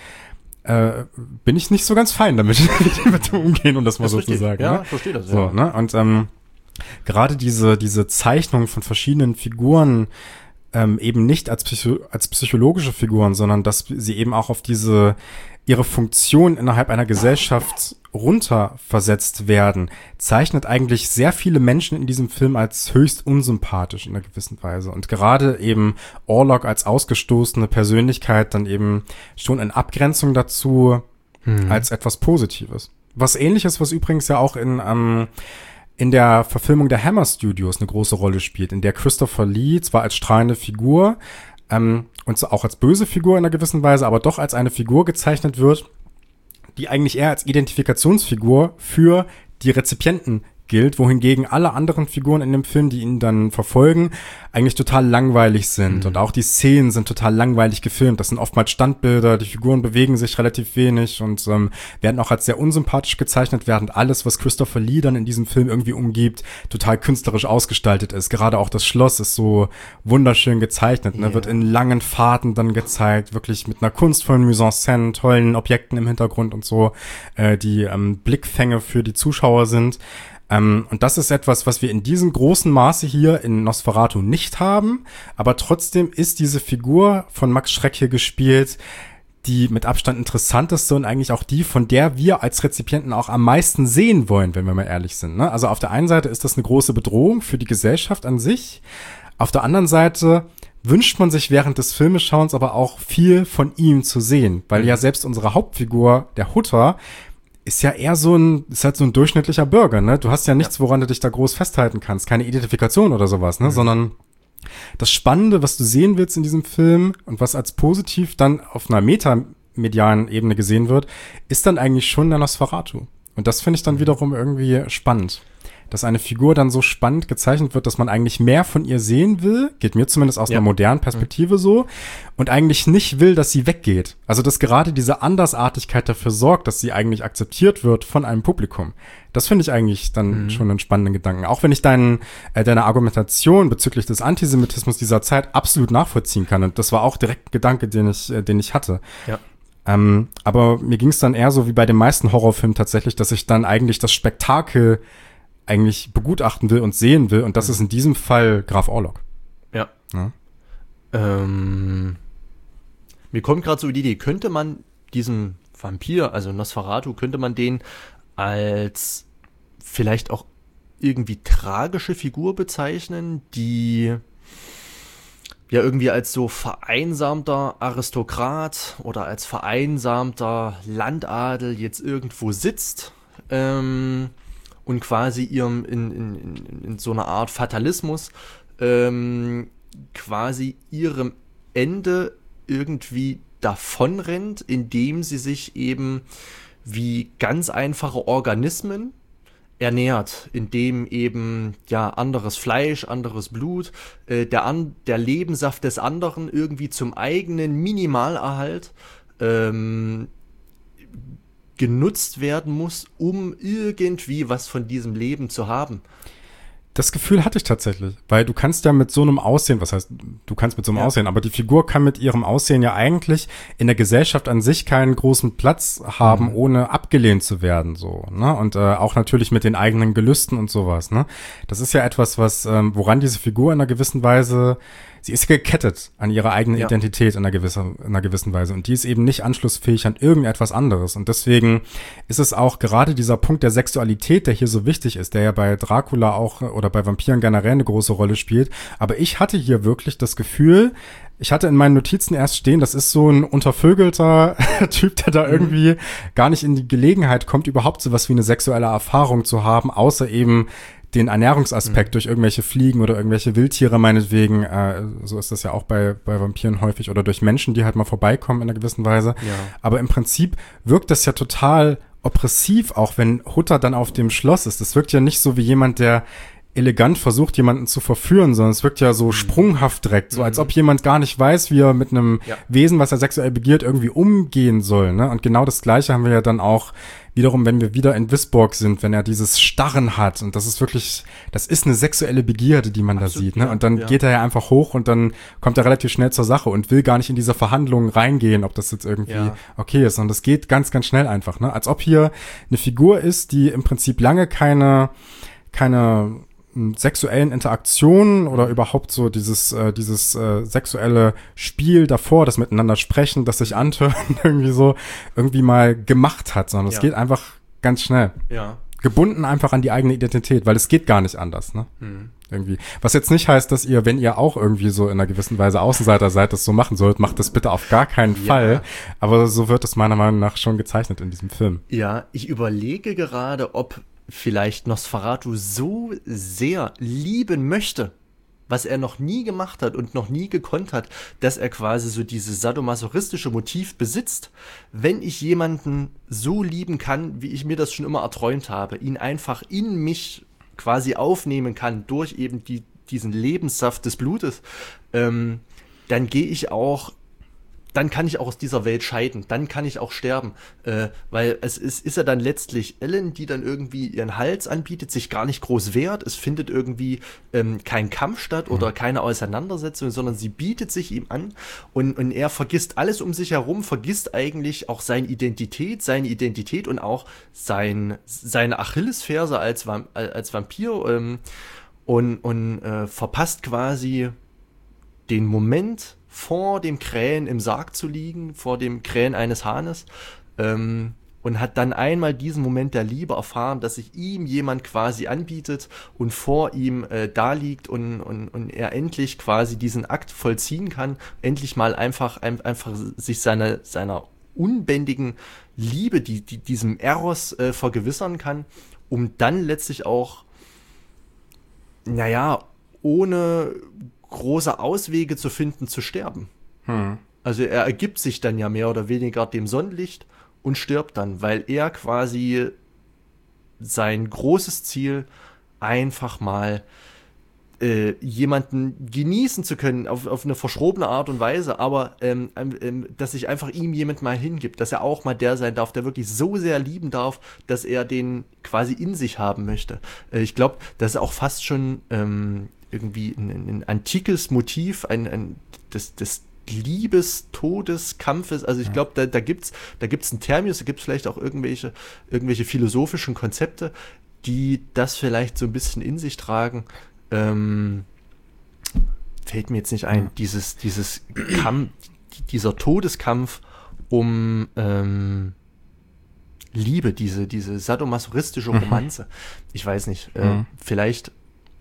Speaker 1: Äh, bin ich nicht so ganz fein damit, mit dem Umgehen, um das mal das so zu sagen.
Speaker 2: Ja,
Speaker 1: ne?
Speaker 2: verstehe das.
Speaker 1: So,
Speaker 2: ja.
Speaker 1: ne? Und ähm, gerade diese diese Zeichnung von verschiedenen Figuren ähm, eben nicht als Psycho- als psychologische Figuren, sondern dass sie eben auch auf diese ihre Funktion innerhalb einer Gesellschaft runterversetzt werden, zeichnet eigentlich sehr viele Menschen in diesem Film als höchst unsympathisch in einer gewissen Weise. Und gerade eben Orlok als ausgestoßene Persönlichkeit dann eben schon in Abgrenzung dazu hm. als etwas Positives. Was Ähnliches, was übrigens ja auch in ähm, in der Verfilmung der Hammer Studios eine große Rolle spielt, in der Christopher Lee zwar als strahlende Figur ähm, und auch als böse Figur in einer gewissen Weise, aber doch als eine Figur gezeichnet wird, die eigentlich eher als Identifikationsfigur für die Rezipienten gilt, wohingegen alle anderen Figuren in dem Film, die ihn dann verfolgen, eigentlich total langweilig sind. Mhm. Und auch die Szenen sind total langweilig gefilmt. Das sind oftmals Standbilder, die Figuren bewegen sich relativ wenig und ähm, werden auch als sehr unsympathisch gezeichnet, während alles, was Christopher Lee dann in diesem Film irgendwie umgibt, total künstlerisch ausgestaltet ist. Gerade auch das Schloss ist so wunderschön gezeichnet, ne? Yeah. Wird in langen Fahrten dann gezeigt, wirklich mit einer kunstvollen Mise en Scène, tollen Objekten im Hintergrund und so, äh, die ähm, Blickfänge für die Zuschauer sind. Ähm, und das ist etwas, was wir in diesem großen Maße hier in Nosferatu nicht haben. Aber trotzdem ist diese Figur von Max Schreck hier gespielt, die mit Abstand interessanteste und eigentlich auch die, von der wir als Rezipienten auch am meisten sehen wollen, wenn wir mal ehrlich sind. Ne? Also auf der einen Seite ist das eine große Bedrohung für die Gesellschaft an sich. Auf der anderen Seite wünscht man sich während des Filmeschauens aber auch viel von ihm zu sehen, weil ja selbst unsere Hauptfigur, der Hutter, ist ja eher so ein, ist halt so ein durchschnittlicher Bürger, ne? Du hast ja nichts, woran du dich da groß festhalten kannst, keine Identifikation oder sowas, ne? Mhm. Sondern das Spannende, was du sehen willst in diesem Film und was als positiv dann auf einer metamedialen Ebene gesehen wird, ist dann eigentlich schon der Nosferatu. Und das finde ich dann wiederum irgendwie spannend. Dass eine Figur dann so spannend gezeichnet wird, dass man eigentlich mehr von ihr sehen will, geht mir zumindest aus ja. einer modernen Perspektive mhm. so, und eigentlich nicht will, dass sie weggeht. Also, dass gerade diese Andersartigkeit dafür sorgt, dass sie eigentlich akzeptiert wird von einem Publikum. Das finde ich eigentlich dann mhm. schon einen spannenden Gedanken. Auch wenn ich deinen, äh, deine Argumentation bezüglich des Antisemitismus dieser Zeit absolut nachvollziehen kann. Und das war auch direkt ein Gedanke, den ich, äh, den ich hatte. Ja. Ähm, aber mir ging es dann eher so wie bei den meisten Horrorfilmen tatsächlich, dass ich dann eigentlich das Spektakel eigentlich begutachten will und sehen will. Und das ist in diesem Fall Graf Orlok.
Speaker 2: Ja. ja. Ähm, mir kommt gerade so die Idee, könnte man diesen Vampir, also Nosferatu, könnte man den als vielleicht auch irgendwie tragische Figur bezeichnen, die ja irgendwie als so vereinsamter Aristokrat oder als vereinsamter Landadel jetzt irgendwo sitzt, ähm, und quasi ihrem in, in, in, in so einer Art Fatalismus ähm, quasi ihrem Ende irgendwie davonrennt, indem sie sich eben wie ganz einfache Organismen ernährt, indem eben ja anderes Fleisch, anderes Blut, äh, der, an, der Lebenssaft des anderen irgendwie zum eigenen Minimalerhalt ähm, genutzt werden muss, um irgendwie was von diesem Leben zu haben.
Speaker 1: Das Gefühl hatte ich tatsächlich, weil du kannst ja mit so einem Aussehen, was heißt, du kannst mit so einem ja. Aussehen, aber die Figur kann mit ihrem Aussehen ja eigentlich in der Gesellschaft an sich keinen großen Platz haben, mhm. ohne abgelehnt zu werden, so, ne? Und äh, auch natürlich mit den eigenen Gelüsten und sowas, ne? Das ist ja etwas, was, ähm, woran diese Figur in einer gewissen Weise, sie ist gekettet an ihre eigene ja. Identität in einer gewissen, in einer gewissen Weise. Und die ist eben nicht anschlussfähig an irgendetwas anderes. Und deswegen ist es auch gerade dieser Punkt der Sexualität, der hier so wichtig ist, der ja bei Dracula auch oder bei Vampiren generell eine große Rolle spielt. Aber ich hatte hier wirklich das Gefühl, ich hatte in meinen Notizen erst stehen, das ist so ein untervögelter Typ, der da mhm. irgendwie gar nicht in die Gelegenheit kommt, überhaupt sowas wie eine sexuelle Erfahrung zu haben, außer eben den Ernährungsaspekt mhm. durch irgendwelche Fliegen oder irgendwelche Wildtiere meinetwegen, äh, so ist das ja auch bei bei Vampiren häufig, oder durch Menschen, die halt mal vorbeikommen in einer gewissen Weise. Ja. Aber im Prinzip wirkt das ja total oppressiv, auch wenn Hutter dann auf dem Schloss ist. Das wirkt ja nicht so wie jemand, der elegant versucht, jemanden zu verführen, sondern es wirkt ja so mhm. sprunghaft direkt, so mhm. als ob jemand gar nicht weiß, wie er mit einem ja. Wesen, was er sexuell begehrt, irgendwie umgehen soll, ne? Und genau das Gleiche haben wir ja dann auch wiederum, wenn wir wieder in Wisborg sind, wenn er dieses Starren hat, und das ist wirklich, das ist eine sexuelle Begierde, die man Absolut, da sieht, ne? Ja, und dann ja. geht er ja einfach hoch und dann kommt er relativ schnell zur Sache und will gar nicht in diese Verhandlungen reingehen, ob das jetzt irgendwie ja. okay ist, sondern das geht ganz, ganz schnell einfach, ne? Als ob hier eine Figur ist, die im Prinzip lange keine, keine sexuellen Interaktionen oder überhaupt so dieses äh, dieses äh, sexuelle Spiel davor, das Miteinander sprechen, das sich anhören, irgendwie so irgendwie mal gemacht hat, sondern es ja. geht einfach ganz schnell. Ja. Gebunden einfach an die eigene Identität, weil es geht gar nicht anders, ne? Hm. Irgendwie. Was jetzt nicht heißt, dass ihr, wenn ihr auch irgendwie so in einer gewissen Weise Außenseiter seid, das so machen sollt, macht das bitte auf gar keinen ja. Fall. Aber so wird es meiner Meinung nach schon gezeichnet in diesem Film.
Speaker 2: Ja, ich überlege gerade, ob vielleicht Nosferatu so sehr lieben möchte, was er noch nie gemacht hat und noch nie gekonnt hat, dass er quasi so dieses sadomasochistische Motiv besitzt. Wenn ich jemanden so lieben kann, wie ich mir das schon immer erträumt habe, ihn einfach in mich quasi aufnehmen kann durch eben die, diesen Lebenssaft des Blutes, ähm, dann gehe ich auch dann kann ich auch aus dieser Welt scheiden, dann kann ich auch sterben, äh, weil es ist, ist ja dann letztlich Ellen, die dann irgendwie ihren Hals anbietet, sich gar nicht groß wehrt, es findet irgendwie ähm, kein Kampf statt oder keine Auseinandersetzung, sondern sie bietet sich ihm an und, und er vergisst alles um sich herum, vergisst eigentlich auch seine Identität, seine Identität und auch sein, seine Achillesferse als, Vamp- als Vampir ähm, und, und äh, verpasst quasi den Moment, vor dem Krähen im Sarg zu liegen, vor dem Krähen eines Hahnes, ähm, und hat dann einmal diesen Moment der Liebe erfahren, dass sich ihm jemand quasi anbietet und vor ihm äh, da liegt und, und, und er endlich quasi diesen Akt vollziehen kann, endlich mal einfach, ein, einfach sich seine, seiner unbändigen Liebe, die, die diesem Eros äh, vergewissern kann, um dann letztlich auch, naja, ohne große Auswege zu finden, zu sterben. Hm. Also er ergibt sich dann ja mehr oder weniger dem Sonnenlicht und stirbt dann, weil er quasi sein großes Ziel einfach mal äh, jemanden genießen zu können, auf, auf eine verschrobene Art und Weise, aber ähm, ähm, dass sich einfach ihm jemand mal hingibt, dass er auch mal der sein darf, der wirklich so sehr lieben darf, dass er den quasi in sich haben möchte. Äh, ich glaube, das ist auch fast schon ähm, irgendwie ein, ein antikes Motiv, ein, ein des, des Liebes, Todes, Kampfes. Also ich glaube, da, da gibt's, da gibt's einen Terminus, da gibt's vielleicht auch irgendwelche, irgendwelche philosophischen Konzepte, die das vielleicht so ein bisschen in sich tragen. Ähm, fällt mir jetzt nicht ein. Ja. Dieses, dieses Kampf, dieser Todeskampf um ähm, Liebe, diese, diese sadomasochistische Romanze. Mhm. Ich weiß nicht. Äh, mhm. Vielleicht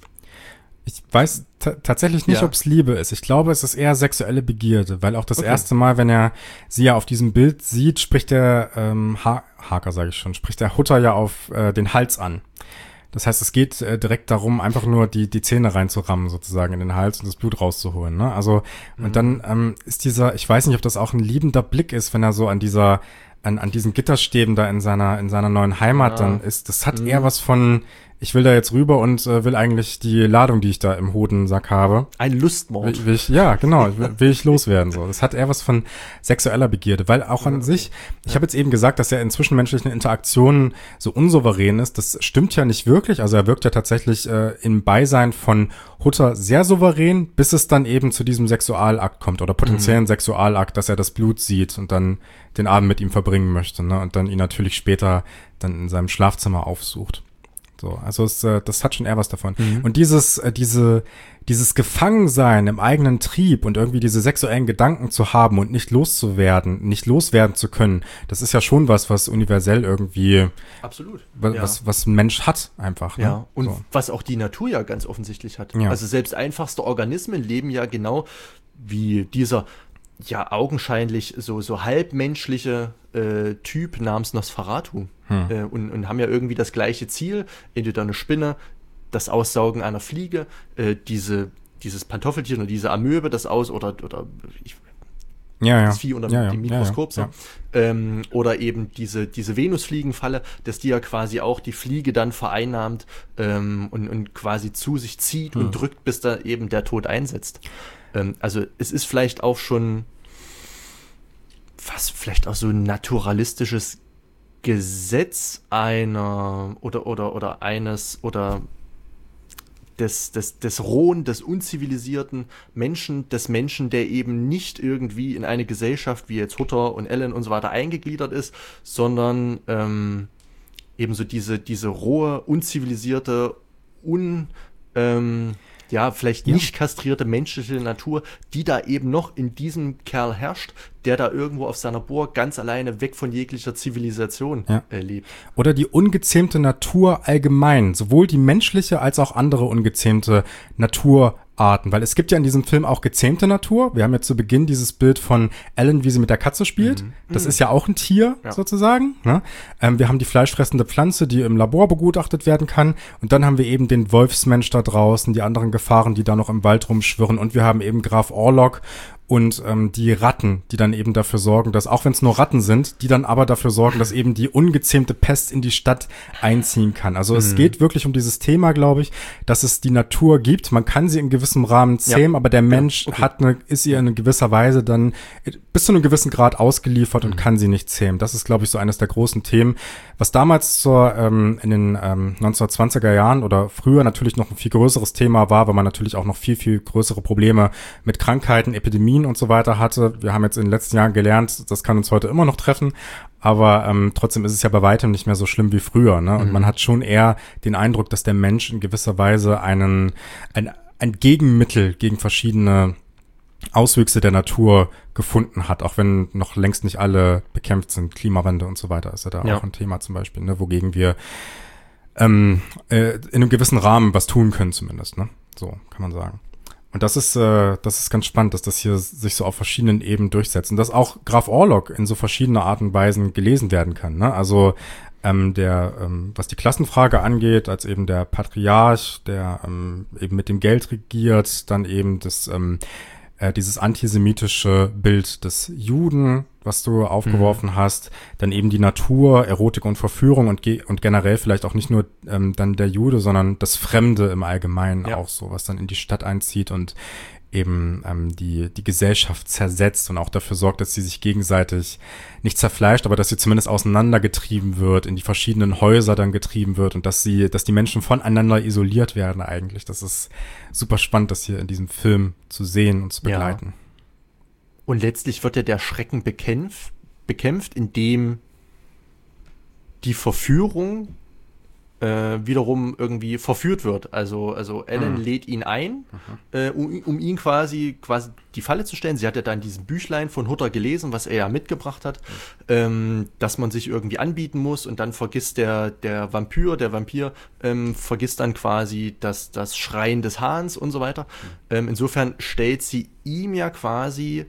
Speaker 1: Ich weiß t- tatsächlich nicht, ja. ob es Liebe ist. Ich glaube, es ist eher sexuelle Begierde, weil auch das okay. erste Mal, wenn er sie ja auf diesem Bild sieht, spricht der ähm, ha- Haker, sage ich schon, spricht der Hutter ja auf äh, den Hals an. Das heißt, es geht äh, direkt darum, einfach nur die die Zähne reinzurammen sozusagen in den Hals und das Blut rauszuholen. Ne? Also mhm. und dann ähm, ist dieser, ich weiß nicht, ob das auch ein liebender Blick ist, wenn er so an dieser an an diesen Gitterstäben da in seiner in seiner neuen Heimat ja. dann ist. Das hat mhm. eher was von, ich will da jetzt rüber und äh, will eigentlich die Ladung, die ich da im Hodensack habe.
Speaker 2: Ein Lustmord.
Speaker 1: Will, will ich, ja, genau, will, will ich loswerden. So, das hat eher was von sexueller Begierde, weil auch an ja, okay. sich, ich ja. habe jetzt eben gesagt, dass er in zwischenmenschlichen Interaktionen so unsouverän ist. Das stimmt ja nicht wirklich. Also er wirkt ja tatsächlich äh, im Beisein von Hutter sehr souverän, bis es dann eben zu diesem Sexualakt kommt oder potenziellen mhm. Sexualakt, dass er das Blut sieht und dann den Abend mit ihm verbringen möchte, ne? Und dann ihn natürlich später dann in seinem Schlafzimmer aufsucht. So, also es, äh, das hat schon eher was davon. Mhm. Und dieses, äh, diese, dieses Gefangensein im eigenen Trieb und irgendwie diese sexuellen Gedanken zu haben und nicht loszuwerden, nicht loswerden zu können, das ist ja schon was, was universell irgendwie,
Speaker 2: absolut,
Speaker 1: was,
Speaker 2: ja.
Speaker 1: was, was ein Mensch hat einfach. Ne?
Speaker 2: Ja, und
Speaker 1: so.
Speaker 2: Was auch die Natur ja ganz offensichtlich hat.
Speaker 1: Ja.
Speaker 2: Also selbst einfachste Organismen leben ja genau wie dieser ja augenscheinlich so so halbmenschliche äh, Typ namens Nosferatu hm. äh, und, und haben ja irgendwie das gleiche Ziel, entweder eine Spinne, das Aussaugen einer Fliege, äh, diese dieses Pantoffeltier oder diese Amöbe, das aus oder oder ich,
Speaker 1: ja,
Speaker 2: das
Speaker 1: ja.
Speaker 2: Vieh unter
Speaker 1: ja,
Speaker 2: dem
Speaker 1: ja,
Speaker 2: Mikroskop
Speaker 1: ja, ja.
Speaker 2: so ähm, oder eben diese diese Venusfliegenfalle, dass die ja quasi auch die Fliege dann vereinnahmt ähm, und und quasi zu sich zieht hm. und drückt, bis da eben der Tod einsetzt. Ähm, also es ist vielleicht auch schon fast vielleicht auch so ein naturalistisches Gesetz einer oder oder oder eines oder des des des rohen, des unzivilisierten Menschen, des Menschen, der eben nicht irgendwie in eine Gesellschaft wie jetzt Hutter und Ellen und so weiter eingegliedert ist, sondern ähm, eben so diese diese rohe, unzivilisierte, un ähm, ja, vielleicht ja. nicht kastrierte menschliche Natur, die da eben noch in diesem Kerl herrscht, der da irgendwo auf seiner Burg ganz alleine weg von jeglicher Zivilisation ja. äh, lebt.
Speaker 1: Oder die ungezähmte Natur allgemein, sowohl die menschliche als auch andere ungezähmte Naturarten, weil es gibt ja in diesem Film auch gezähmte Natur. Wir haben ja zu Beginn dieses Bild von Ellen, wie sie mit der Katze spielt. Mhm. Das mhm. ist ja auch ein Tier, ja. sozusagen. Ne? Ähm, wir haben die fleischfressende Pflanze, die im Labor begutachtet werden kann. Und dann haben wir eben den Wolfsmensch da draußen, die anderen Gefahren, die da noch im Wald rumschwirren. Und wir haben eben Graf Orlok und ähm, die Ratten, die dann eben dafür sorgen, dass, auch wenn es nur Ratten sind, die dann aber dafür sorgen, dass eben die ungezähmte Pest in die Stadt einziehen kann. Also mhm. es geht wirklich um dieses Thema, glaube ich, dass es die Natur gibt. Man kann sie in gewissem Rahmen zähmen, ja. aber der Mensch ja. okay. hat eine, ist ihr in gewisser Weise dann bis zu einem gewissen Grad ausgeliefert und kann sie nicht zähmen. Das ist, glaube ich, so eines der großen Themen, was damals zur, ähm, in den ähm, neunzehnhundertzwanziger Jahren oder früher natürlich noch ein viel größeres Thema war, weil man natürlich auch noch viel, viel größere Probleme mit Krankheiten, Epidemien und so weiter hatte. Wir haben jetzt in den letzten Jahren gelernt, das kann uns heute immer noch treffen, aber ähm, trotzdem ist es ja bei weitem nicht mehr so schlimm wie früher, ne? Und mhm. man hat schon eher den Eindruck, dass der Mensch in gewisser Weise einen ein, ein Gegenmittel gegen verschiedene Auswüchse der Natur gefunden hat, auch wenn noch längst nicht alle bekämpft sind. Klimawandel und so weiter ist ja da ja. auch ein Thema zum Beispiel, ne? Wogegen wir ähm, äh, in einem gewissen Rahmen was tun können zumindest, ne? So kann man sagen. Und das ist, äh, das ist ganz spannend, dass das hier sich so auf verschiedenen Ebenen durchsetzt. Und dass auch Graf Orlok in so verschiedene Arten und Weisen gelesen werden kann, ne? Also, ähm, der, ähm, was die Klassenfrage angeht, als eben der Patriarch, der ähm, eben mit dem Geld regiert, dann eben das, ähm, äh, dieses antisemitische Bild des Juden, was du aufgeworfen mhm. hast, dann eben die Natur, Erotik und Verführung und, ge- und generell vielleicht auch nicht nur ähm, dann der Jude, sondern das Fremde im Allgemeinen ja. auch so, was dann in die Stadt einzieht und eben ähm, die die Gesellschaft zersetzt und auch dafür sorgt, dass sie sich gegenseitig nicht zerfleischt, aber dass sie zumindest auseinandergetrieben wird, in die verschiedenen Häuser dann getrieben wird und dass sie, dass die Menschen voneinander isoliert werden eigentlich. Das ist super spannend, das hier in diesem Film zu sehen und zu begleiten.
Speaker 2: Ja. Und letztlich wird ja der Schrecken bekämpft, bekämpft, indem die Verführung äh, wiederum irgendwie verführt wird. Also, also Ellen mhm. lädt ihn ein, mhm. äh, um, um ihn quasi, quasi die Falle zu stellen. Sie hat ja dann diesen Büchlein von Hutter gelesen, was er ja mitgebracht hat, mhm. ähm, dass man sich irgendwie anbieten muss und dann vergisst der, der Vampir, der Vampir ähm, vergisst dann quasi das, das Schreien des Hahns und so weiter. Mhm. Ähm, insofern stellt sie ihm ja quasi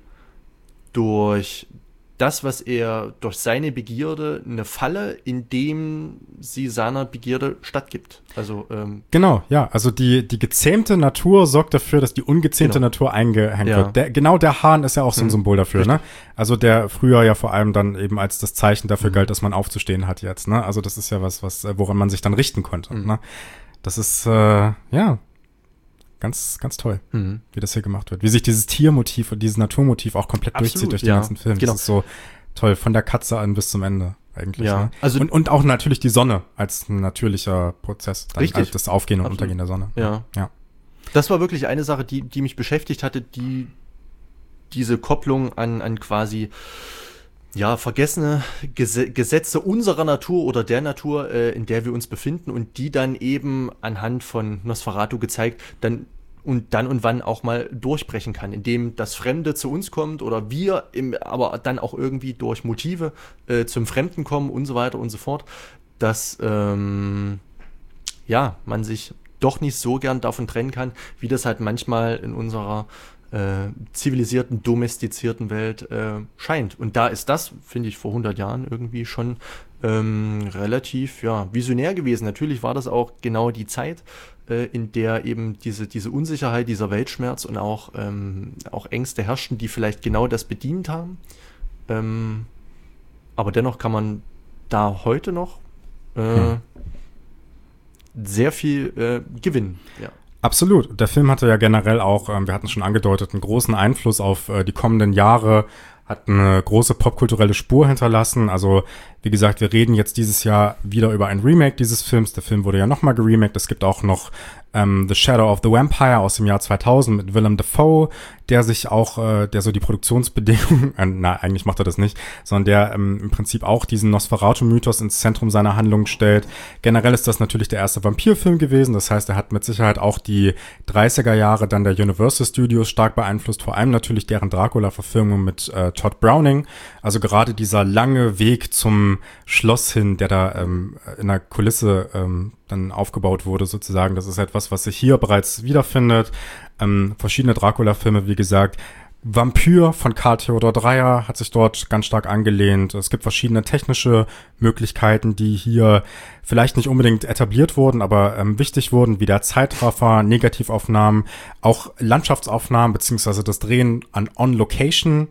Speaker 2: durch das, was er durch seine Begierde eine Falle, indem sie seiner Begierde stattgibt. Also ähm,
Speaker 1: genau, ja, also die die gezähmte Natur sorgt dafür, dass die ungezähmte genau. Natur eingehängt ja. wird. Der, genau der Hahn ist ja auch so ein mhm. Symbol dafür, Richtig. ne? Also der früher ja vor allem dann eben als das Zeichen dafür mhm. galt, dass man aufzustehen hat jetzt, ne? Also das ist ja was, was woran man sich dann richten konnte, mhm. ne? Das ist äh, ja Ganz, ganz toll, mhm. wie das hier gemacht wird. Wie sich dieses Tiermotiv und dieses Naturmotiv auch komplett Absolut, durchzieht durch den ja. ganzen Film. Genau. Das ist so toll, von der Katze an bis zum Ende eigentlich. Ja. Ne?
Speaker 2: Also
Speaker 1: und, und auch natürlich die Sonne als ein natürlicher Prozess. Dann
Speaker 2: Richtig.
Speaker 1: Halt das Aufgehen und
Speaker 2: Absolut.
Speaker 1: Untergehen der Sonne.
Speaker 2: Ja.
Speaker 1: ja.
Speaker 2: Das war wirklich eine Sache, die, die mich beschäftigt hatte, die diese Kopplung an, an quasi ja, vergessene Ges- Gesetze unserer Natur oder der Natur, äh, in der wir uns befinden und die dann eben anhand von Nosferatu gezeigt, dann und dann und wann auch mal durchbrechen kann, indem das Fremde zu uns kommt oder wir im, aber dann auch irgendwie durch Motive äh, zum Fremden kommen und so weiter und so fort, dass ähm, ja, man sich doch nicht so gern davon trennen kann, wie das halt manchmal in unserer Äh, zivilisierten, domestizierten Welt äh, scheint. Und da ist das, finde ich, vor hundert Jahren irgendwie schon ähm, relativ ja, visionär gewesen. Natürlich war das auch genau die Zeit, äh, in der eben diese, diese Unsicherheit, dieser Weltschmerz und auch, ähm, auch Ängste herrschten, die vielleicht genau das bedient haben. Ähm, aber dennoch kann man da heute noch äh, hm. sehr viel äh, gewinnen. Ja.
Speaker 1: Absolut. Der Film hatte ja generell auch, ähm, wir hatten es schon angedeutet, einen großen Einfluss auf äh, die kommenden Jahre, hat eine große popkulturelle Spur hinterlassen. Also, wie gesagt, wir reden jetzt dieses Jahr wieder über ein Remake dieses Films. Der Film wurde ja nochmal geremaked. Es gibt auch noch ähm, The Shadow of the Vampire aus dem Jahr zweitausend mit Willem Dafoe, der sich auch, äh, der so die Produktionsbedingungen, äh, na, eigentlich macht er das nicht, sondern der ähm, im Prinzip auch diesen Nosferatu-Mythos ins Zentrum seiner Handlung stellt. Generell ist das natürlich der erste Vampirfilm gewesen. Das heißt, er hat mit Sicherheit auch die dreißiger Jahre dann der Universal Studios stark beeinflusst, vor allem natürlich deren Dracula-Verfilmung mit äh, Todd Browning. Also gerade dieser lange Weg zum Schloss hin, der da ähm, in der Kulisse ähm, dann aufgebaut wurde sozusagen. Das ist etwas, was sich hier bereits wiederfindet. Ähm, verschiedene Dracula-Filme, wie gesagt. Vampyr von Karl Theodor Dreyer hat sich dort ganz stark angelehnt. Es gibt verschiedene technische Möglichkeiten, die hier vielleicht nicht unbedingt etabliert wurden, aber ähm, wichtig wurden, wie der Zeitraffer, Negativaufnahmen, auch Landschaftsaufnahmen beziehungsweise das Drehen an On-Location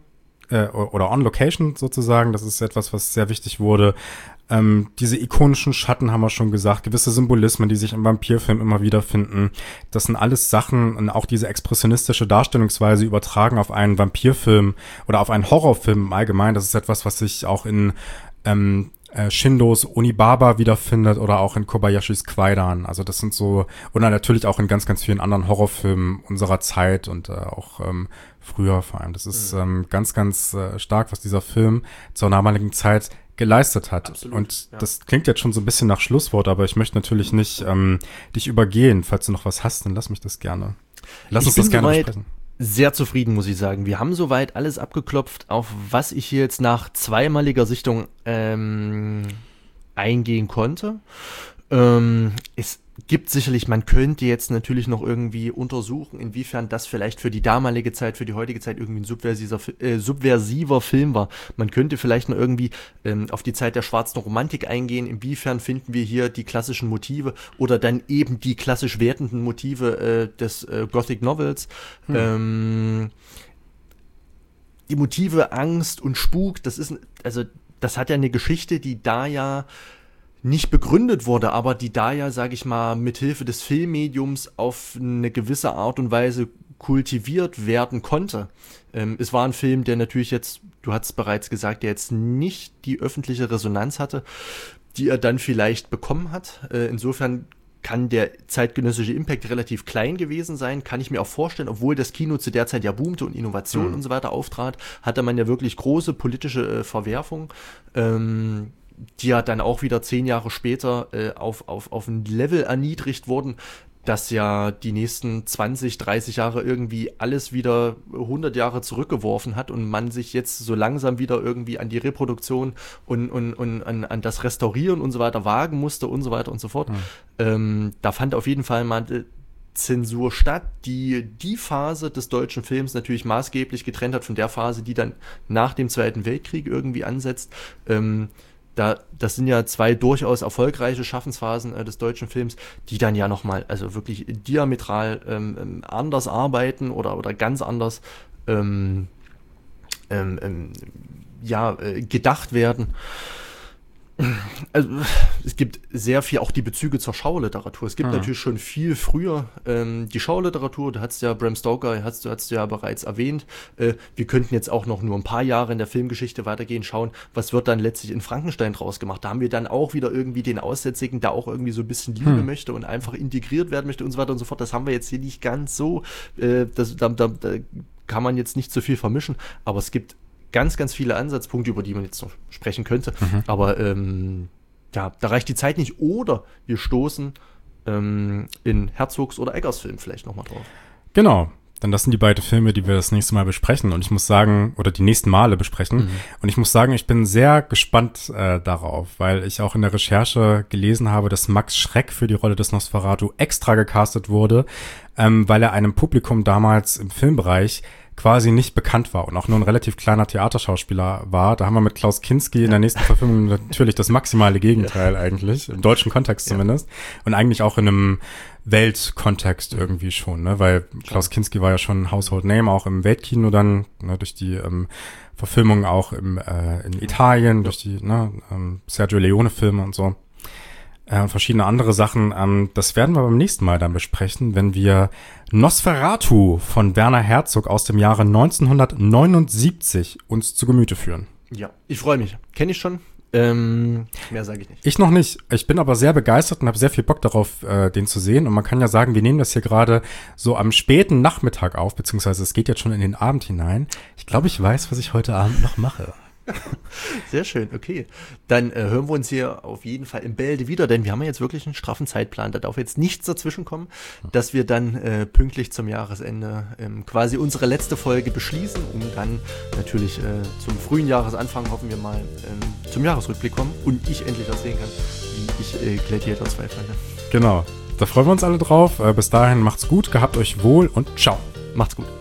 Speaker 1: äh, oder on Location sozusagen. Das ist etwas, was sehr wichtig wurde. Ähm, diese ikonischen Schatten haben wir schon gesagt, gewisse Symbolismen, die sich im Vampirfilm immer wieder finden. Das sind alles Sachen und auch diese expressionistische Darstellungsweise übertragen auf einen Vampirfilm oder auf einen Horrorfilm im Allgemeinen. Das ist etwas, was sich auch in ähm, äh, Shindos Onibaba wiederfindet oder auch in Kobayashis Kwaidan. Also das sind so, oder natürlich auch in ganz, ganz vielen anderen Horrorfilmen unserer Zeit und äh, auch ähm, früher vor allem. Das ist mhm. ähm, ganz, ganz äh, stark, was dieser Film zur damaligen Zeit geleistet hat. Absolut, und ja. Das klingt jetzt schon so ein bisschen nach Schlusswort, aber ich möchte natürlich nicht ähm, dich übergehen. Falls du noch was hast, dann lass mich das gerne. Lass
Speaker 2: ich
Speaker 1: uns das gerne
Speaker 2: soweit
Speaker 1: besprechen.
Speaker 2: Sehr zufrieden, muss ich sagen. Wir haben soweit alles abgeklopft, auf was ich hier jetzt nach zweimaliger Sichtung ähm, eingehen konnte. Ähm, es gibt sicherlich, man könnte jetzt natürlich noch irgendwie untersuchen, inwiefern das vielleicht für die damalige Zeit, für die heutige Zeit irgendwie ein subversiver, äh, subversiver Film war. Man könnte vielleicht noch irgendwie ähm, auf die Zeit der schwarzen Romantik eingehen, inwiefern finden wir hier die klassischen Motive oder dann eben die klassisch wertenden Motive äh, des äh, Gothic Novels. Hm. Ähm, die Motive Angst und Spuk, das ist, also das hat ja eine Geschichte, die da ja nicht begründet wurde, aber die da ja, sage ich mal, mithilfe des Filmmediums auf eine gewisse Art und Weise kultiviert werden konnte. Ähm, es war ein Film, der natürlich jetzt, du hast es bereits gesagt, der jetzt nicht die öffentliche Resonanz hatte, die er dann vielleicht bekommen hat. Äh, insofern kann der zeitgenössische Impact relativ klein gewesen sein, kann ich mir auch vorstellen, obwohl das Kino zu der Zeit ja boomte und Innovation mhm. und so weiter auftrat, hatte man ja wirklich große politische äh, Verwerfungen, ähm, die ja dann auch wieder zehn Jahre später äh, auf, auf, auf ein Level erniedrigt wurden, dass ja die nächsten zwanzig, dreißig Jahre irgendwie alles wieder hundert Jahre zurückgeworfen hat und man sich jetzt so langsam wieder irgendwie an die Reproduktion und, und, und an, an das Restaurieren und so weiter wagen musste und so weiter und so fort. Mhm. Ähm, da fand auf jeden Fall mal Zensur statt, die die Phase des deutschen Films natürlich maßgeblich getrennt hat von der Phase, die dann nach dem Zweiten Weltkrieg irgendwie ansetzt. Ähm, Da, das sind ja zwei durchaus erfolgreiche Schaffensphasen äh, des deutschen Films, die dann ja nochmal, also wirklich diametral ähm, anders arbeiten oder, oder ganz anders ähm, ähm, ähm, ja, äh, gedacht werden. Also, es gibt sehr viel, auch die Bezüge zur Schauliteratur. Es gibt mhm. natürlich schon viel früher ähm, die Schauliteratur, da hat's ja Bram Stoker, hast du hast du ja bereits erwähnt. Äh, wir könnten jetzt auch noch nur ein paar Jahre in der Filmgeschichte weitergehen, schauen, was wird dann letztlich in Frankenstein draus gemacht. Da haben wir dann auch wieder irgendwie den Aussätzigen, der auch irgendwie so ein bisschen Liebe mhm. möchte und einfach integriert werden möchte und so weiter und so fort. Das haben wir jetzt hier nicht ganz so. Äh, das, da, da, da kann man jetzt nicht so viel vermischen, aber es gibt ganz, ganz viele Ansatzpunkte, über die man jetzt noch sprechen könnte. Mhm. Aber ähm, ja, da reicht die Zeit nicht. Oder wir stoßen ähm, in Herzogs oder Eggers Film vielleicht nochmal drauf.
Speaker 1: Genau. Dann das sind die beiden Filme, die wir das nächste Mal besprechen. Und ich muss sagen, oder die nächsten Male besprechen. Mhm. Und ich muss sagen, ich bin sehr gespannt äh, darauf, weil ich auch in der Recherche gelesen habe, dass Max Schreck für die Rolle des Nosferatu extra gecastet wurde, ähm, weil er einem Publikum damals im Filmbereich quasi nicht bekannt war und auch nur ein relativ kleiner Theaterschauspieler war. Da haben wir mit Klaus Kinski in der nächsten Verfilmung natürlich das maximale Gegenteil ja. eigentlich, im deutschen Kontext zumindest. Ja. Und eigentlich auch in einem Weltkontext irgendwie schon, ne? Weil Klaus Kinski war ja schon ein Household Name, auch im Weltkino dann, ne? durch die ähm, Verfilmung auch im äh, in Italien, ja. durch die ne, ähm, Sergio Leone-Filme und so. Äh, und verschiedene andere Sachen. Ähm, das werden wir beim nächsten Mal dann besprechen, wenn wir Nosferatu von Werner Herzog aus dem Jahre neunzehnhundertneunundsiebzig uns zu Gemüte führen.
Speaker 2: Ja, ich freue mich. Kenne ich schon. Ähm, mehr sage ich nicht.
Speaker 1: Ich noch nicht. Ich bin aber sehr begeistert und habe sehr viel Bock darauf, äh, den zu sehen. Und man kann ja sagen, wir nehmen das hier gerade so am späten Nachmittag auf, beziehungsweise es geht jetzt schon in den Abend hinein. Ich glaube, ich weiß, was ich heute Abend noch mache.
Speaker 2: Sehr schön, okay. Dann äh, hören wir uns hier auf jeden Fall im Bälde wieder, denn wir haben ja jetzt wirklich einen straffen Zeitplan. Da darf jetzt nichts dazwischen kommen, dass wir dann äh, pünktlich zum Jahresende ähm, quasi unsere letzte Folge beschließen, um dann natürlich äh, zum frühen Jahresanfang, hoffen wir mal, ähm, zum Jahresrückblick kommen und ich endlich erzählen kann, wie ich äh, Gladiator zwei fand.
Speaker 1: Genau, da freuen wir uns alle drauf. Äh, bis dahin macht's gut, gehabt euch wohl und ciao.
Speaker 2: Macht's gut.